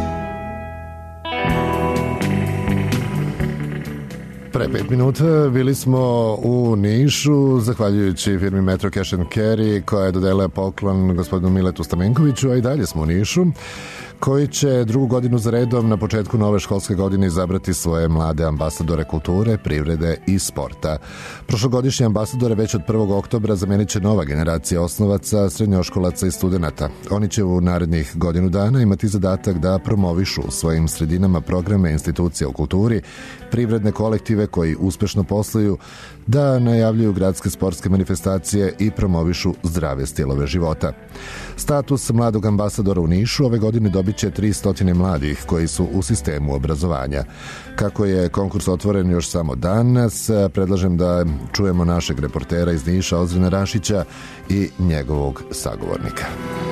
Pre 5 minuta bili smo u Nišu, zahvaljujući firmi Metro Cash & Carry, koja je dodelila poklon gospodinu Miletu Stamenkoviću, a i dalje smo u Nišu, koji će drugu godinu za redom na početku nove školske godine izabrati svoje mlade ambasadore kulture, privrede i sporta. Prošlogodišnje ambasadore već od 1. oktobra zamenit će nova generacija osnovaca, srednjoškolaca i studenta. Oni će u narednih godinu dana imati zadatak da promovišu u svojim sredinama programe institucija u kulturi, privredne kolektive koji uspešno posluju, da najavljuju gradske sportske manifestacije i promovišu zdrave stilove života. Status mladog ambasadora u Nišu ove godine dobit će 300 mladih koji su u sistemu obrazovanja. Kako je konkurs otvoren još samo danas, predlažem da čujemo našeg reportera iz Niša, Ozrena Rašića, i njegovog sagovornika.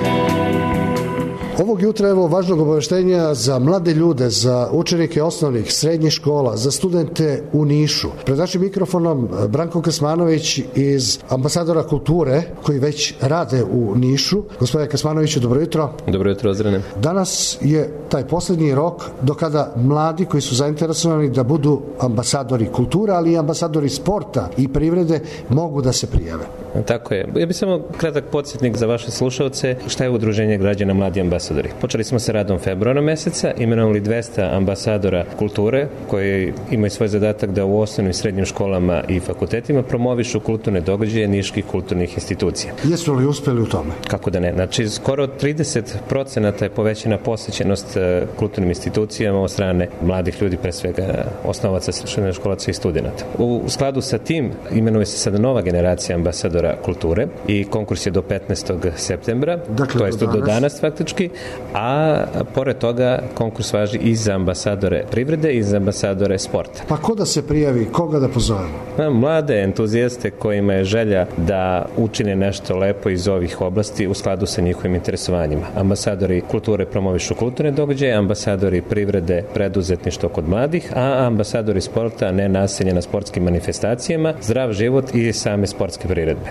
Ovog jutra evo važnog obaveštenja za mlade ljude, za učenike osnovnih, srednjih škola, za studente u Nišu. Pred našim mikrofonom Branko Kasmanović iz ambasadora kulture koji već rade u Nišu. Gospodine Kasmanoviću, dobro jutro. Dobro jutro, Ozrene. Danas je taj poslednji rok do kada mladi koji su zainteresovani da budu ambasadori kulture, ali i ambasadori sporta i privrede mogu da se prijave. Tako je. Ja bih samo kratak podsjetnik za vaše slušalce šta je Udruženje građana Mladi ambasadori. Počeli smo sa radom februara meseca, imenovali 200 ambasadora kulture koji imaju svoj zadatak da u osnovnim i srednjim školama i fakultetima promovišu kulturne događaje niških kulturnih institucija. Jesu li uspeli u tome? Kako da ne? Znači, skoro 30% je povećana posvećenost kulturnim institucijama od strane mladih ljudi, pre svega osnovaca, srednjoškolaca i studenta. U skladu sa tim imenuje se sada nova generacija ambasadora kulture i konkurs je do 15. septembra, dakle, to jest do danas faktički, a pored toga konkurs važi i za ambasadore privrede i za ambasadore sporta. Pa ko da se prijavi, koga da pozovemo? Mlade entuzijaste kojima je želja da učine nešto lepo iz ovih oblasti u skladu sa njihovim interesovanjima. Ambasadori kulture promovišu kulturne događaje, ambasadori privrede preduzetništvo kod mladih, a ambasadori sporta nenasilje na sportskim manifestacijama, zdrav život i same sportske priredbe.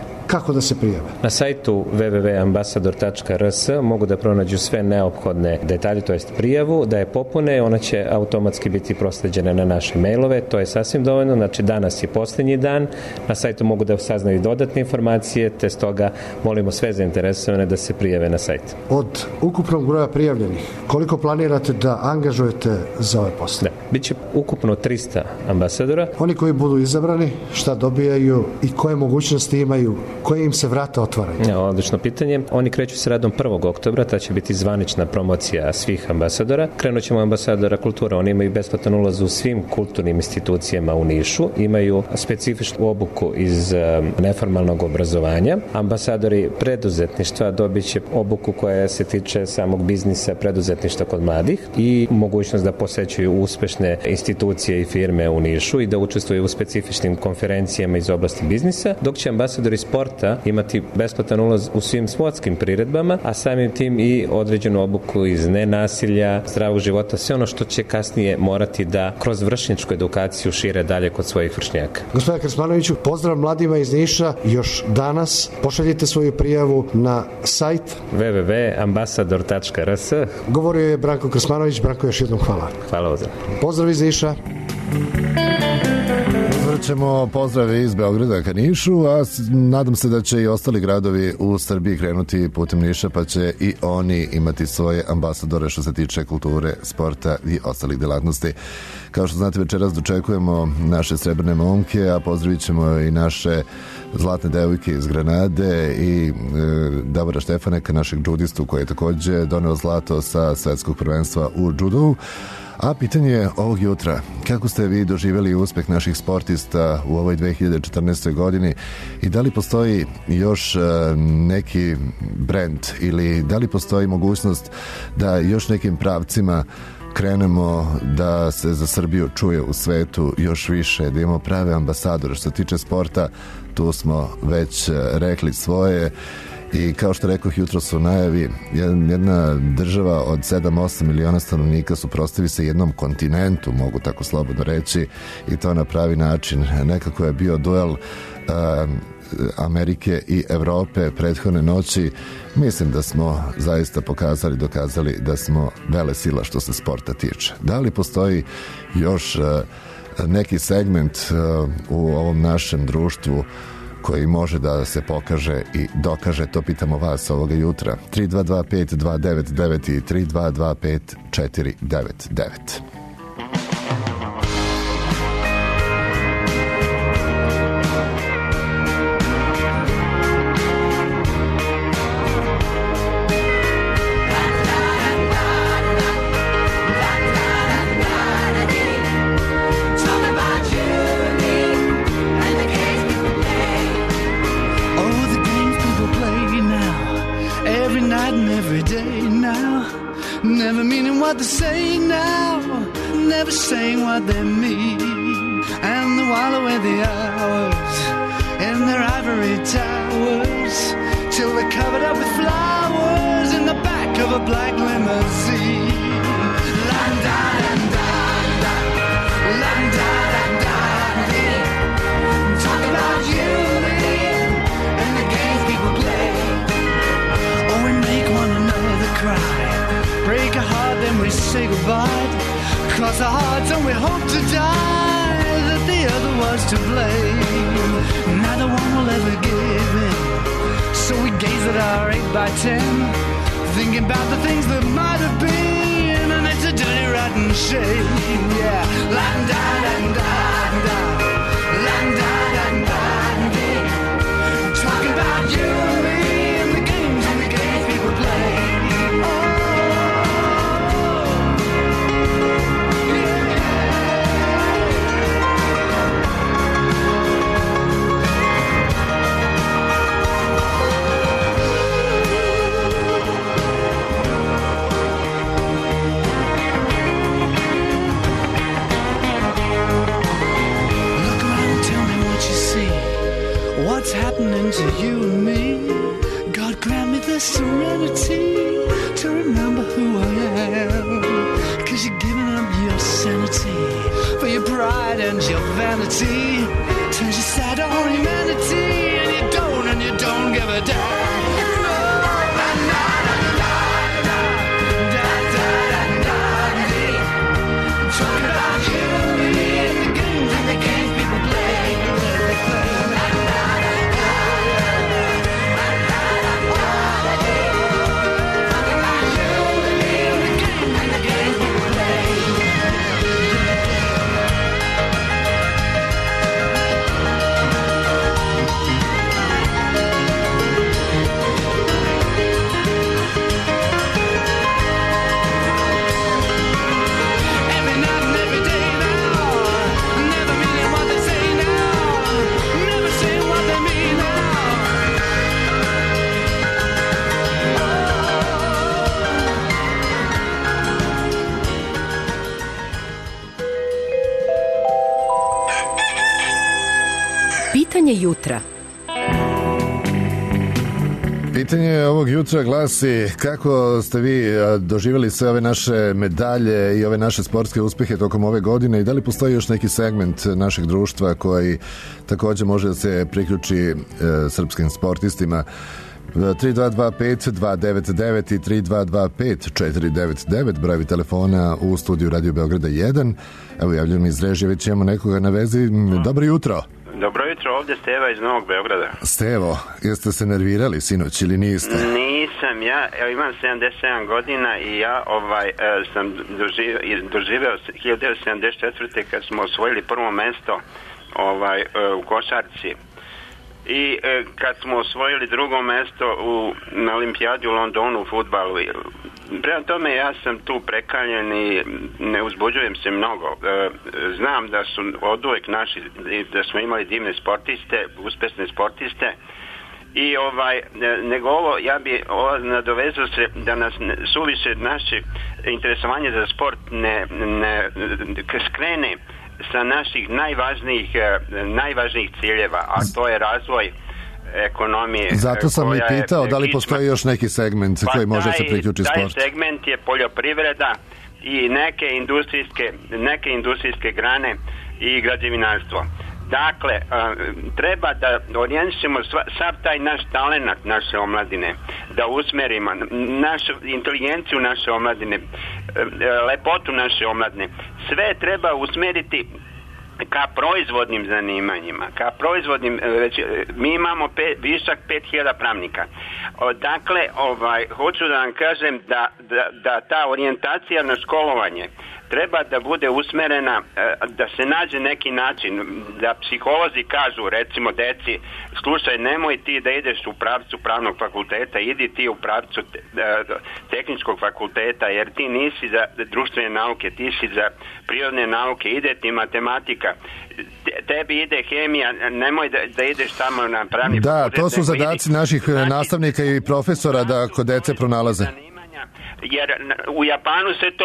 Kako da se prijave? Na sajtu www.ambasador.rs mogu da pronađu sve neophodne detalje, to jest prijavu, da je popune, ona će automatski biti prosleđena na naše mailove, to je sasvim dovoljno, znači danas je posljednji dan, na sajtu mogu da saznaju dodatne informacije, te stoga molimo sve zainteresovane da se prijave na sajt. Od ukupnog broja prijavljenih, koliko planirate da angažujete za ove posle? Da, bit će ukupno 300 ambasadora. Oni koji budu izabrani, šta dobijaju i koje mogućnosti imaju, koje im se vrata otvaraju? Odlično pitanje. Oni kreću s radom 1. oktobra, ta će biti zvanična promocija svih ambasadora. Krenut ćemo ambasadora kulture, oni imaju besplatan ulaz u svim kulturnim institucijama u Nišu, imaju specifičnu obuku iz neformalnog obrazovanja. Ambasadori preduzetništva dobit će obuku koja se tiče samog biznisa preduzetništva kod mladih i mogućnost da posećuju uspešne institucije i firme u Nišu i da učestvuju u specifičnim konferencijama iz oblasti biznisa, dok će ambasadori sporta imati besplatan ulaz u svim sportskim priredbama, a samim tim i određenu obuku iz nenasilja, zdravog života, sve ono što će kasnije morati da kroz vršnjačku edukaciju šire dalje kod svojih vršnjaka. Gospodine Krsmanoviću, pozdrav mladima iz Niša još danas. Pošaljite svoju prijavu na sajt www.ambasador.rs. Govorio je Branko Krsmanović. Branko, još jednom hvala. Hvala vam. Pozdrav iz Niša. Ćemo pozdrave iz Beograda ka Nišu, a nadam se da će i ostali gradovi u Srbiji krenuti putem Niša, pa će i oni imati svoje ambasadore što se tiče kulture, sporta i ostalih delatnosti. Kao što znate, večeras dočekujemo naše srebrne momke, a pozdravit ćemo i naše zlatne devojke iz Granade i Davora Štefaneka, našeg džudistu koji je takođe doneo zlato sa svetskog prvenstva u džudu. A pitanje ovog jutra, kako ste vi doživjeli uspeh naših sportista u ovoj 2014. godini i da li postoji još neki brend ili da li postoji mogućnost da još nekim pravcima krenemo da se za Srbiju čuje u svetu još više, da imamo prave ambasadore. Što se tiče sporta, tu smo već rekli svoje. I kao što rekoh jutros u najavi, jedna država od 7-8 miliona stanovnika suprotstavi se jednom kontinentu, mogu tako slobodno reći, i to na pravi način. Nekako je bio duel Amerike i Evrope prethodne noći. Mislim da smo zaista dokazali da smo velesila što se sporta tiče. Da li postoji još neki segment u ovom našem društvu koji može da se pokaže i dokaže, to pitamo vas ovoga jutra. 3225-299 i 3225-499. Never meaning what they say now, never saying what they mean, and they while away the hours in their ivory towers till they're covered up with flowers in the back of a black limousine. Talk about you and the games people play. Oh, we make one another cry, break a heart, then we say goodbye. Cross our hearts and we hope to die that the other was to blame. Neither one will ever give in, so we gaze at our 8x10, thinking about the things that might have been, and it's a dirty rotten shame. Yeah, la-da-da-da-da, la-da-da-da-da. Talking about you and me and the games people play. What's happening to you and me? God grant me the serenity to remember who I am. 'Cause you're giving up your sanity for your pride and your vanity. Turns your sad on humanity, and you don't don't give a damn. Talking about you and me and the games people play. Pitanje jutra. Pitanje ovog jutra glasi kako ste vi doživjeli sve ove naše medalje i ove naše sportske uspjehe tokom ove godine i da li postoji još neki segment našeg društva koji također može da se priključi srpskim sportistima. 3225-299 i 3225-499 brojevi telefona u studiju Radio Beograda 1. Evo javljam iz režije, već imamo nekoga na vezi. Dobro jutro. Dobro jutro, ovdje Steva iz Novog Beograda. Stevo, jeste se nervirali sinoć ili niste? Nisam, ja imam 77 godina i ja sam doživeo 1974. kad smo osvojili prvo mesto u košarci. I kad smo osvojili drugo mesto na olimpijadi u Londonu u fudbalu. Prema tome ja sam tu prekaljen i ne uzbuđujem se mnogo. Znam da su oduvek naši, da smo imali divne sportiste, uspešne sportiste. I nego ovo, ja bi nadovezao se da nas suviše naše interesovanje za sport ne skrene sa naših najvažnijih ciljeva, a to je razvoj ekonomije. Zato sam i pitao da li postoji još neki segment koji može se priključiti sport. Taj segment je poljoprivreda i neke industrijske grane i građevinarstvo. Dakle, treba da orijentišemo sav taj naš talenat naše omladine, da usmerimo našu inteligenciju naše omladine, lepotu naše omladine. Sve treba usmeriti ka proizvodnim zanimanjima, mi imamo višak 5000 pravnika. Dakle, hoću da vam kažem da ta orijentacija na školovanje treba da bude usmerena, da se nađe neki način, da psiholozi kažu, recimo deci, slušaj, nemoj ti da ideš u pravcu pravnog fakulteta, idi ti u pravcu tehničkog fakulteta, jer ti nisi za društvene nauke, ti si za prirodne nauke, ide ti matematika, tebi ide hemija, nemoj da ideš tamo na pravni fakultet. Da, to su zadaci naših nastavnika i profesora da kod dece pronalaze. Jer u Japanu se to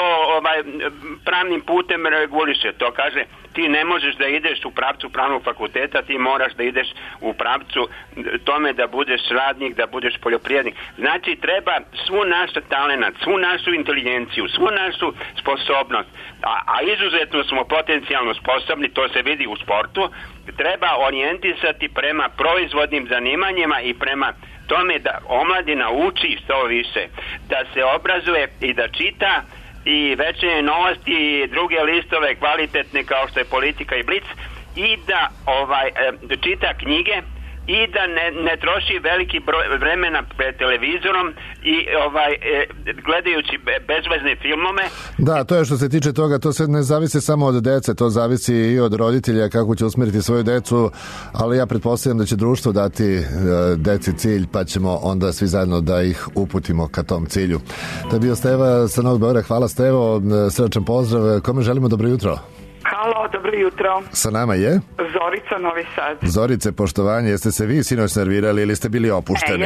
pravnim putem reguliše. To kaže, ti ne možeš da ideš u pravcu pravnog fakulteta, ti moraš da ideš u pravcu tome da budeš radnik, da budeš poljoprivrednik. Znači, treba svu našu talenat, svu našu inteligenciju, svu našu sposobnost, a izuzetno smo potencijalno sposobni, to se vidi u sportu, treba orijentisati prema proizvodnim zanimanjima i prema tome da omladina uči što više, da se obrazuje i da čita i Večernje novosti i druge listove kvalitetne kao što je Politika i Blic i da čita knjige i da ne troši veliki broj vremena pred televizorom i gledajući bezvezne filmove. Da, to je što se tiče toga, to se ne zavisi samo od dece, to zavisi i od roditelja kako će usmeriti svoju decu, ali ja pretpostavljam da će društvo dati deci cilj, pa ćemo onda svi zajedno da ih uputimo ka tom cilju. To je bio Steva sa Novog Beograda. Hvala Stevo, srdačan pozdrav. Kome želimo dobro jutro? Halo, dobro jutro. Sa nama je? Zorica, Novi Sad. Zorice, poštovanje, jeste se vi sinoć nervirali ili ste bili opušteni?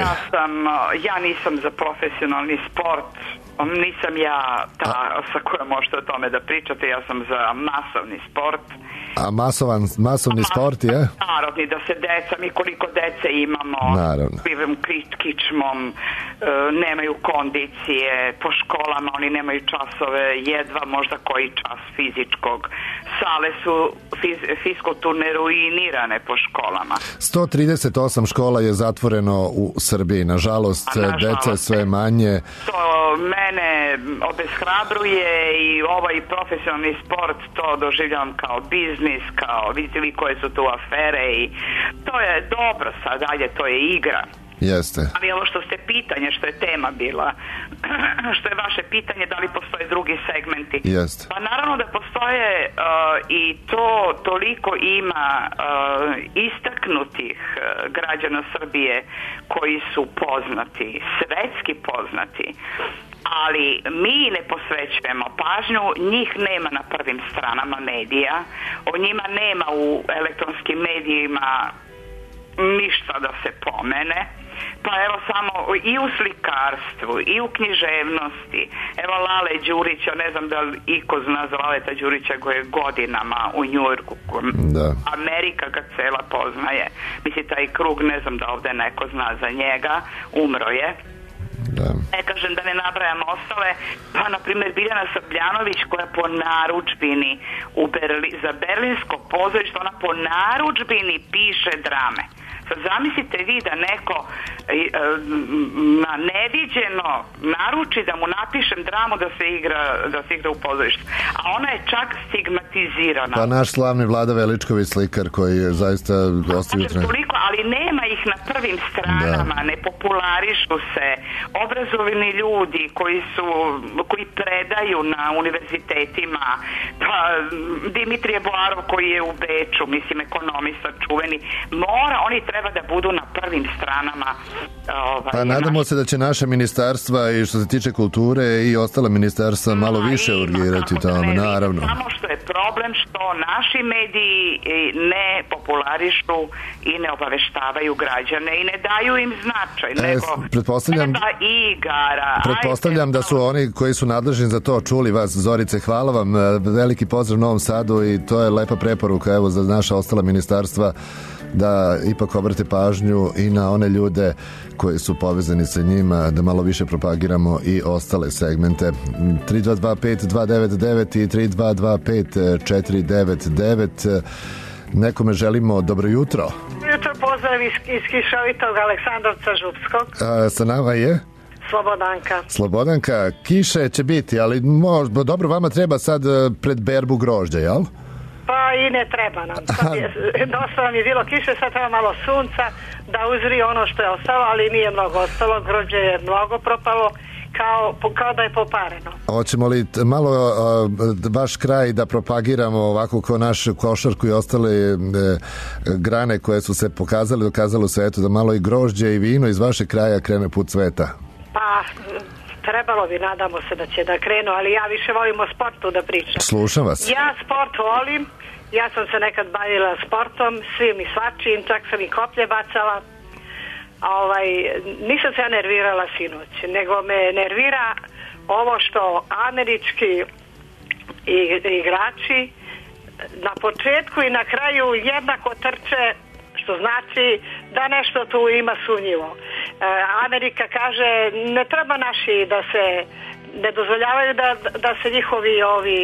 Ja nisam za profesionalni sport, nisam ja ta sa kojom možete o tome da pričate, ja sam za masovni sport. A masovni sport je? Narodni, da se deca, mi koliko dece imamo, naravno, bivim kičmom, nemaju kondicije, po školama oni nemaju časove, jedva možda koji čas fizičkog. Sale su fiskulturne ruinirane po školama. 138 škola je zatvoreno u Srbiji, nažalost, dece sve manje. To mene obeshrabruje i ovaj profesionalni sport to doživljavam kao biznis, kao vidite vi koje su tu afere i to je dobro sad, dalje, to je igra. Jeste. Ali ovo što ste pitanje, što je tema bila, što je vaše pitanje, da li postoje drugi segmenti? Jeste. Pa naravno da postoje i to toliko ima istaknutih građana Srbije koji su poznati, svetski poznati, ali mi ne posvećujemo pažnju, njih nema na prvim stranama medija, o njima nema u elektronskim medijima ništa da se pomene. Pa evo samo i u slikarstvu i u književnosti. Evo Lale Đurić, ja ne znam da li iko zna za Laleta Đurića koji je godinama u Njujorku. Da. Amerika ga cela poznaje. Mislim, taj krug, ne znam da ovde neko zna za njega, umro je. Da. Ne kažem da ne nabrajam ostale, pa na primjer Biljana Srbljanović koja po narudžbini za berlinsko pozorište, ona po narudžbini piše drame. Zamislite vi da neko na neviđeno naruči da mu napišem dramu da se igra u pozorištu. A ona je čak stigmatizirana. Pa naš slavni Vlada Veličković, slikar koji je zaista ostavio toliko, ali nema ih na prvim stranama, ne popularišu se. Obrazovani ljudi koji predaju na univerzitetima, pa Dimitrije Boarov koji je u Beču, mislim ekonomista čuveni, oni treba da budu na prvim stranama. Pa nadamo se da će naša ministarstva i što se tiče kulture i ostala ministarstva malo više urgirati u tome, naravno. Samo što je problem što naši mediji ne popularišu i ne obaveštavaju građane i ne daju im značaj, nego pretpostavljam da su oni koji su nadležni za to čuli vas. Zorice, hvala vam, veliki pozdrav Novom Sadu i to je lepa preporuka evo za naša ostala ministarstva da ipak obrate pažnju i na one ljude koji su povezani sa njima, da malo više propagiramo i ostale segmente. 3225-299 i 3225-499. Nekome želimo dobro jutro. Jutro, pozdrav iz kišovitog Aleksandrovca Župskog. Sa nama je? Slobodanka, kiše će biti, ali dobro, vama treba sad pred berbu grožđa, jel? Pa i ne treba nam. Dosta nam je bilo kiše, sad treba malo sunca da uzri ono što je ostalo, ali nije mnogo ostalo, grožđe je mnogo propalo, kao da je popareno. Hoćemo li malo vaš kraj da propagiramo ovako kao našu košarku i ostale grane koje su se dokazale u svetu, da malo i grožđe i vino iz vašeg kraja krene put sveta? Pa trebalo bi, nadamo se da će da krenu, ali ja više volim o sportu da pričam. Slušam vas. Ja sport volim, ja sam se nekad bavila sportom, svim i svačim, čak sam i koplje bacala. Nisam se ja nervirala sinoć, nego me nervira ovo što američki igrači na početku i na kraju jednako trče, što znači da nešto tu ima sumnjivo. Amerika kaže ne treba naši da se ne dozvoljavaju da se njihovi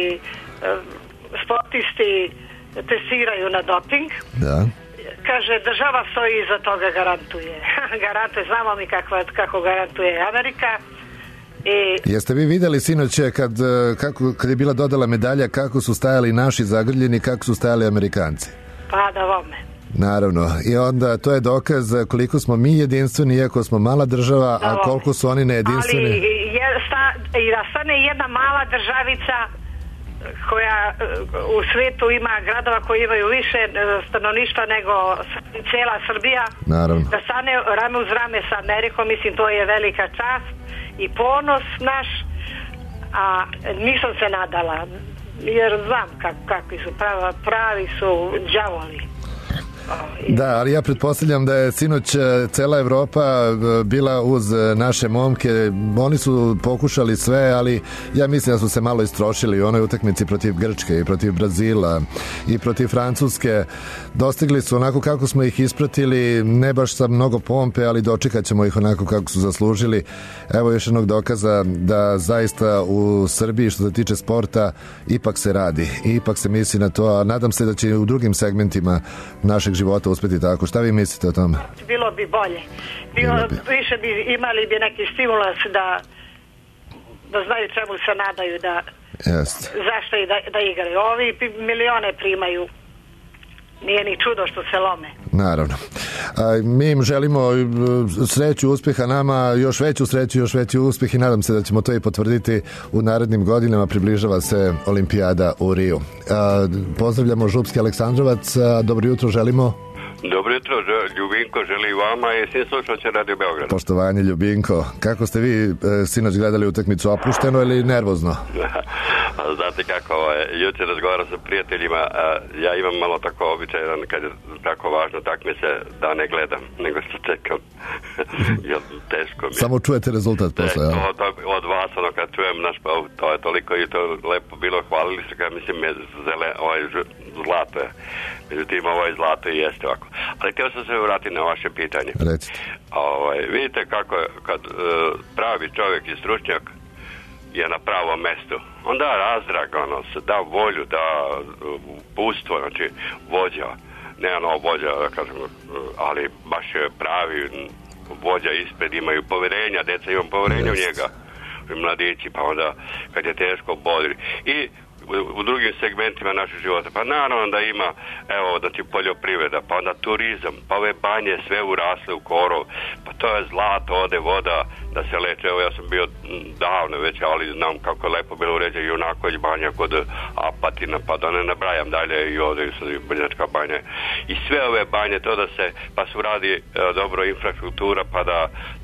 sportisti testiraju na doping. Da. Kaže država stoji iza toga, garantuje. Znamo mi kako garantuje Amerika. Jeste vi vidjeli sinoć kad je bila dodala medalja kako su stajali naši zagrljeni, kako su stajali Amerikanci? Pa da vome. Naravno, i onda to je dokaz koliko smo mi jedinstveni, iako smo mala država, a koliko su oni nejedinstveni. Ali i da stane jedna mala državica koja u svijetu ima gradova koji imaju više stanovništva nego cijela Srbija. Naravno. Da stane rame uz rame sa Amerikom, mislim to je velika čast i ponos naš, a nisam se nadala jer znam kakvi su pravi su đavoli. Da, ali ja pretpostavljam da je sinoć cela Evropa bila uz naše momke. Oni su pokušali sve, ali ja mislim da su se malo istrošili u onoj utakmici protiv Grčke i protiv Brazila i protiv Francuske. Dostigli su onako kako smo ih ispratili, ne baš sa mnogo pompe, ali dočekat ćemo ih onako kako su zaslužili. Evo još jednog dokaza da zaista u Srbiji što se tiče sporta ipak se radi i ipak se misli na to, a nadam se da će u drugim segmentima našeg života uspeti tako. Šta vi mislite o tome? Bilo bi bolje. Više bi imali bi neki stimulans da znaju čemu se nadaju, da zašto i da igraju. Ovi milione primaju. Nije ni čudo što se lome. Naravno. Mi im želimo sreću, uspjeha nama, još veću sreću, još veći uspjeh i nadam se da ćemo to i potvrditi u narednim godinama. Približava se olimpijada u Riju. Pozdravljamo Župski Aleksandrovac. Dobro jutro želimo. Dobro jutro, Ljubinko želi vama i svim slušalcima Radio Beograd. Poštovanje Ljubinko, kako ste vi sinoć gledali utakmicu, opušteno ili nervozno? Znate kako, juče razgovarao sa prijateljima, ja imam malo tako običaj, kad je tako važno takmice da ne gledam, nego što čekam. Teško mi. Samo čujete rezultat posle, ja? Od vas, kad čujem, pa to je toliko i to lepo bilo, hvalili se kad mislim zlato je. Međutim, ovo je zlato i jeste ovako. Ali htio sam se vratiti na vaše pitanje. Recite. Vidite kako kad pravi čovjek i stručnjak je na pravom mjestu, on da razdraganost, da volju, da pustvo, znači vođa, ne vođa, da kažem, ali baš je pravi vođa ispred, imaju povjerenja, djeca imaju povjerenja u njega, mladići, pa onda kad je teško bodri. I u drugim segmentima našeg života. Pa naravno da ima, evo, znači poljoprivreda, pa onda turizam, pa ove banje sve urasle u korov, pa to je zlato, ode voda da se leče. Evo, ja sam bio davno već, ali znam kako je lepo bilo uređeno i onako je banja kod Apatina, pa da ne nabrajam dalje i ovdje i Brnjačka banja. I sve ove banje, to da se, pa su radi dobro infrastruktura, pa da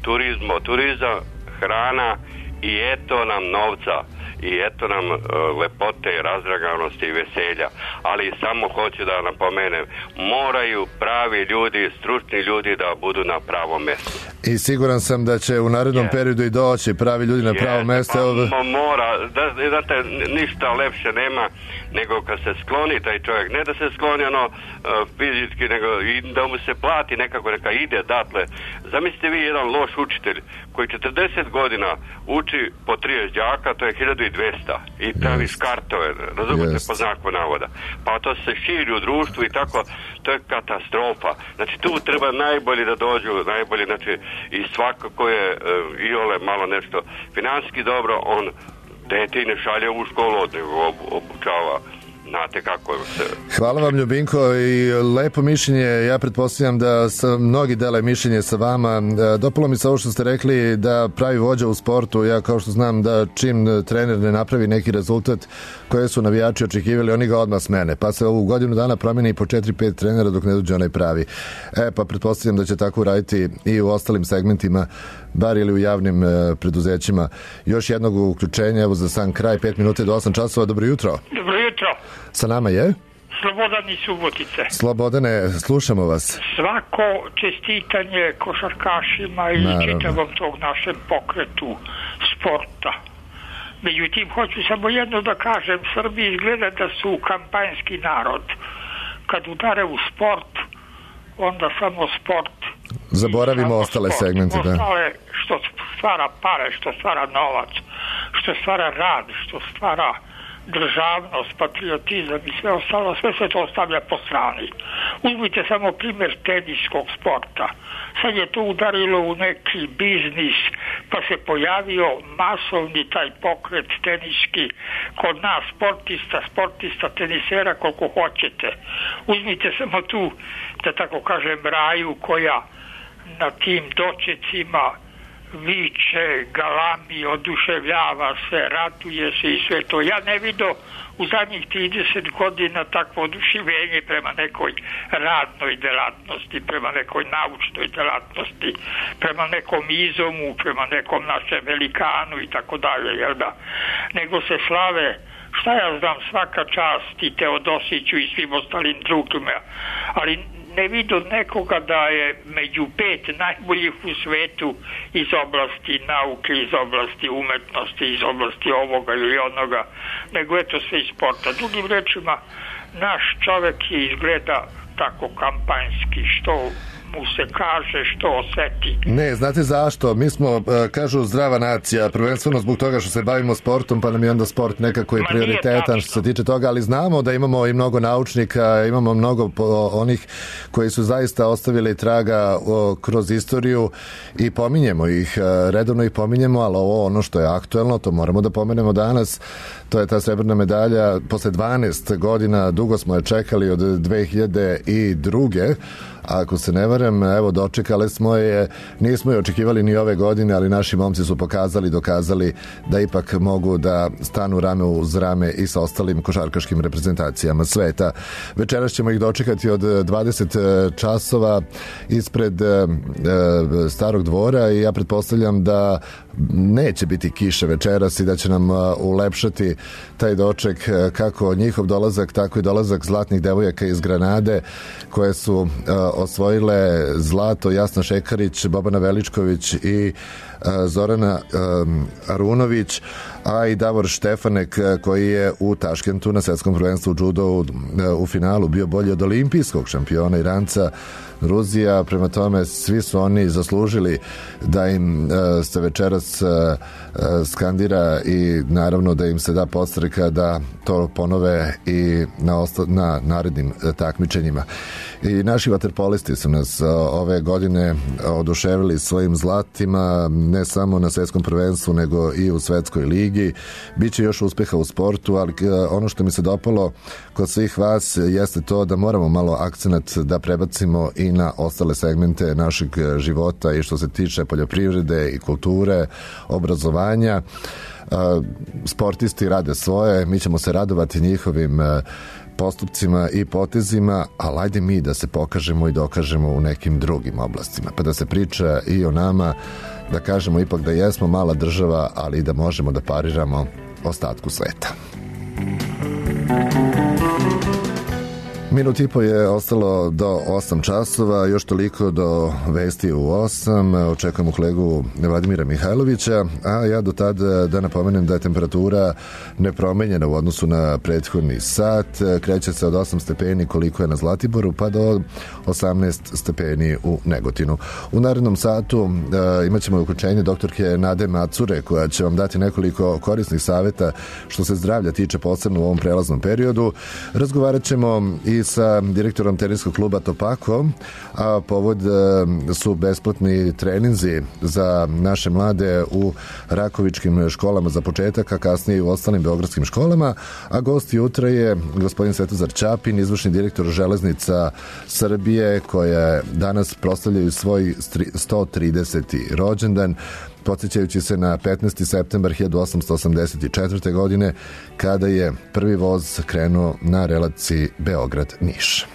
turizam, hrana i eto nam novca. I eto nam lepote, razdraganosti i veselja. Ali samo hoću da napomenem, moraju pravi ljudi, stručni ljudi da budu na pravom mjestu. I siguran sam da će u narednom periodu i doći pravi ljudi na pravo mjesto. Mora, znate, ništa lepše nema nego kad se skloni taj čovjek. Ne da se skloni fizički, nego i da mu se plati nekako, neka ide datle. Zamislite vi jedan loš učitelj koji 40 godina uči po 30 đaka, to je 1200 i pravi škartove, razumete, po znaku navoda. Pa to se širi u društvu i tako, to je katastrofa. Znači tu treba najbolji da dođu, najbolji, znači i svako ko je iole malo nešto financijski dobro, on dete i ne šalje u školu, nego obučava. Znate kako se... Hvala vam Ljubinko i lepo mišljenje. Ja pretpostavljam da mnogi dele mišljenje sa vama. Dopalo mi se ovo što ste rekli da pravi vođa u sportu. Ja kao što znam da čim trener ne napravi neki rezultat koje su navijači očekivali, oni ga odmah smene. Pa se ovu godinu dana promijeni i po 4-5 trenera dok ne dođe onaj pravi. Pa pretpostavljam da će tako uraditi i u ostalim segmentima, bar ili u javnim preduzećima. Još jednog uključenja, evo za sam kraj, 5 minuta do 8 časova. Dobro jutro. Dobro jutro. Sa nama je? Slobodan iz Subotice. Slobodane, slušamo vas. Svako čestitanje košarkašima i čitavom tog našem pokretu sporta. Međutim, hoću samo jedno da kažem, Srbi izgleda da su kampanjski narod. Kad udare u sport, onda samo sport. Zaboravimo ostale segmente. Ostale što stvara pare, što stvara novac, što stvara rad, što stvara državnost, patriotizam i sve ostalo, sve se to ostavlja po strani. Uzmite samo primjer teniskog sporta. Sad je to udarilo u neki biznis, pa se pojavio masovni taj pokret teniski kod nas, sportista, tenisera koliko hoćete. Uzmite samo tu, da tako kažem, Raju koja na tim dočecima viče, galami, oduševljava se, ratuje se i sve to. Ja ne vidio u zadnjih 30 godina takvo oduševljenje prema nekoj radnoj delatnosti, prema nekoj naučnoj delatnosti, prema nekom izomu, prema nekom našem velikanu i tako dalje, jel da? Nego se slave, šta ja znam, svaka čast i Teodosiću i svim ostalim drugima, ali ne vidu nekoga da je među 5 najboljih u svetu iz oblasti nauke, iz oblasti umetnosti, iz oblasti ovoga ili onoga, nego eto sve iz sporta. Drugim rečima, naš čovek je izgleda tako kampanjski, što mu se kaže, što oseti. Ne, znate zašto? Mi smo, kažu, zdrava nacija, prvenstveno zbog toga što se bavimo sportom, pa nam je onda sport nekako i prioritetan što se tiče toga, ali znamo da imamo i mnogo naučnika, imamo mnogo onih koji su zaista ostavili traga kroz istoriju i pominjemo ih, redovno ih pominjemo, ali ovo ono što je aktuelno, to moramo da pomenemo danas, to je ta srebrna medalja, posle 12 godina, dugo smo je čekali od 2002. Ako se ne varam, evo dočekali smo je, nismo je očekivali ni ove godine, ali naši momci su dokazali da ipak mogu da stanu rame uz rame i sa ostalim košarkaškim reprezentacijama sveta. Večeras ćemo ih dočekati od 20 časova ispred Starog dvora i ja pretpostavljam da neće biti kiše večeras i da će nam ulepšati taj doček kako njihov dolazak, tako i dolazak zlatnih devojaka iz Granade koje su osvojile zlato, Jasna Šekarić, Bobana Veličković i Zorana Arunović, a i Davor Štefanek koji je u Taškentu na svetskom prvenstvu u judu u finalu bio bolji od olimpijskog šampiona Iranca Ruzija. Prema tome svi su oni zaslužili da im se večeras skandira i naravno da im se da podstreka da to ponove i na narednim takmičenjima. I naši vaterpolisti su nas ove godine oduševili svojim zlatima, ne samo na svetskom prvenstvu nego i u svetskoj ligi. Biće još uspeha u sportu, ali ono što mi se dopalo kod svih vas jeste to da moramo malo akcenat da prebacimo i na ostale segmente našeg života i što se tiče poljoprivrede i kulture, obrazovanja. Sportisti rade svoje, mi ćemo se radovati njihovim postupcima i potezima, ali ajde mi da se pokažemo i dokažemo u nekim drugim oblastima, pa da se priča i o nama, da kažemo ipak da jesmo mala država, ali da možemo da pariramo ostatku sveta. Minut i po je ostalo do 8 časova, još toliko do vesti u 8. Očekujemo kolegu Vladimira Mihajlovića, a ja do tada da napomenem da je temperatura nepromenjena u odnosu na prethodni sat. Kreće se od 8 stepeni koliko je na Zlatiboru, pa do 18 stepeni u Negotinu. U narednom satu imat ćemo uključenje doktorke Nade Macure, koja će vam dati nekoliko korisnih savjeta što se zdravlja tiče, posebno u ovom prelaznom periodu. Razgovarat ćemo i sa direktorom teniskog kluba Topako, a povod su besplatni treninzi za naše mlade u Rakovičkim školama za početak, a kasnije i u ostalim beogradskim školama, a gost jutra je gospodin Svetozar Ćapin, izvršni direktor Železnica Srbije, koja danas proslavljaju svoj 130. rođendan, podsjećajući se na 15. septembar 1884. godine, kada je prvi voz krenuo na relaciji Beograd-Niš.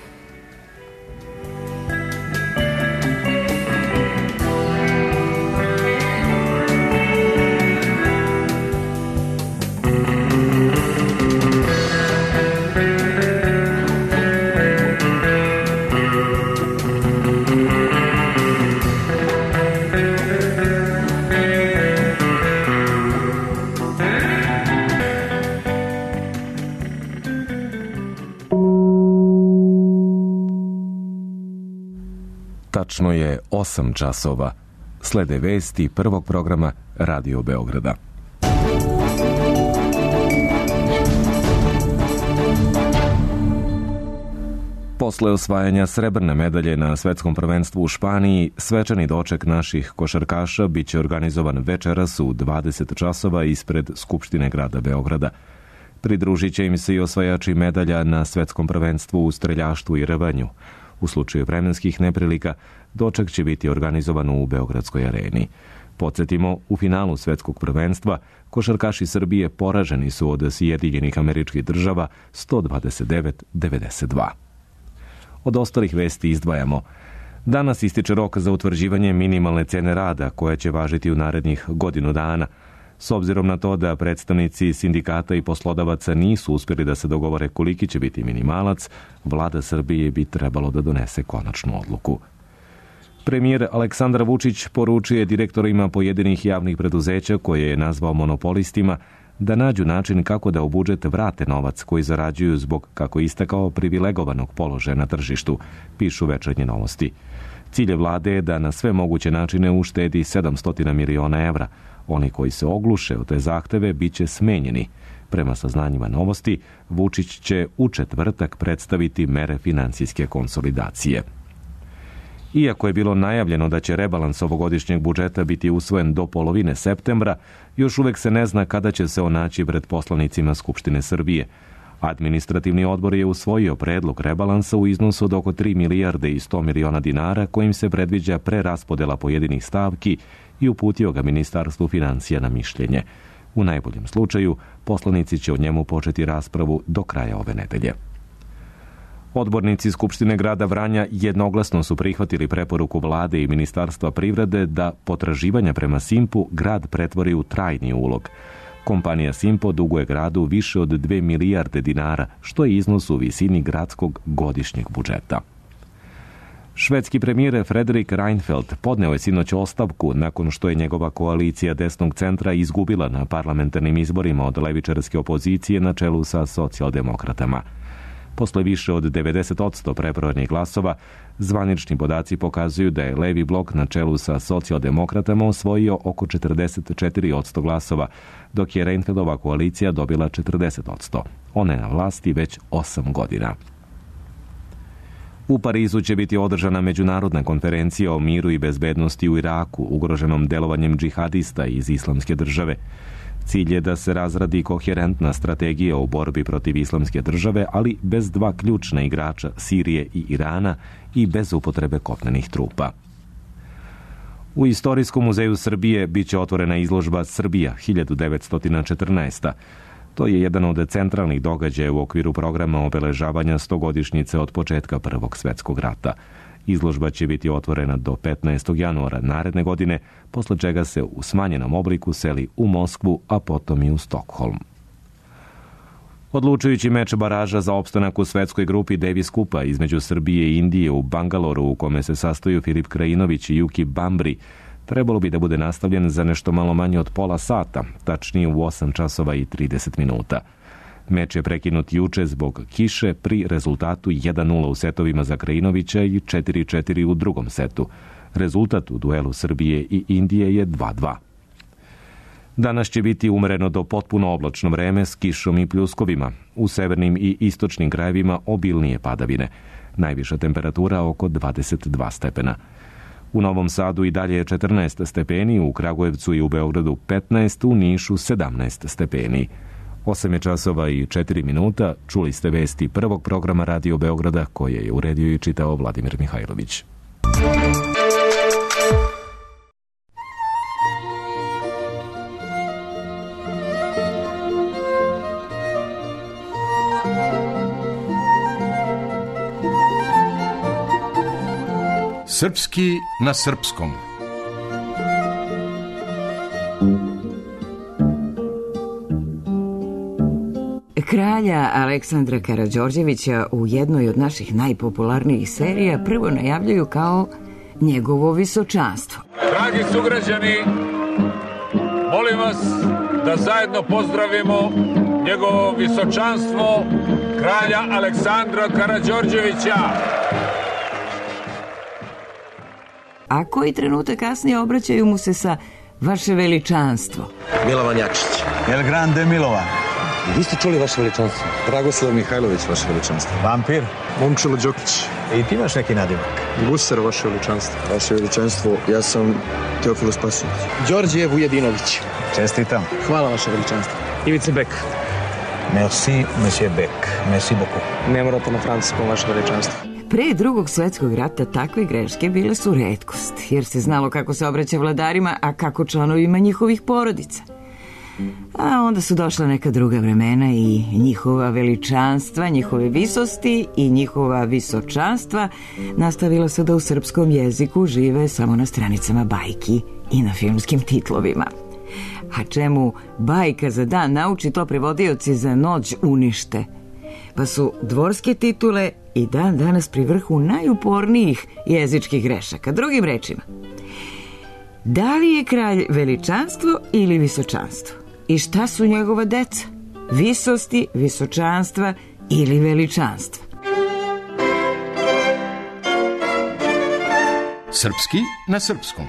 Tačno je 8 časova. Slede vesti prvog programa Radio Beograda. Posle osvajanja srebrne medalje na svetskom prvenstvu u Španiji, svečani doček naših košarkaša biće organizovan večeras u 20 časova ispred Skupštine grada Beograda. Pridružit će im se i osvajači medalja na svetskom prvenstvu u streljaštvu i rvanju. U slučaju vremenskih neprilika, doček će biti organizovan u Beogradskoj areni. Podsjetimo, u finalu svetskog prvenstva košarkaši Srbije poraženi su od Sjedinjenih Američkih Država 129-92. Od ostalih vesti izdvajamo: danas ističe rok za utvrđivanje minimalne cene rada koja će važiti u narednih godinu dana. S obzirom na to da predstavnici sindikata i poslodavaca nisu uspjeli da se dogovore koliki će biti minimalac, vlada Srbije bi trebalo da donese konačnu odluku. Premijer Aleksandar Vučić poručuje direktorima pojedinih javnih preduzeća, koje je nazvao monopolistima, da nađu način kako da u budžet vrate novac koji zarađuju zbog, kako istakao, privilegovanog položaja na tržištu, pišu Večernje novosti. Cilj vlade je da na sve moguće načine uštedi 700 miliona evra. Oni koji se ogluše o te zahteve bit će smenjeni. Prema saznanjima Novosti, Vučić će u četvrtak predstaviti mere financijske konsolidacije. Iako je bilo najavljeno da će rebalans ovogodišnjeg budžeta biti usvojen do polovine septembra, još uvek se ne zna kada će se on naći pred poslanicima Skupštine Srbije. Administrativni odbor je usvojio predlog rebalansa u iznosu od oko 3 milijarde i 100 miliona dinara, kojim se predviđa preraspodela pojedinih stavki, i uputio ga Ministarstvu financija na mišljenje. U najboljem slučaju, poslanici će o njemu početi raspravu do kraja ove nedelje. Odbornici Skupštine grada Vranja jednoglasno su prihvatili preporuku vlade i Ministarstva privrede da potraživanja prema Simpu grad pretvori u trajni ulog. Kompanija Simpo duguje gradu više od 2 milijarde dinara, što je iznos u visini gradskog godišnjeg budžeta. Švedski premijer Fredrik Reinfeldt podneo je sinoć ostavku nakon što je njegova koalicija desnog centra izgubila na parlamentarnim izborima od levičarske opozicije na čelu sa socijaldemokratama. Posle više od 90% prebrojanih glasova, zvanični podaci pokazuju da je levi blok na čelu sa socijaldemokratama osvojio oko 44% glasova, dok je Reinfeldtova koalicija dobila 40%. Ona je na vlasti već 8 godina. U Parizu će biti održana međunarodna konferencija o miru i bezbednosti u Iraku, ugroženom delovanjem džihadista iz Islamske države. Cilj je da se razradi koherentna strategija u borbi protiv Islamske države, ali bez dva ključna igrača, Sirije i Irana, i bez upotrebe kopnenih trupa. U Istorijskom muzeju Srbije biće otvorena izložba Srbija 1914. To je jedan od centralnih događaja u okviru programa obeležavanja 100-godišnjice od početka Prvog svjetskog rata. Izložba će biti otvorena do 15. januara naredne godine, posle čega se u smanjenom obliku seli u Moskvu, a potom i u Stokholm. Odlučujući meč baraža za opstanak u svetskoj grupi Davis Kupa između Srbije i Indije u Bangaloru, u kome se sastoju Filip Krajinović i Juki Bambri, trebalo bi da bude nastavljen za nešto malo manje od pola sata, tačnije u 8 časova i 30 minuta. Meč je prekinut juče zbog kiše pri rezultatu 1-0 u setovima za Krajinovića i 4-4 u drugom setu. Rezultat u duelu Srbije i Indije je 2-2. Danas će biti umereno do potpuno oblačno vreme s kišom i pljuskovima. U severnim i istočnim krajevima obilnije padavine. Najviša temperatura oko 22 stepena. U Novom Sadu i dalje je 14 stepeni, u Kragujevcu i u Beogradu 15, u Nišu 17 stepeni. 8 je časova i 4 minuta. Čuli ste vesti prvog programa Radio Beograda, koje je uredio i čitao Vladimir Mihajlović. Srpski na srpskom. Kralja Aleksandra Karađorđevića u jednoj od naših najpopularnijih serija prvo najavljuju kao njegovo visočanstvo. Dragi sugrađani, molim vas da zajedno pozdravimo njegovo visočanstvo kralja Aleksandra Karađorđevića. A koji trenutak kasnije obraćaju mu se sa vaše veličanstvo. Milovan Jakšić. El Grande Milovan. Vi ste čuli vaše veličanstvo? Dragoslav Mihajlović, vaše veličanstvo. Vampir. Momčilo Đokić. I ti imaš neki nadimak? Gusar, vaše veličanstvo. Vaše veličanstvo, ja sam Teofilo Spasić. Đorđe Vujedinović. Čestitam. Hvala, vaše veličanstvo. Ivica Bek. Merci, monsieur Bek. Merci beaucoup. Ne morate na francuskom, vaše veličanstvo. Pre Drugog svjetskog rata takve greške bile su retkost, jer se znalo kako se obraća vladarima, a kako članovima njihovih porodica. A onda su došla neka druga vremena i njihova veličanstva, njihove visosti i njihova visočanstva nastavila su da u srpskom jeziku žive samo na stranicama bajki i na filmskim titlovima. A čemu bajka za dan nauči, to prevodioci za noć unište. Pa su dvorske titule i dan danas pri vrhu najupornijih jezičkih grešaka. Drugim rečima, da li je kralj veličanstvo ili visočanstvo? I šta su njegova deca? Visosti, visočanstva ili veličanstva? Srpski na srpskom.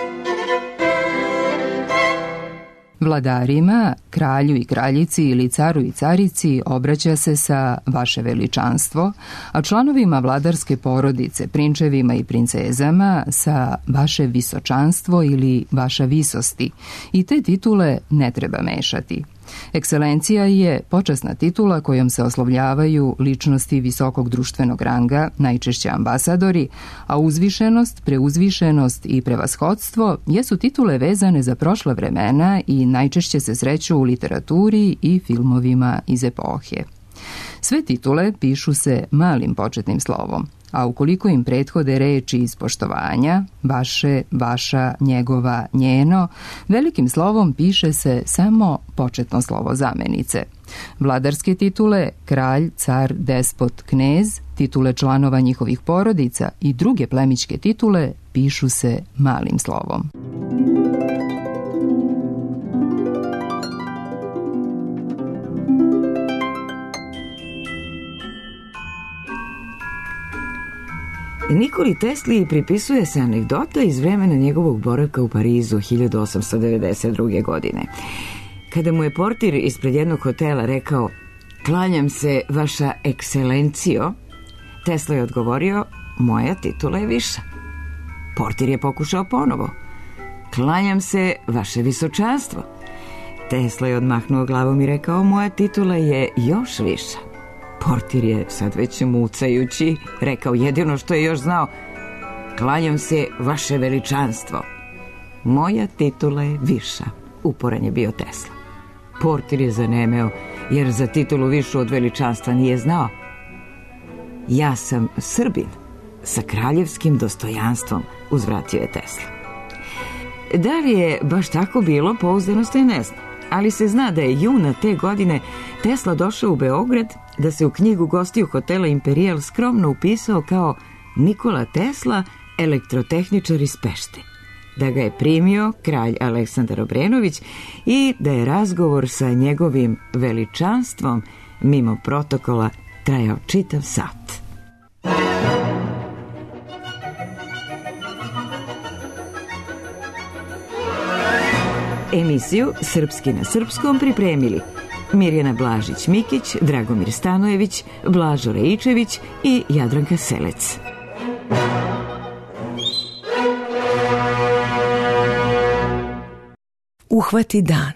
Vladarima, kralju i kraljici ili caru i carici obraća se sa vaše veličanstvo, a članovima vladarske porodice, prinčevima i princezama sa vaše visočanstvo ili vaša visosti. I te titule ne treba mešati. Ekscelencija je počasna titula kojom se oslovljavaju ličnosti visokog društvenog ranga, najčešće ambasadori, a uzvišenost, preuzvišenost i prevashodstvo jesu titule vezane za prošla vremena i najčešće se sreću u literaturi i filmovima iz epohe. Sve titule pišu se malim početnim slovom, a ukoliko im prethode reči iz poštovanja, vaše, vaša, njegova, njeno, velikim slovom piše se samo početno slovo zamenice. Vladarske titule, kralj, car, despot, knez, titule članova njihovih porodica i druge plemićke titule pišu se malim slovom. Nikoli Tesli pripisuje se anegdota iz vremena njegovog boravka u Parizu 1892. godine. Kada mu je portir ispred jednog hotela rekao: "Klanjam se, vaša ekscelencijo", Tesla je odgovorio: "Moja titula je viša." Portir je pokušao ponovo: "Klanjam se, vaše visočanstvo." Tesla je odmahnuo glavom i rekao: "Moja titula je još viša." Portir je, sad već mucajući, rekao jedino što je još znao: "Klanjam se, vaše veličanstvo." "Moja titula je viša." Uporan je bio Tesla. Portir je zanemeo, jer za titulu višu od veličanstva nije znao. "Ja sam Srbin sa kraljevskim dostojanstvom", uzvratio je Tesla. Da li je baš tako bilo, pouzdano se ne zna, ali se zna da je juna te godine Tesla došao u Beograd, da se u knjigu gostiju hotela Imperial skromno upisao kao Nikola Tesla, elektrotehničar iz Pešte, da ga je primio kralj Aleksandar Obrenović i da je razgovor sa njegovim veličanstvom mimo protokola trajao čitav sat. Emisiju Srpski na srpskom pripremili Mirjana Blažić-Mikić, Dragomir Stanojević, Blažo Rajičević i Jadranka Selec. Uhvati dan.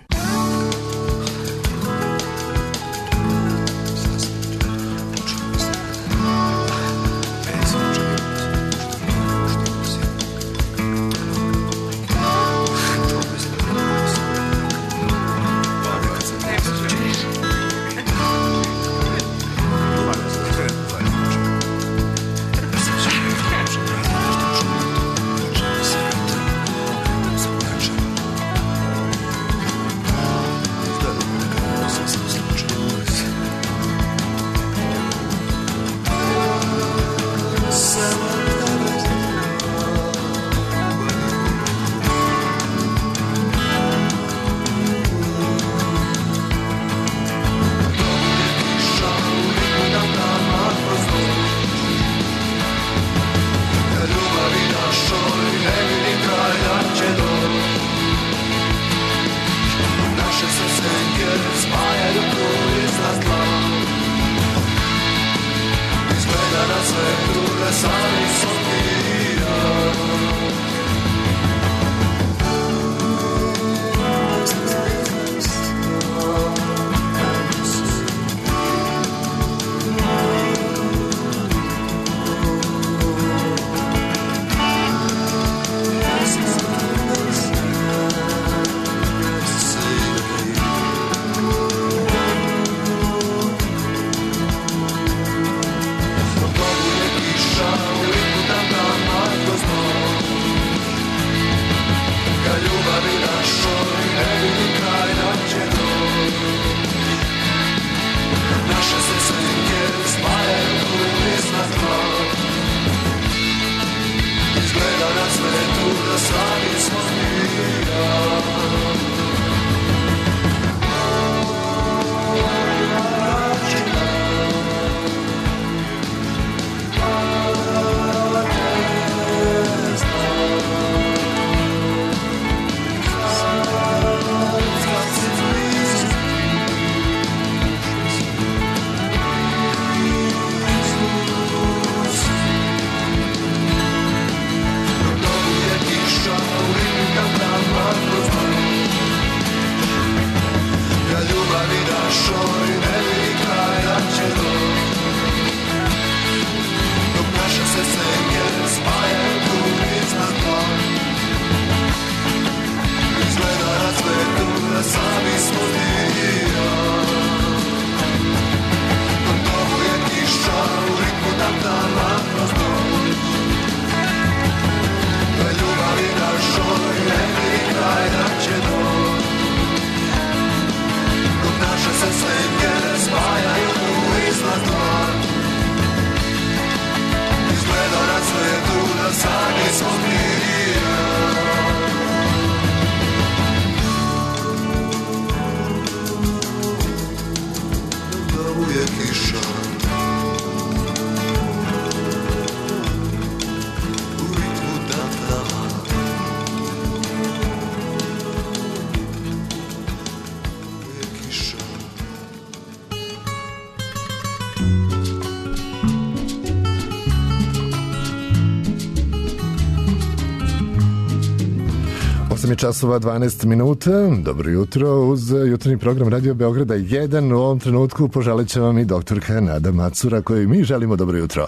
8 časova 12 minuta. Dobro jutro uz jutarnji program Radio Beograda 1. U ovom trenutku poželit će vam i doktorka Nada Macura, koju mi želimo dobro jutro.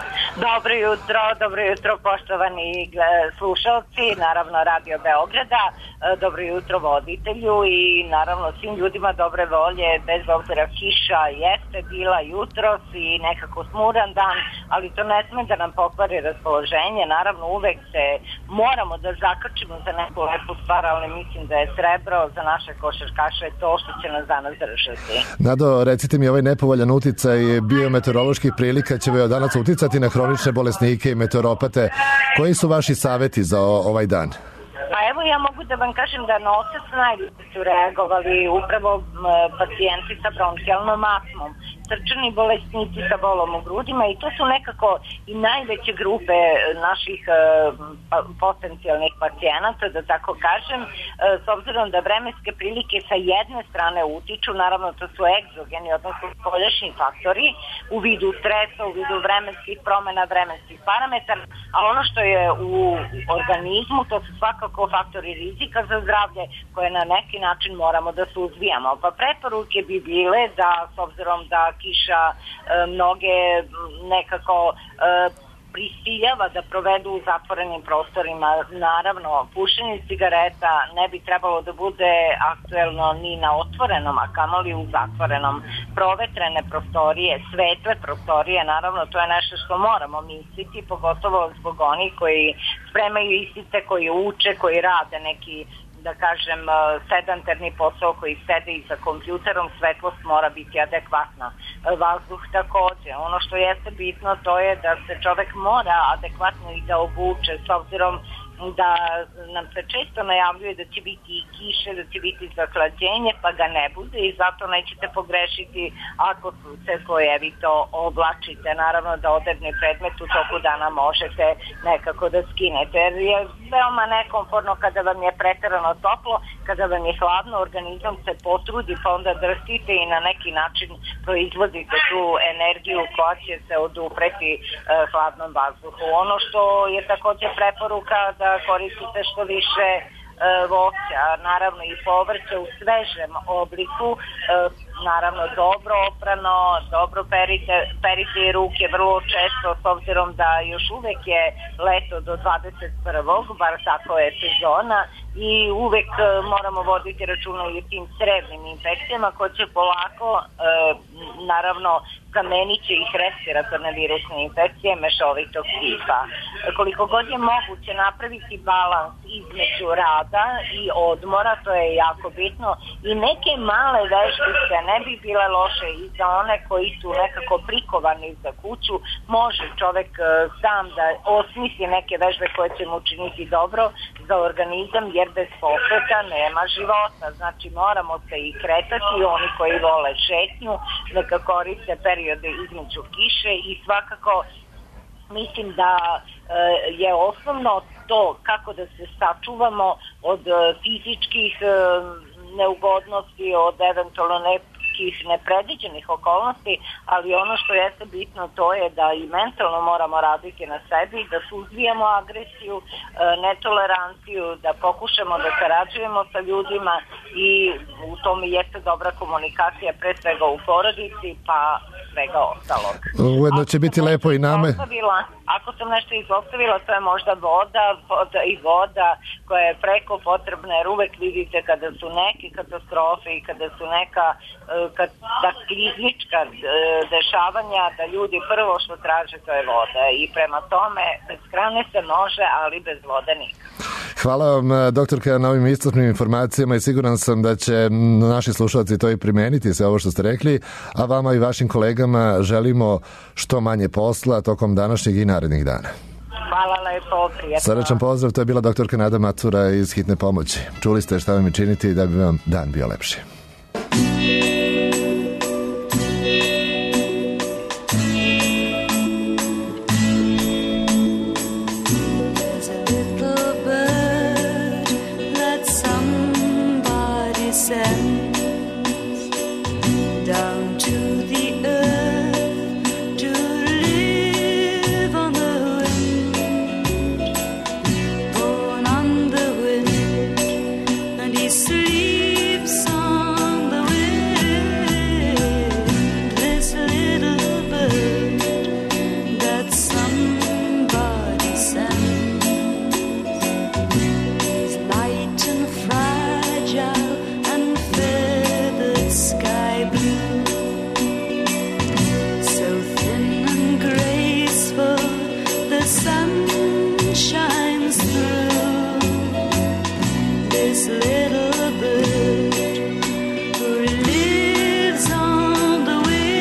Dobro jutro poštovani slušalci, naravno Radio Beograda, dobro jutro voditelju i naravno svim ljudima dobre volje, bez obzira kiša jeste bila jutros i nekako smuran dan, ali to ne sme da nam pokvari raspoloženje, naravno uvek se moramo da zakačimo za neku lepu stvar, ali mislim da je srebro za naše košarkaše to što će nas danas držati. Nado, recite mi, ovaj nepovoljan uticaj biometeoroloških prilika će od danas uticati na hronične bolesnike i meteoropate. Koji su vaši saveti za ovaj dan? Pa evo ja mogu da vam kažem da na otac najviše su reagovali upravo pacijenti sa bronhijalnom astmom, srčani bolesnici sa bolom u grudima i to su nekako i najveće grupe naših potencijalnih pacijenata, da tako kažem, s obzirom da vremenske prilike sa jedne strane utiču, naravno to su egzogeni, odnosno spoljašnji faktori u vidu stresa, u vidu vremenskih promena, vremenskih parametara, a ono što je u organizmu to su svakako faktori rizika za zdravlje koje na neki način moramo da suzbijamo. Pa preporuke bi bile da s obzirom da kiša mnoge nekako prisiljava da provedu u zatvorenim prostorima. Naravno, pušenje cigareta ne bi trebalo da bude aktuelno ni na otvorenom, a kamoli u zatvorenom. Provetrene prostorije, svetle prostorije, naravno, to je nešto što moramo misliti, pogotovo zbog onih koji spremaju ispite, koji uče, koji rade neki, da kažem, sedentarni posao koji sede i za kompjuterom, svetlost mora biti adekvatna. Vazduh takođe. Ono što jeste bitno to je da se čovek mora adekvatno i da obuče, s obzirom da nam se često najavljuje da će biti i kiše, da će biti zahlađenje, pa ga ne bude i zato nećete pogrešiti ako se slojevito oblačite. Naravno da odevni predmet u toku dana možete nekako da skinete, jer je veoma nekomfortno kada vam je preterano toplo, kada vam je hladno, organizam se potrudi pa onda drstite i na neki način proizvodite tu energiju koja će se odupreti hladnom vazduhu. Ono što je takođe preporuka da koristite što više voća, naravno i povrće u svežem obliku, naravno dobro oprano, dobro perite i ruke vrlo često, s obzirom da još uvek je leto do 21. bar tako je sezona i uvek moramo voditi računa i tim crevnim infekcijama koje će polako, naravno, zamenit će ih respiratorne virusne infekcije mešovitog tipa. Koliko god je moguće napraviti balans između rada i odmora, to je jako bitno, i neke male vežbice ne bi bile loše i za one koji su nekako prikovani za kuću, može čovek sam da osmisli neke vežbe koje će mu učiniti dobro za organizam, jer bez pokreta nema života. Znači moramo se i kretati, oni koji vole šetnju, neka koriste periode između kiše i svakako mislim da je osnovno to kako da se sačuvamo od fizičkih neugodnosti, od eventualno nepredviđenih okolnosti, ali ono što jeste bitno to je da i mentalno moramo raditi na sebi, da suzbijamo agresiju, netoleranciju, da pokušamo da sarađujemo sa ljudima i u tome jeste dobra komunikacija, pre svega u porodici, pa svega ostalog. Ujedno će biti lepo i nama. Ako sam nešto izostavila, to je možda voda koja je preko potrebna, jer uvek vidite kada su neke katastrofe i kada su neka kliznička dešavanja, da ljudi prvo što traže to je voda i prema tome bez hrane se može, ali bez vode nikako. Hvala vam, doktorka, na ovim iscrpnim informacijama i siguran sam da će naši slušalci to i primeniti, sve ovo što ste rekli, a vama i vašim kolegama želimo što manje posla tokom današnjeg i narednih dana. Hvala lepo, prijatno. Srdačan pozdrav, to je bila doktorka Nada Macura iz Hitne pomoći. Čuli ste šta vam je činiti da bi vam dan bio lepši. Down to the earth to live on the wind, born on the wind. sky blue, so thin and graceful, the sun shines through. This little bird who lives on the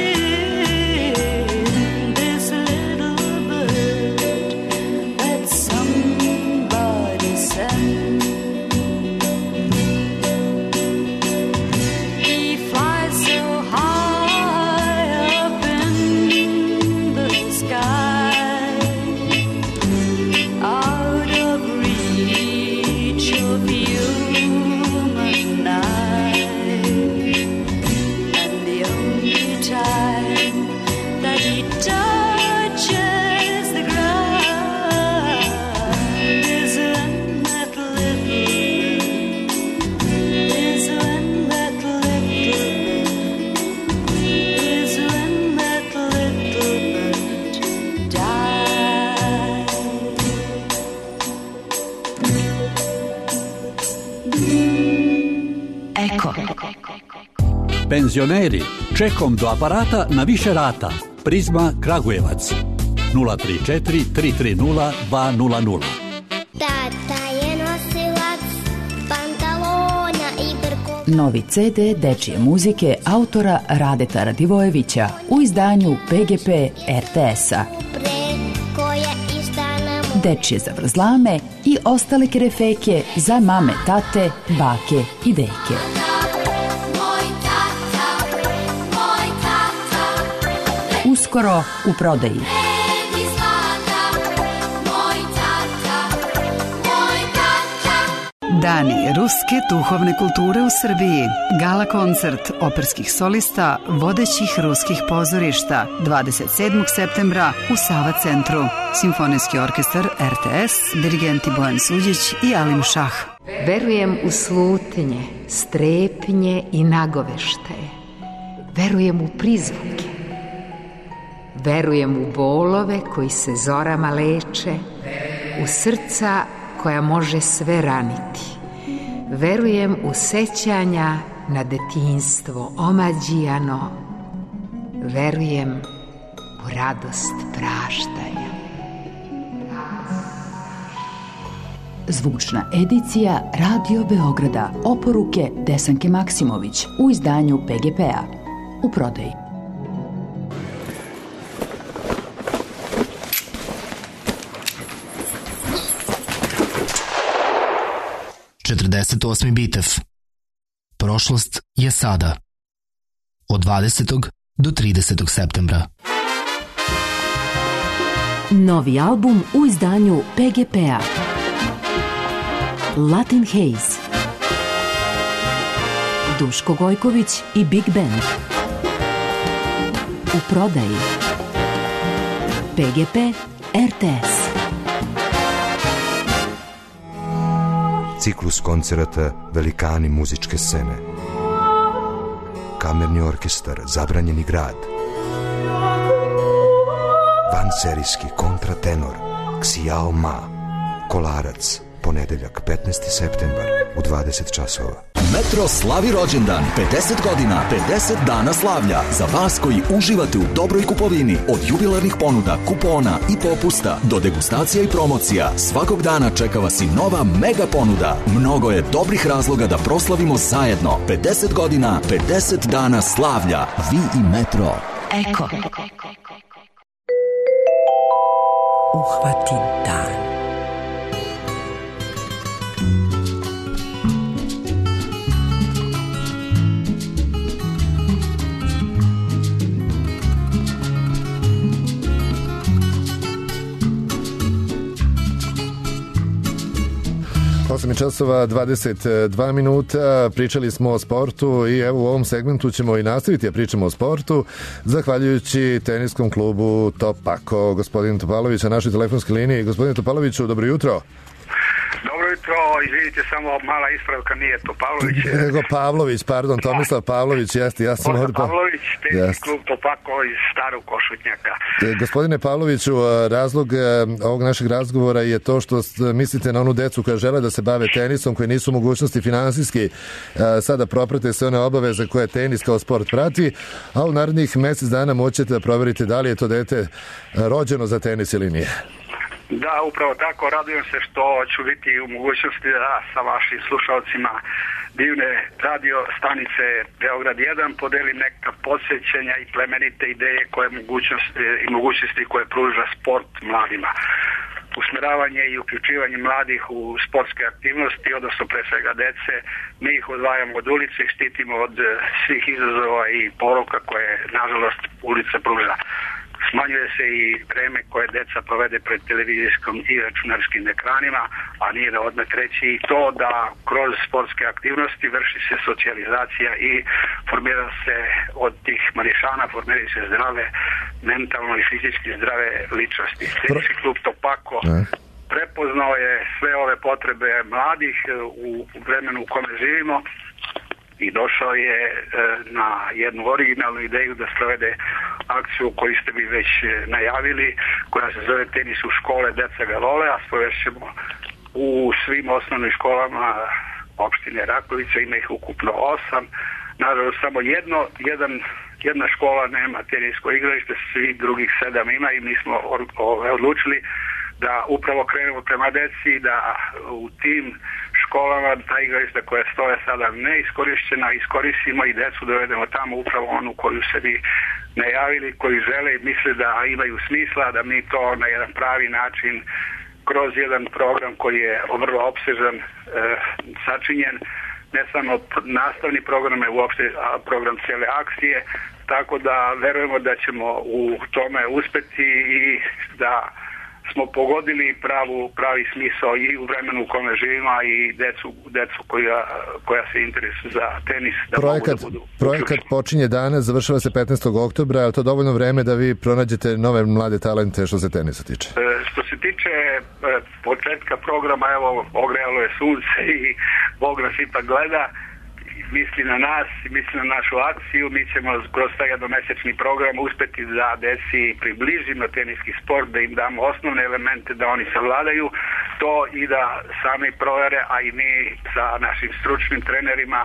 wind, this little bird that somebody sent. He flies so high up in the sky, out of reach of human eye. And the only time that he touches the ground is when that little bird, is when that little bird, is when that little bird dies. Eko. Penzioneri, čekom do aparata na više rata. Prizma Kragujevac 034 330 200. Tata je nosilac pantalona i brkova. Novi CD dečije muzike autora Radeta Radivojevića u izdanju PGP RTS-a. Koja išta nam Dečije zavrzlame i ostale kerefeke za mame, tate, bake i deke. Uskoro u prodaji. Dani ruske duhovne kulture u Srbiji. Gala koncert operskih solista vodećih ruskih pozorišta 27. septembra u Sava centru. Simfonijski orkestar RTS, dirigenti Bojan Suđić i Alim Šah. Verujem u slutnje, strepnje i nagoveštaje. Verujem u prizvuke. Verujem u bolove koji se zorama leče, u srca koja može sve raniti. Verujem u sećanja na detinjstvo omađijano. Verujem u radost praštanja. Zvučna edicija Radio Beograda. Oporuke Desanke Maksimović u izdanju PGP-a. U prodaji. Četrdeset Bitev. Prošlost je sada. Od 20. do 30. septembra. Novi album u izdanju PGP-a. Latin Haze. Duško Gojković i Big Band. U prodaji. PGP RTS. Ciklus koncerata Velikani muzičke scene. Kamerni orkestar Zabranjeni grad. Vanserijski kontratenor Xiao Ma. Kolarac, ponedeljak 15. septembar u 20 časova. Metro slavi rođendan, 50 godina, 50 dana slavlja. Za vas koji uživate u dobroj kupovini, od jubilarnih ponuda, kupona i popusta do degustacija i promocija, svakog dana čeka vas i nova mega ponuda. Mnogo je dobrih razloga da proslavimo zajedno. 50 godina, 50 dana slavlja. Vi i Metro. Eko. Uhvati dan. Osam časova 22 minuta, pričali smo o sportu i evo u ovom segmentu ćemo i nastaviti da pričamo o sportu zahvaljujući teniskom klubu Topako. Gospodin Topalović na našoj telefonskoj liniji. Gospodine Topaloviću, dobro jutro. Dobro jutro, izvinite, samo mala ispravka, nije to Pavlović. Nego Pavlović, pardon, Tomislav Pavlović, jeste, ja sam ovdje... Pavlović, teniski klub Topako iz Starog Košutnjaka. Gospodine Pavloviću, razlog ovog našeg razgovora je to što mislite na onu decu koja žele da se bave tenisom, koje nisu mogućnosti finansijski sada proprate sve one obaveze koje tenis kao sport prati, a u narednih mjesec dana moćete da proverite da li je to dete rođeno za tenis ili nije. Da, upravo tako, radujem se što ću biti u mogućnosti da sa vašim slušalcima divne radio stanice Beograd 1 podelim neka podsjećanja i plemenite ideje koje mogućnosti koje pruža sport mladima. Usmeravanje i uključivanje mladih u sportske aktivnosti, odnosno pre svega dece, mi ih odvajamo od ulice i štitimo od svih izazova i poruka koje, nažalost, ulica pruža. Smanjuje se i vreme koje deca provede pred televizijskom i računarskim ekranima, a nije da odmet reći i to da kroz sportske aktivnosti vrši se socijalizacija i formira se od tih mališana, formiraju se zdrave, mentalno i fizički zdrave ličnosti. Teniski klub Topako prepoznao je sve ove potrebe mladih u vremenu u kome živimo i došao je na jednu originalnu ideju da sprovede akciju koju ste vi već najavili, koja se zove Tenis u škole, deca ga vole, a sprovest ćemo u svim osnovnim školama opštine Rakovica, ima ih ukupno 8. Nažalost, samo jedna škola nema tenisko igralište, svi drugih 7 ima i mi smo odlučili da upravo krenemo prema deci, da u tim školama ta igrališta koja stoje sada neiskorišćena iskoristimo i decu dovedemo tamo upravo onu koju se vi najavili, koji žele i misle da imaju smisla, da mi to na jedan pravi način kroz jedan program koji je vrlo opsežan sačinjen, ne samo nastavni program, je uopšte program cijele akcije, tako da verujemo da ćemo u tome uspeti i da smo pogodili pravi smisao i u vremenu u kome živimo i decu koja se interesuju za tenis. Da Projekat počinje danas, završava se 15. oktobra, je to dovoljno vreme da vi pronađete nove mlade talente što se tenisa tiče? Što se tiče početka programa, evo, ogrejalo je sunce i Bog nas ipak gleda, misli na nas, misli na našu akciju, mi ćemo kroz taj jednomesečni program uspeti da deci približimo teniski sport, da im damo osnovne elemente da oni savladaju to i da sami provere, a i mi sa našim stručnim trenerima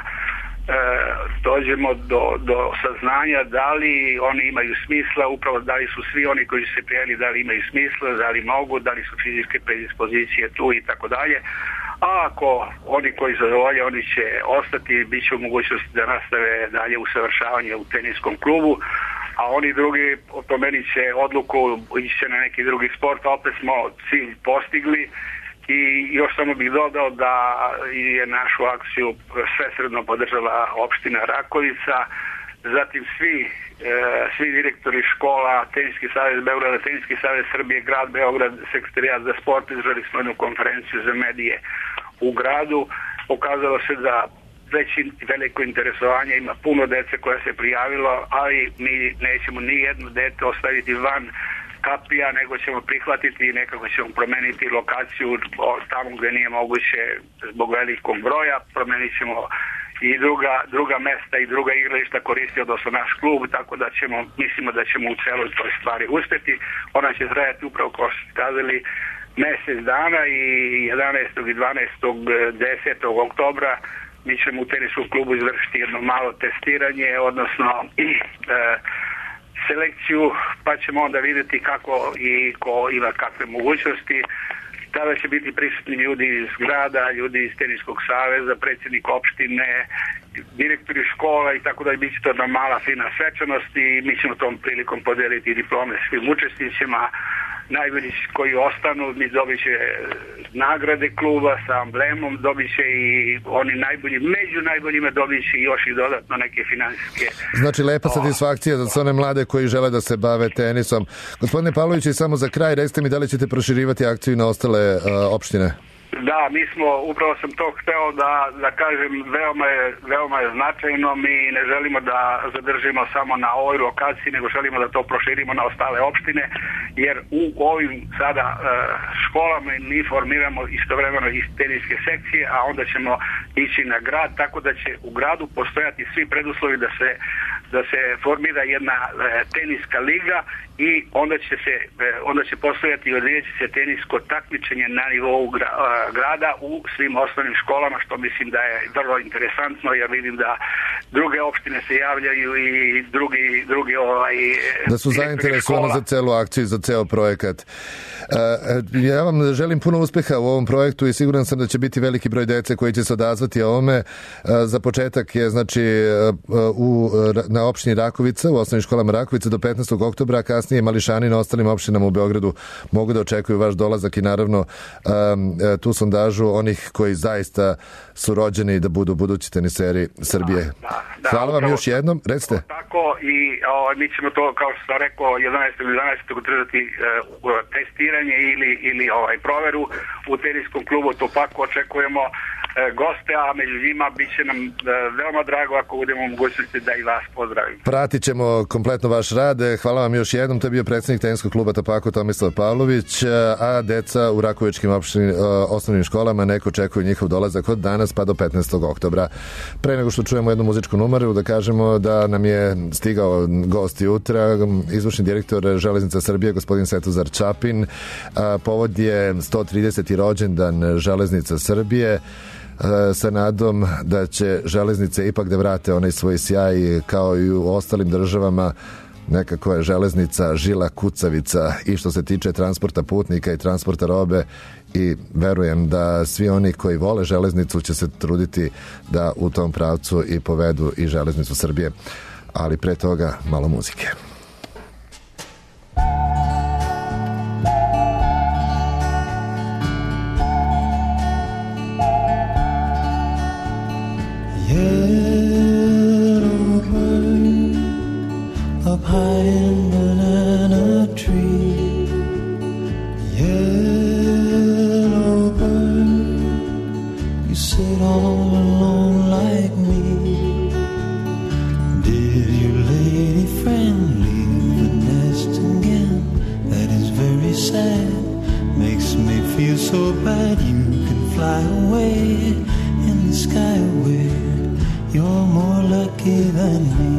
dođemo do saznanja da li oni imaju smisla, upravo da li su svi oni koji su se prijavili, da li imaju smisla, da li mogu, da li su fizičke predispozicije tu i tako dalje. A ako oni koji zadovolje, oni će ostati, bit će u mogućnosti da nastave dalje usavršavanje u teniskom klubu, a oni drugi promenit će odluku, ići će na neki drugi sport, a opet smo cilj postigli. I još samo bih dodao da je našu akciju svesredno podržala opština Rakovica, zatim svi direktori škola, Teniski savez Beograda, Teniski savez Srbije, grad Beograd, sekretarijat za sport, izveli smo jednu konferenciju za medije u gradu. Pokazalo se da već veliko interesovanje, ima puno dece koja se prijavilo, ali mi nećemo ni jedno dete ostaviti van kapija, nego ćemo prihvatiti i nekako ćemo promeniti lokaciju tamo gdje nije moguće zbog velikog broja, promenit ćemo i druga mesta i druga igrališta koristi odnosno naš klub, tako da mislimo da ćemo u celoj toj stvari uspjeti. Ona će trajati upravo kao što ste kazali mjesec dana i 11. i 12. 10. oktobra mi ćemo u teniskom klubu izvršiti jedno malo testiranje, odnosno selekciju, pa ćemo onda vidjeti kako i ko ima kakve mogućnosti. Tada će biti prisutni ljudi iz grada, ljudi iz Teniskog saveza, predsjednik opštine, direktori škola i tako da bit će to jedna mala fina svečanost i mi ćemo tom prilikom podeliti diplome svim učesnicima. Najbolji koji ostanu, mi dobit će nagrade kluba sa amblemom, dobit će i oni najbolji, među najboljima dobit će još i dodatno neke financijske. Znači lepa satisfakcija za sve one mlade koji žele da se bave tenisom. Gospodine Pavlović, i samo za kraj, recite mi da li ćete proširivati akciju na ostale opštine? Da, mi smo, upravo sam to hteo da kažem, veoma je značajno. Mi ne želimo da zadržimo samo na ovoj lokaciji, nego želimo da to proširimo na ostale opštine, jer u ovim sada školama mi formiramo istovremeno i teniske sekcije, a onda ćemo ići na grad, tako da će u gradu postojati svi preduslovi da se formira jedna teniska liga i onda će postojati i odvijeći se tenisko takmičenje na nivou grada u svim osnovnim školama, što mislim da je vrlo interesantno, jer vidim da druge opštine se javljaju i drugi da su zainteresovani za celu akciju, za ceo projekat. Ja vam želim puno uspeha u ovom projektu i siguran sam da će biti veliki broj dece koji će se odazvati ovome. Za početak je znači na opštini Rakovica, u osnovnim školama Rakovica do 15. oktobra, a kasnije mališani na ostalim opštinama u Beogradu mogu da očekuju vaš dolazak i naravno tu sondažu onih koji zaista su rođeni da budu budući teniseri Srbije. Hvala vam još jednom. Recite. Tako i mi ćemo to, kao što sam rekao, 11. održati testiranje ili proveru u teniskom klubu Topako. Očekujemo goste, a među njima bit će nam veoma drago ako budemo mogućnosti da i vas pozdravimo. Pratit ćemo kompletno vaš rad. Hvala vam još jednom. To je bio predsjednik teniskog kluba Topako Tomislav Pavlović, a deca u Rakovičkim osnovnim školama neko očekuju njihov dolazak od danas pa do 15. oktobra. Pre nego što čujemo jednu muzičku numeru, da kažemo da nam je stigao gost jutra, izvršni direktor Železnica Srbije, gospodin Svetozar Čapin. Povod je 130. rođendan Železnica Srbije, sa nadom da će železnice ipak da vrate onaj svoj sjaj, kao i u ostalim državama. Nekako je železnica žila kucavica i što se tiče transporta putnika i transporta robe, i verujem da svi oni koji vole železnicu će se truditi da u tom pravcu i povedu i železnicu Srbije. Ali pre toga malo muzike. Yellow bird up high in banana tree. Yellow bird, you sit all alone like me. Did your lady friend leave the nest again? That is very sad, makes me feel so bad. You can fly away in the sky where you're more lucky than me.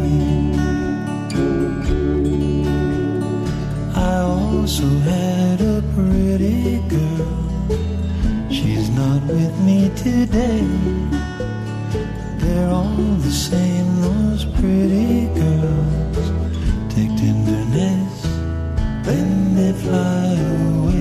I also had a pretty girl. She's not with me today. They're all the same, those pretty girls. Take tenderness, then they fly away.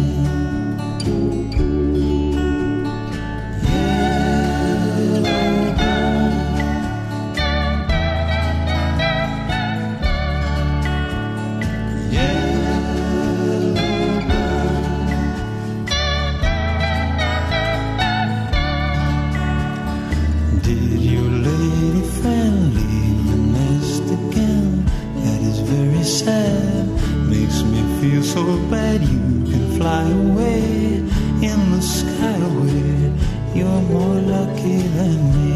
So bad you can fly away in the sky where you're more lucky than me.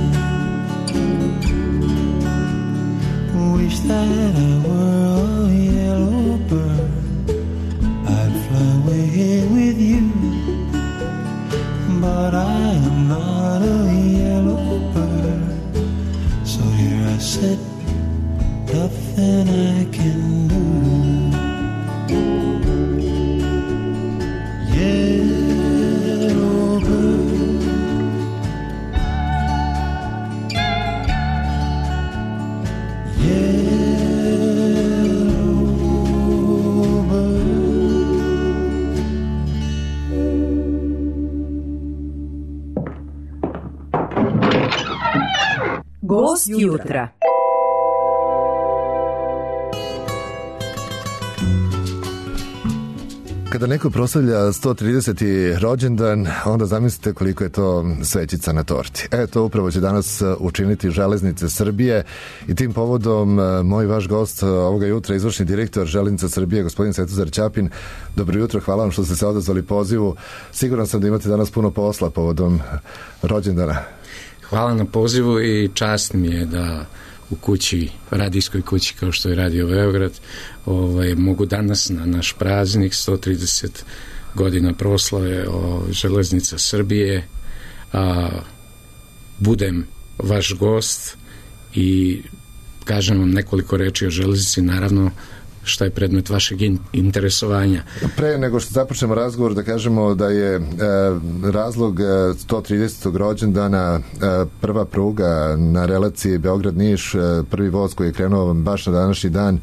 Wish that I were a yellow bird, I'd fly away with you. But I am not a yellow bird, so here I sit, nothing I can do. Yellow bird, yellow bird. Gost jutra. Kada neko proslavlja 130. rođendan, onda zamislite koliko je to svećica na torti. To upravo će danas učiniti Železnice Srbije i tim povodom moj vaš gost ovoga jutra, izvršni direktor Železnica Srbije, gospodin Svetozar Ćapin. Dobro jutro, hvala vam što ste se odazvali pozivu. Siguran sam da imate danas puno posla povodom rođendana. Hvala na pozivu i čast mi je da u kući, radijskoj kući kao što je Radio Beograd, mogu danas na naš praznik 130 godina proslave Železnica Srbije budem vaš gost i kažem vam nekoliko reči o železnici, naravno šta je predmet vašeg interesovanja. Pre nego što započnemo razgovor, da kažemo da je razlog 130. rođendana prva pruga na relaciji Beograd-Niš, prvi voz koji je krenuo baš na današnji dan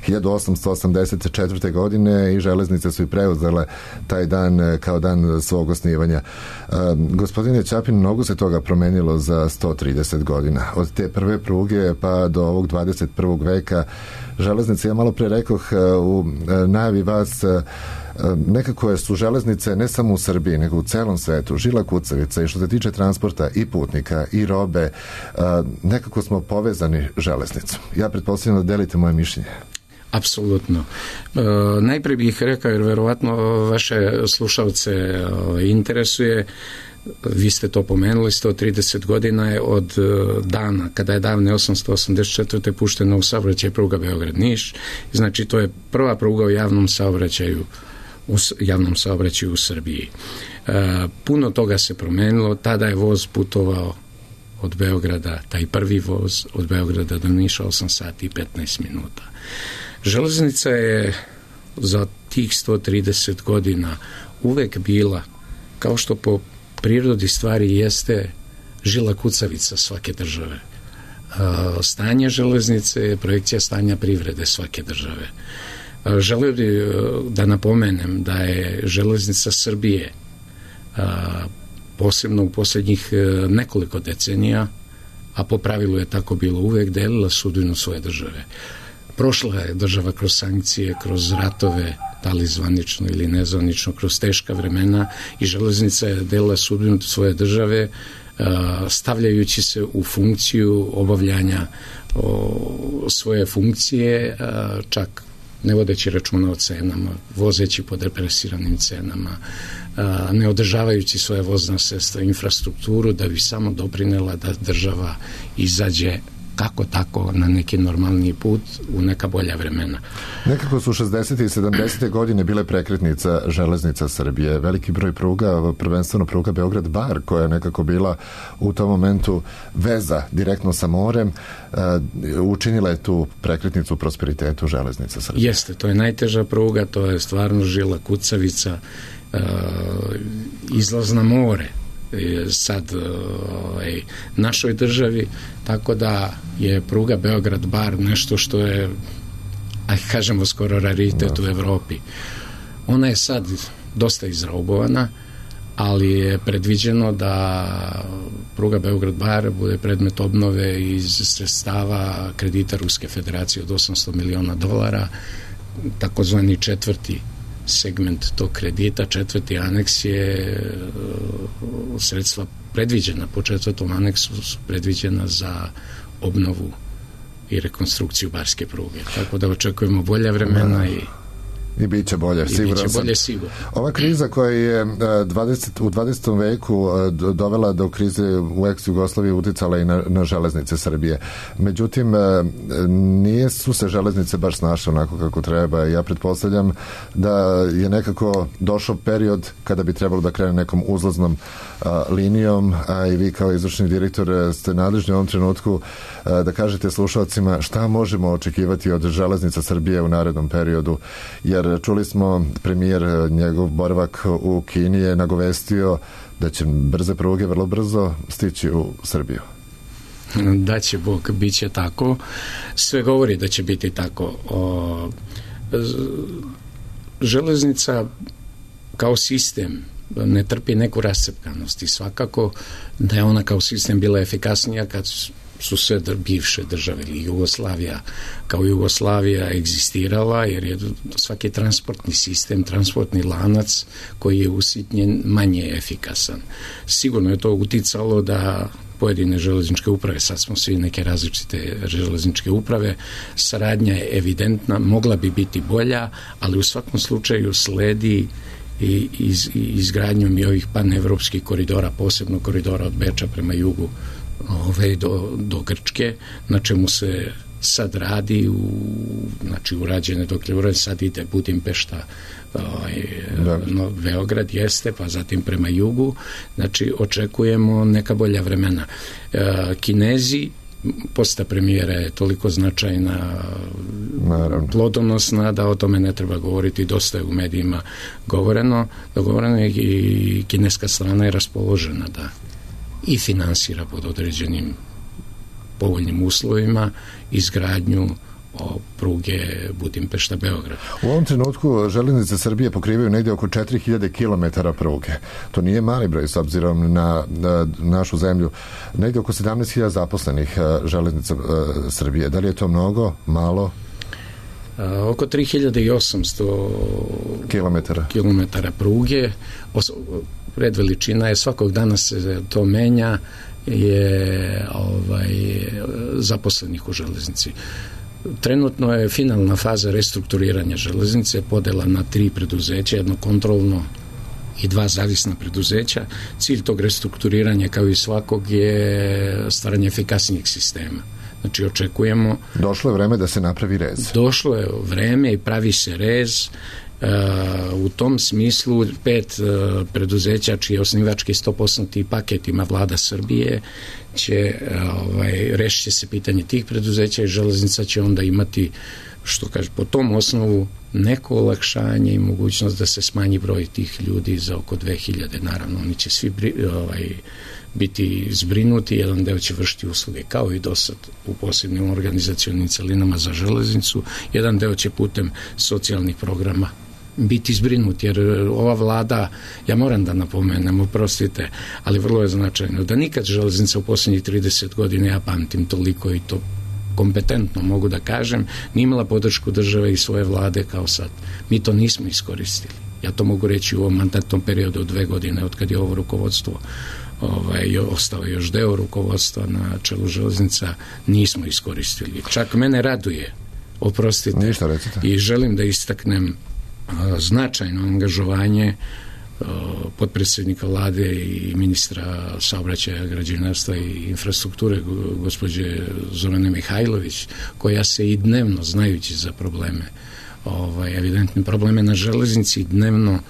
1884. godine i železnice su i preuzele taj dan kao dan svog osnivanja. Gospodine Ćapin, mnogo se toga promenilo za 130 godina. Od te prve pruge pa do ovog 21. veka železnice, ja malo pre rekoh u najavi vas, nekako su železnice ne samo u Srbiji, nego u celom svetu žila kucavica i što se tiče transporta i putnika i robe, nekako smo povezani železnicom. Ja pretpostavljam da delite moje mišljenje. Apsolutno. Najprije bih rekao, jer verovatno vaše slušalce interesuje, vi ste to pomenuli, 130 godina je od dana kada je davne 1884. puštena u saobraćaj pruga Beograd-Niš. Znači, to je prva pruga u javnom saobraćaju u Srbiji. Puno toga se promenilo, tada je voz putovao od Beograda, taj prvi voz od Beograda do Niša 8 sati i 15 minuta. Železnica je za tih 130 godina uvek bila, kao što po prirodi stvari jeste, žila kucavica svake države. Stanje železnice je projekcija stanja privrede svake države. Želio bih da napomenem da je Železnica Srbije posebno u posljednjih nekoliko decenija, a po pravilu je tako bilo uvek, delila sudbinu svoje države. Prošla je država kroz sankcije, kroz ratove, da li zvanično ili nezvanično, kroz teška vremena, i železnica je delila sudbinu svoje države, stavljajući se u funkciju obavljanja svoje funkcije, čak ne vodeći računa o cenama, vozeći pod represiranim cenama, ne održavajući svoje vozna sredstva, infrastrukturu, da bi samo doprinela da država izađe kako tako na neki normalni put u neka bolja vremena. Nekako su 60. i 70. godine bile prekretnica Železnica Srbije. Veliki broj pruga, prvenstveno pruga Beograd-Bar, koja je nekako bila u tom momentu veza direktno sa morem, učinila je tu prekretnicu prosperitetu Železnica Srbije. Jeste, to je najteža pruga, to je stvarno žila kucavica, izlaz na more sad našoj državi, tako da je pruga Beograd-Bar nešto što je, kažemo, skoro raritet u Evropi. Ona je sad dosta izraubovana, ali je predviđeno da pruga Beograd-Bar bude predmet obnove iz sredstava kredita Ruske federacije od $800 miliona, takozvani četvrti segment tog kredita, četvrti aneks je sredstva predviđena po četvrtom aneksu su predviđena za obnovu i rekonstrukciju barske pruge. Tako da očekujemo bolja vremena i bit će bolje, sigurno. Ova kriza koja je u 20. veku dovela do krize u ex-Jugoslaviji uticala i na železnice Srbije. Međutim, nisu se železnice baš snašle onako kako treba. Ja pretpostavljam da je nekako došao period kada bi trebalo da krene nekom uzlaznom linijom, a i vi kao izvršni direktor ste nadležni u ovom trenutku da kažete slušalcima šta možemo očekivati od Železnica Srbije u narednom periodu, jer čuli smo premijer, njegov boravak u Kini je nagovestio da će brze pruge vrlo brzo stići u Srbiju. Da će Bog, bit će tako. Sve govori da će biti tako. Železnica kao sistem ne trpi neku rascepkanost i svakako da je ona kao sistem bila efikasnija kad su sve bivše države ili Jugoslavija kao Jugoslavija egzistirala, jer je svaki transportni sistem, transportni lanac koji je usitnjen manje efikasan. Sigurno je to uticalo da pojedine železničke uprave, sad smo svi neke različite železničke uprave, saradnja je evidentna, mogla bi biti bolja, ali u svakom slučaju sledi i izgradnjom i ovih panevropskih koridora, posebno koridora od Beča prema jugu do Grčke, na čemu se sad radi, znači urađene, dok je urađen, sad ide Budimpešta, Beograd jeste, pa zatim prema jugu, znači očekujemo neka bolja vremena. Kinezi, poseta premijera je toliko značajna, plodonosna, da o tome ne treba govoriti, dosta je u medijima govoreno i kineska strana je raspoložena da i finansira pod određenim povoljnim uslovima izgradnju pruge Budimpešta-Beograd. U ovom trenutku železnice Srbije pokrivaju negdje oko 4000 km pruge. To nije mali broj s obzirom na našu zemlju. Negdje oko 17.000 zaposlenih železnica Srbije. Da li je to mnogo, malo? Oko 3800 kilometara pruge. Red veličina je, svakog dana se to menja, je zaposlenih u železnici. Trenutno je finalna faza restrukturiranja železnice, podela na 3 preduzeća, jedno kontrolno i 2 zavisna preduzeća. Cilj tog restrukturiranja, kao i svakog, je stvaranje efikasnijeg sistema. Znači, očekujemo... Došlo je vreme da se napravi rez. Došlo je vreme i pravi se rez. U tom smislu 5 preduzeća čiji osnivački 100% paket ima vlada Srbije će rešit će se pitanje tih preduzeća i železnica će onda imati, što kaže, po tom osnovu neko olakšanje i mogućnost da se smanji broj tih ljudi za oko 2000. Naravno, oni će svi biti zbrinuti, jedan deo će vršiti usluge kao i do sad u posebnim organizacionim celinama za železnicu, jedan deo će putem socijalnih programa biti zbrinut, jer ova vlada, ja moram da napomenem, oprostite, ali vrlo je značajno da nikad železnica u posljednjih 30 godina, ja pamtim toliko i to kompetentno mogu da kažem, nije imala podršku države i svoje vlade kao sad. Mi to nismo iskoristili. Ja to mogu reći u ovom mandatnom periodu od 2 godine, od kad je ovo rukovodstvo ostao još deo rukovodstva na čelu železnica, nismo iskoristili. Čak mene raduje, oprostite, i želim da istaknem značajno angažovanje potpredsjednika vlade i ministra saobraćaja, građevinarstva i infrastrukture gospođe Zorane Mihajlović, koja se i dnevno, znajući za probleme, evidentne probleme na železnici, dnevno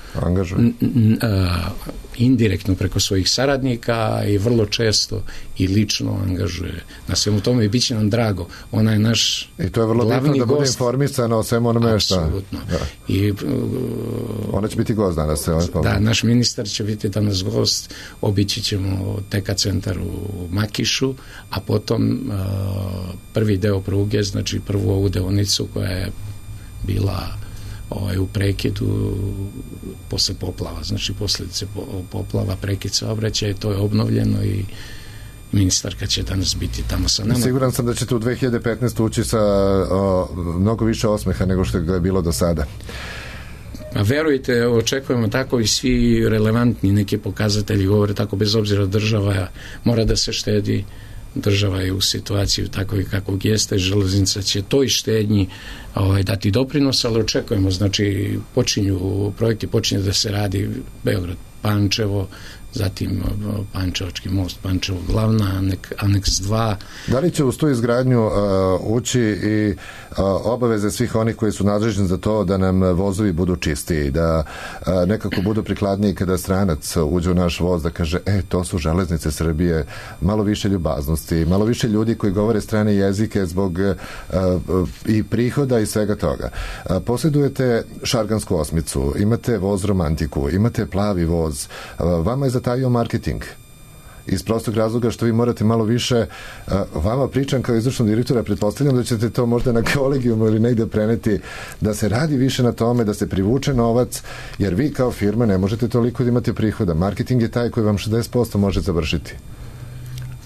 indirektno preko svojih saradnika i vrlo često i lično angažuje na svemu tome i bit će nam drago. Ona je naš glavni gost. I to je vrlo bitno da bude informisana o svemu onome šta. Apsolutno. I ona će biti gost danas. Da, naš ministar će biti danas gost. Obići ćemo TK centar u Makišu, a potom prvi deo pruge, znači prvu ovu deonicu koja je bila u prekidu posle poplava, znači posljedice poplava, prekid saobraćaja, to je obnovljeno i ministarka će danas biti tamo sa nama. Siguran sam da ćete u 2015 ući sa mnogo više osmeha nego što je bilo do sada. A verujte, očekujemo tako i svi relevantni neki pokazatelji govore tako, bez obzira država mora da se štedi, država je u situaciji takvoj kakvog jeste, železnica će toj štednji dati doprinos, ali očekujemo, znači projekti počinju da se radi Beograd, Pančevo, zatim Pančevački most, Pančevo glavna, aneks 2. Da li će uz tu izgradnju ući i obaveze svih onih koji su nadležni za to da nam vozovi budu čistiji, da nekako budu prikladniji kada stranac uđe u naš voz, da kaže, to su železnice Srbije, malo više ljubaznosti, malo više ljudi koji govore strane jezike zbog i prihoda i svega toga. Posjedujete šargansku osmicu, imate voz romantiku, imate plavi voz, vama je zatajio marketing. Iz prostog razloga što vi morate malo više, vama pričam kao izvršnog direktora, pretpostavljam da ćete to možda na kolegijumu ili negde preneti, da se radi više na tome, da se privuče novac, jer vi kao firma ne možete toliko da imate prihoda. Marketing je taj koji vam 60% može završiti.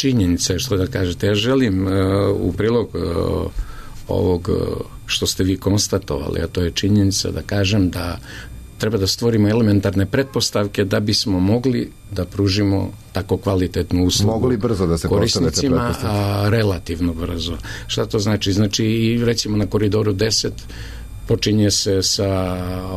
činjenica je, što da kažete, ja želim u prilog ovog što ste vi konstatovali, a to je činjenica da kažem da treba da stvorimo elementarne pretpostavke da bismo mogli da pružimo tako kvalitetnu uslugu. Mogu li brzo da se korisnicima, a relativno brzo. Šta to znači? Znači, recimo na koridoru 10 počinje se sa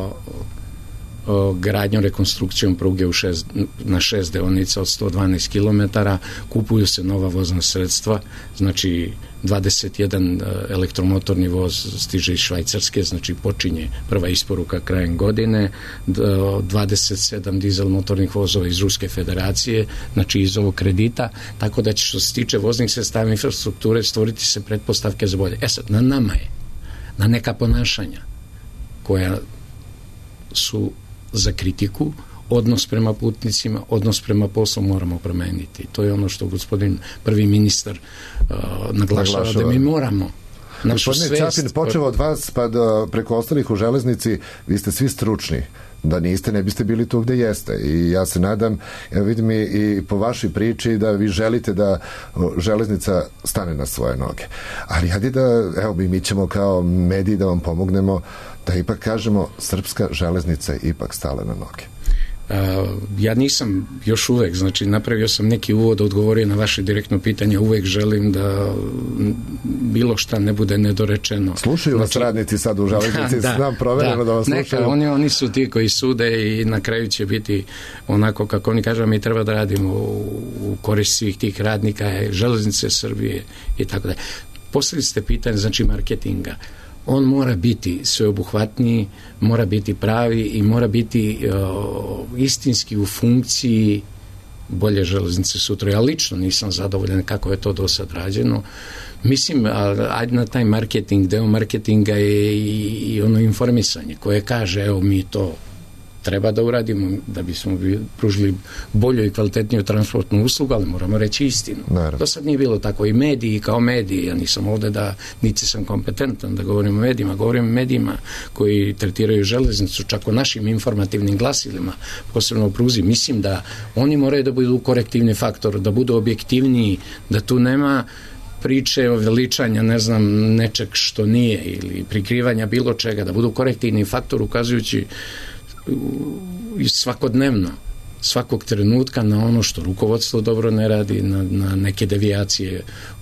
gradnjom, rekonstrukcijom pruge na 6 deonica od 112 km, kupuju se nova vozna sredstva, znači 21 elektromotorni voz stiže iz Švajcarske, znači počinje prva isporuka krajem godine, 27 dizel motornih vozova iz Ruske federacije, znači iz ovog kredita, tako da će, što se tiče voznih sredstava infrastrukture, stvoriti se pretpostavke za bolje. Sad, na nama je, na neka ponašanja koja su za kritiku, odnos prema putnicima, odnos prema poslu moramo promeniti. To je ono što gospodin prvi ministar naglašava, da mi moramo našu svest... Gospodine Ćapin, počeo od vas pa preko ostalih u železnici, vi ste svi stručni. Da niste, ne biste bili tu gde jeste. I ja se nadam, vidim i po vašoj priči da vi želite da železnica stane na svoje noge. Ali hajde da, evo, mi ćemo kao mediji da vam pomognemo da ipak kažemo srpska železnica je ipak stala na noge. Ja nisam još uvek, znači napravio sam neki uvod, odgovorio na vaše direktno pitanje, uvek želim da bilo šta ne bude nedorečeno. Slušaju vas radnici sad u železnici, znam provereno da vas slušaju. Oni su ti koji sude i na kraju će biti onako kako oni kažu, mi treba da radimo u korist svih tih radnika, železnice Srbije i tako da. Postavili ste pitanje, znači marketinga. On mora biti sveobuhvatniji, mora biti pravi i mora biti istinski u funkciji bolje železnice sutra. Ja lično nisam zadovoljan kako je to do sad rađeno. Mislim, ajde na taj marketing, deo marketinga je i ono informisanje koje kaže, evo mi to treba da uradimo da bismo pružili bolju i kvalitetniju transportnu uslugu, ali moramo reći istinu. Naravno. Do sad nije bilo tako. I mediji kao mediji, ja nisam ovde da niti sam kompetentan da govorim o medijima, govorim o medijima koji tretiraju železnicu, čak o našim informativnim glasilima, posebno u pruzi. Mislim da oni moraju da budu korektivni faktor, da budu objektivniji, da tu nema priče o veličanja, ne znam, nečeg što nije ili prikrivanja bilo čega, da budu korektivni faktor ukazujući svakodnevno, svakog trenutka na ono što rukovodstvo dobro ne radi, na neke devijacije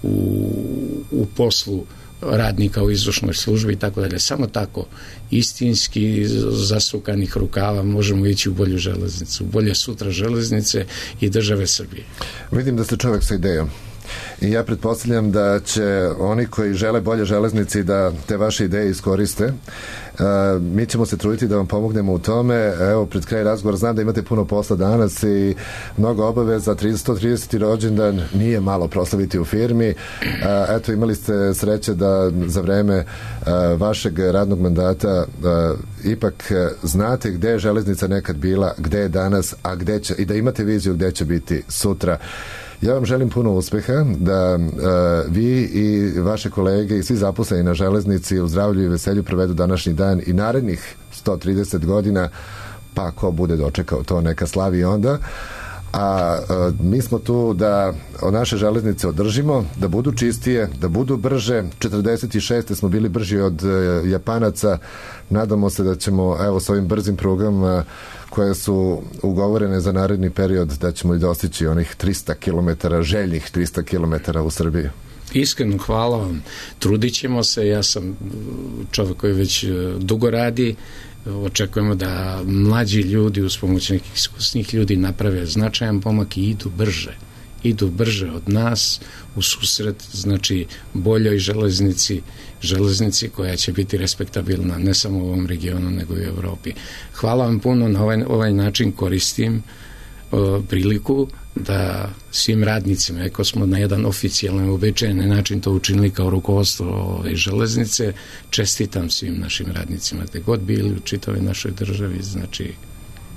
u poslu radnika u izvršnoj službi i tako dalje. Samo tako, istinski zasukanih rukava možemo ići u bolju železnicu, bolje sutra železnice i države Srbije. Vidim da ste čovjek sa idejom. I ja pretpostavljam da će oni koji žele bolje železnici da te vaše ideje iskoriste. Mi ćemo se truditi da vam pomognemo u tome. Evo, pred kraj razgovora znam da imate puno posla danas i mnogo obaveza. 130. rođendan nije malo proslaviti u firmi. Eto, imali ste sreće da za vreme vašeg radnog mandata ipak znate gde je železnica nekad bila, gde je danas, a gde će, i da imate viziju gde će biti sutra. Ja vam želim puno uspeha, da vi i vaše kolege i svi zaposleni na železnici u zdravlju i veselju provedu današnji dan i narednih 130 godina, pa ko bude dočekao to, neka slavi onda. A mi smo tu da naše železnice održimo, da budu čistije, da budu brže. 46. smo bili brži od Japanaca. Nadamo se da ćemo, evo, s ovim brzim prugama koje su ugovorene za naredni period, da ćemo i dostići onih 300 km, željnih 300 km u Srbiji. Iskreno hvala vam. Trudit ćemo se. Ja sam čovjek koji već dugo radi. Očekujemo da mlađi ljudi uz pomoć nekih iskusnih ljudi naprave značajan pomak i idu brže od nas u susret, znači boljoj železnici koja će biti respektabilna ne samo u ovom regionu nego i u Evropi. Hvala vam puno, na ovaj način koristim priliku da svim radnicima, ako smo na jedan oficijalan, uobičajen način to učinili kao rukovodstvo ove železnice, čestitam svim našim radnicima gde god bili u čitavoj našoj državi, znači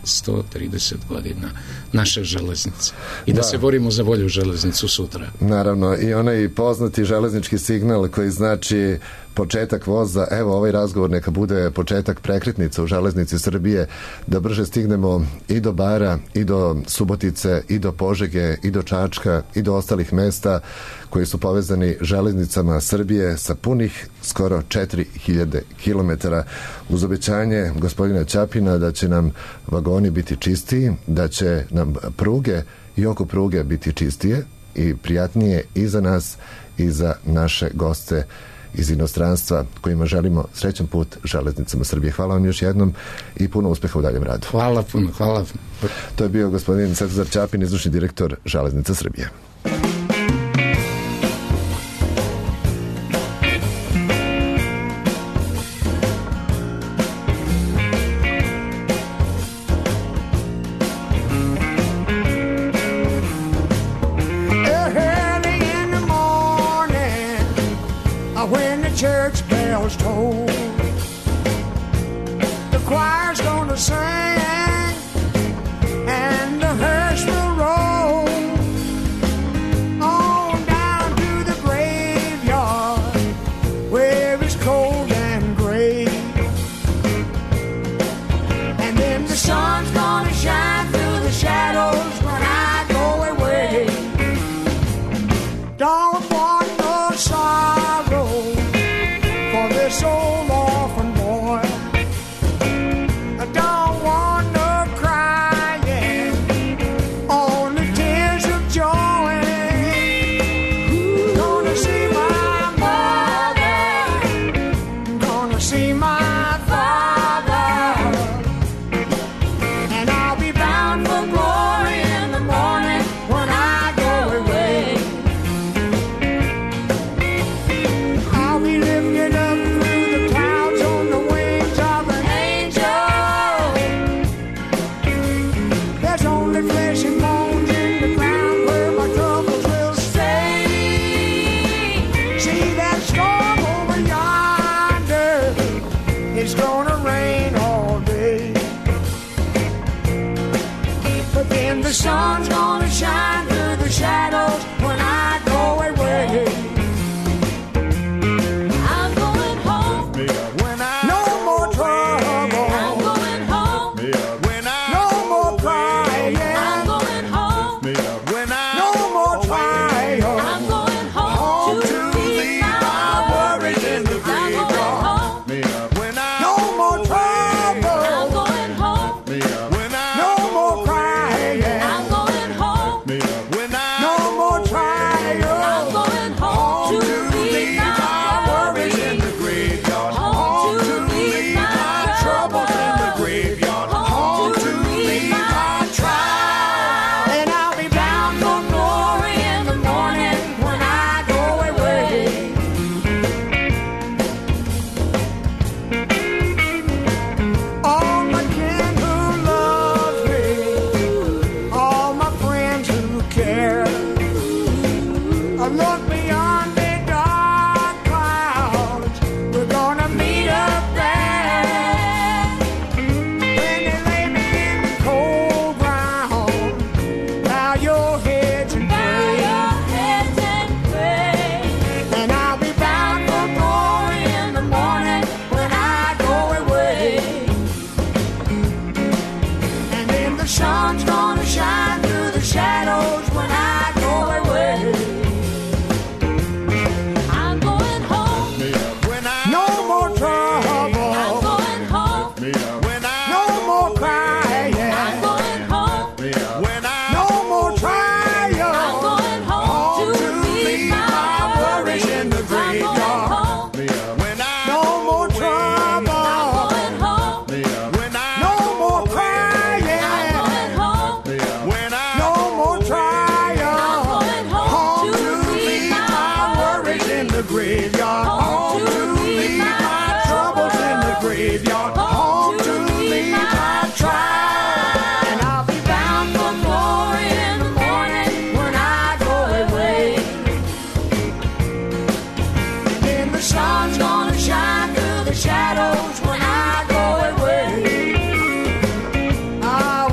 130 godina naše železnice i da se borimo za bolju železnicu sutra. Naravno, i onaj poznati železnički signal koji znači početak voza, evo ovaj razgovor neka bude početak prekretnice u železnici Srbije, da brže stignemo i do Bara, i do Subotice, i do Požege, i do Čačka, i do ostalih mesta koji su povezani železnicama Srbije sa punih skoro 4000 km, uz obećanje gospodina Ćapina da će nam vagoni biti čistiji, da će nam pruge i oko pruge biti čistije i prijatnije i za nas i za naše goste iz inostranstva kojima želimo srećan put železnicama Srbije. Hvala vam još jednom i puno uspeha u daljem radu. Hvala puno, hvala. To je bio gospodin Svetozar Ćapin, izvršni direktor Železnica Srbije. Church bells toll, the choir's gonna sing, and the hearse will roll on down to the graveyard where it's cold and gray. And then the sun's gonna shine through the shadows when I go away. Don't want no sorrow for this old orphan boy. I don't want no crying, only tears of joy. Gonna see my mother, gonna see my father, and I'll be bound for glory in the morning when I go away. I'll be lifted up through the clouds on the wings of an angel. There's only flesh and bones in the ground where my troubles will stay. See that storm over yonder, it's gonna rain all day. But then the sun's gonna shine through the shadows when I go away. I'm going home. When I no more trouble. I'm going home. When I no more crying. I'm going home. When I no more trial. I'm going home to leave my worries in the graveyard. When I no more trouble. I'm going home. When I no more crying. I'm going home. When I no more trial. I'm going home to leave my worries in the graveyard. Home to leave my troubles in the graveyard. Home to leave my trial. And I'll be bound for glory in the morning when I go away. All my kin who love me, all my friends who care, I look beyond the dark clouds. We're gonna meet up there. When they lay me in the cold ground, bow your heads and pray. And I'll be bound for glory in the morning when I go away. And then the sun's gonna shine through the shadows when I go away. I'm going home. When I no more trouble. I'm going home. When I no more crying. I'm going home. When I no more trial. I'm going home to leave my worries in the graveyard. When I no more trouble. I'm going home. When I no more crying. I'm going home. When I no more trial. I'm going home to leave my worries in the graveyard. Home to leave my troubles in the graveyard. Home to leave my trial. And I'll be bound for glory in the morning when I go away. Then the sun's gonna shine through the shadows when I go away. I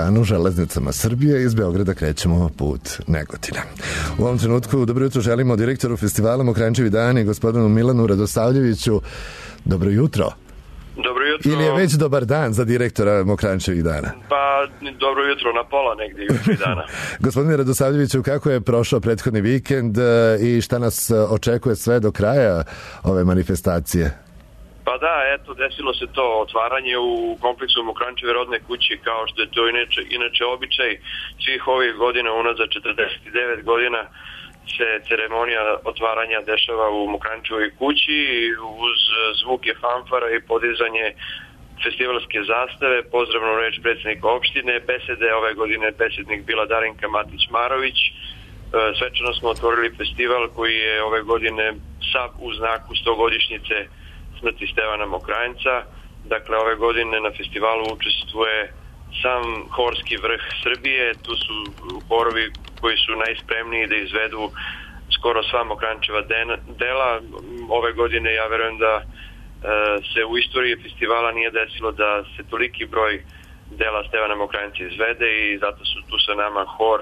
Balkanu, železnicama Srbije. Iz Beograda krećemo put Negotina. U ovom trenutku dobro jutro želimo direktoru festivala Mokranjčevi dani, gospodinu Milanu Radosavljeviću. Dobro jutro. Dobro jutro. Ili je već dobar dan za direktora Mokranjčevih dana? Pa, dobro jutro na pola negdje jutri dana. Gospodine Radosavljeviću, kako je prošao prethodni vikend i šta nas očekuje sve do kraja ove manifestacije? Pa da, eto, desilo se to otvaranje u kompleksu Mokranjčeve rodne kuće, kao što je to inače običaj svih ovih godina, unazad 49 godina se ceremonija otvaranja dešava u Mokranjčevoj kući uz zvuke fanfara i podizanje festivalske zastave, pozdravnu reč predsjednika opštine, besede ove godine besednik bila Darinka Matić-Marović. Svečano smo otvorili festival koji je ove godine sav u znaku 100-godišnjice smrti Stevana Mokranjca. Dakle, ove godine na festivalu učestvuje sam horski vrh Srbije, tu su horovi koji su najspremniji da izvedu skoro sva Mokranjčeva dela. Ove godine ja verujem da se u istoriji festivala nije desilo da se toliki broj dela Stevana Mokranjca izvede i zato su tu sa nama hor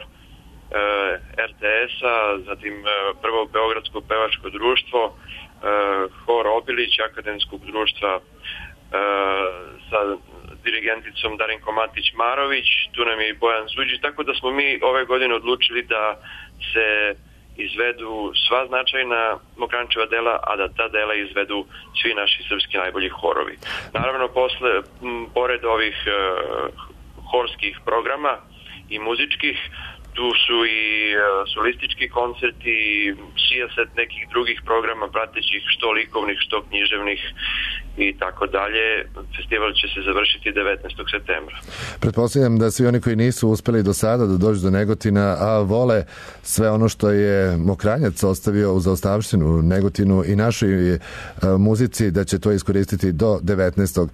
RTS-a, zatim prvo Beogradsko pevačko društvo, hor Obilić, akademskog društva sa dirigenticom Darinko Matić-Marović, tu nam je i Bojan Suđić, tako da smo mi ove godine odlučili da se izvedu sva značajna Mokranjčeva dela, a da ta dela izvedu svi naši srpski najbolji horovi. Naravno, pored ovih horskih programa i muzičkih, tu su i solistički koncerti, sijaset nekih drugih programa pratećih, što likovnih, što književnih i tako dalje. Festival će se završiti 19. septembra. Pretpostavljam da svi oni koji nisu uspeli do sada da dođu do Negotina, a vole sve ono što je Mokranjac ostavio u zaostavštinu Negotinu i našoj muzici, da će to iskoristiti do 19.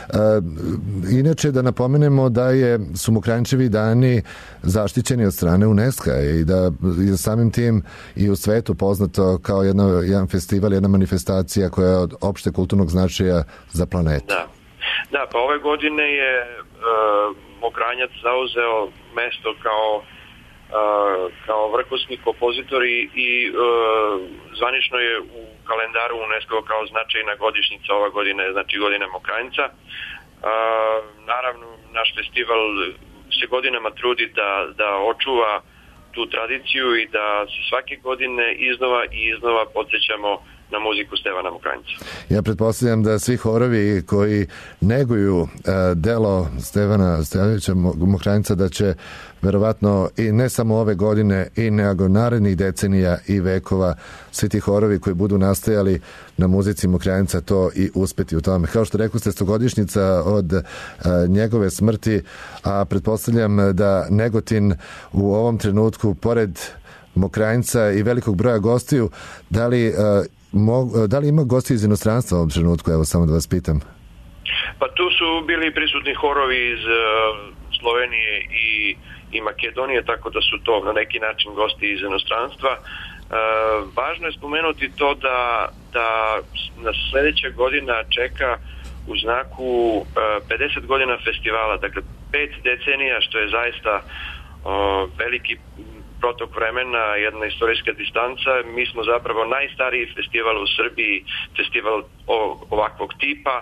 Inače, da napomenemo da su Mokranjčevi dani zaštićeni od strane UNESCO i da je samim tim i u svetu poznato kao jedan festival, jedna manifestacija koja je od opšte kulturnog značaja za planetu. Da, pa ove godine je Mokranjac zauzeo mesto kao vrhunski kompozitor i zvanično je u kalendaru UNESCO kao značajna godišnjica. Ova godina je znači godina Mokranjca. Naravno, naš festival se godinama trudi da očuva tu tradiciju i da se svake godine iznova podsjećamo na muziku Stevana Mokranjca. Ja pretpostavljam da svi horovi koji neguju delo Stevana Stojanovića Mokranjca da će verovatno i ne samo ove godine i nego narednih decenija i vekova svi ti horovi koji budu nastajali na muzici Mokranjca to i uspeti u tome. Kao što rekao ste, 100-godišnjica od njegove smrti, a pretpostavljam da Negotin u ovom trenutku pored Mokranjca i velikog broja gostiju, da li ima gosti iz inostranstva u ovom trenutku? Evo, samo da vas pitam. Pa tu su bili prisutni horovi iz Slovenije i Makedonije, tako da su to na neki način gosti iz inostranstva. Važno je spomenuti to da nas sljedeća godina čeka u znaku 50 godina festivala, dakle 5 decenija, što je zaista veliki protok vremena, jedna istorijska distanca. Mi smo zapravo najstariji festival u Srbiji, festival ovakvog tipa.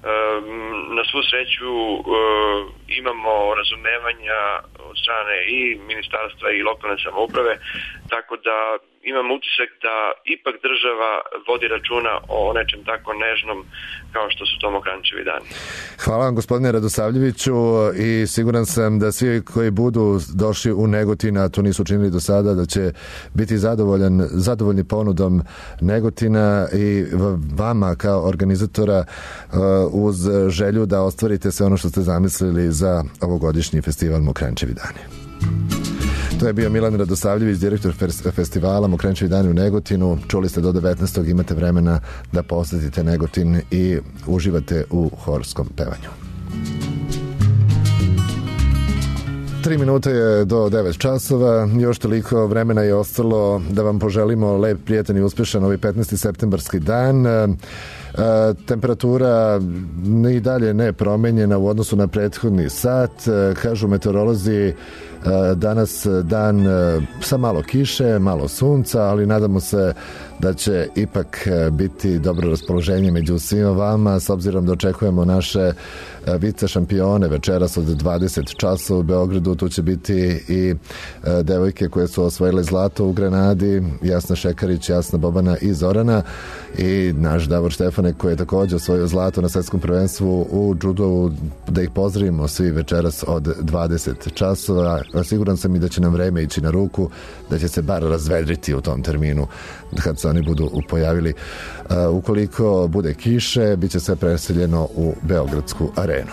Na svu sreću imamo razumevanja od strane i ministarstva i lokalne samouprave, tako da imam utisak da ipak država vodi računa o nečem tako nežnom kao što su to Mokranjčevi dani. Hvala vam, gospodine Radosavljeviću, i siguran sam da svi koji budu došli u Negotin, a to nisu učinili do sada, da će biti zadovoljni ponudom Negotina i vama kao organizatora uz želju da ostvarite sve ono što ste zamislili za ovogodišnji festival Mokranjčevi dani. To je bio Milan Radosavljević, direktor festivala Mokranjčevi dani u Negotinu. Čuli ste do 19. imate vremena da posetite Negotin i uživate u horskom pevanju. 3 minute je do 9 časova, još toliko vremena je ostalo da vam poželimo lep, prijetan i uspješan ovaj 15. septembarski dan. Temperatura i dalje ne promenjena u odnosu na prethodni sat. Kažu meteorolozi, danas dan sa malo kiše, malo sunca, ali nadamo se da će ipak biti dobro raspoloženje među svima vama, s obzirom da očekujemo naše vice šampione večeras od 20 časova u Beogradu. Tu će biti i devojke koje su osvojile zlato u Granadi, Jasna Šekarić, Jasna Bobana i Zorana, i naš Davor Štefanek koji je također osvojio zlato na svetskom prvenstvu u judovu. Da ih pozdravimo svi večeras od 20 časova. Siguran sam i da će nam vreme ići na ruku, da će se bar razvedriti u tom terminu kad se oni budu pojavili. Ukoliko bude kiše, bit će sve preseljeno u Beogradsku arenu.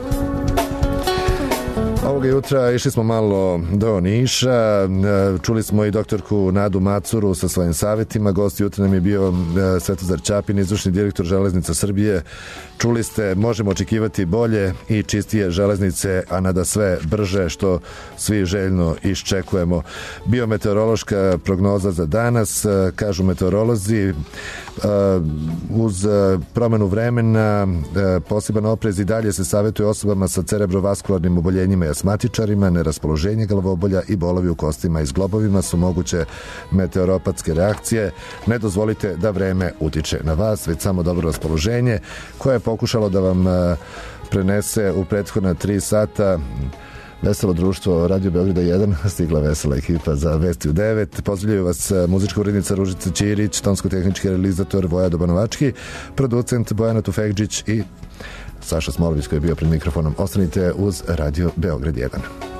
Ovoga jutra išli smo malo do Niša, čuli smo i doktorku Nadu Macuru sa svojim savjetima. Gost jutra nam je bio Svetozar Ćapin, izvršni direktor Železnica Srbije. Čuli ste, možemo očekivati bolje i čistije železnice, a nada sve brže, što svi željno iščekujemo. Biometeorološka prognoza za danas, kažu meteorolozi, uz promenu vremena poseban oprez i dalje se savjetuje osobama sa cerebrovaskularnim oboljenjima i asmatičarima. Neraspoloženje, glavobolja i bolovi u kostima i zglobovima su moguće meteoropatske reakcije. Ne dozvolite da vreme utiče na vas, već samo dobro raspoloženje koje je pokušalo da vam prenese u prethodna 3 sata Veselo društvo Radio Beograda 1, stigla vesela ekipa za Vesti u 9. Pozdravljaju vas muzička urednica Ružica Ćirić, tonsko-tehnički realizator Voja Dobanovački, producent Bojana Tufekđić i Saša Smolović koji je bio pred mikrofonom. Ostanite uz Radio Beograd 1.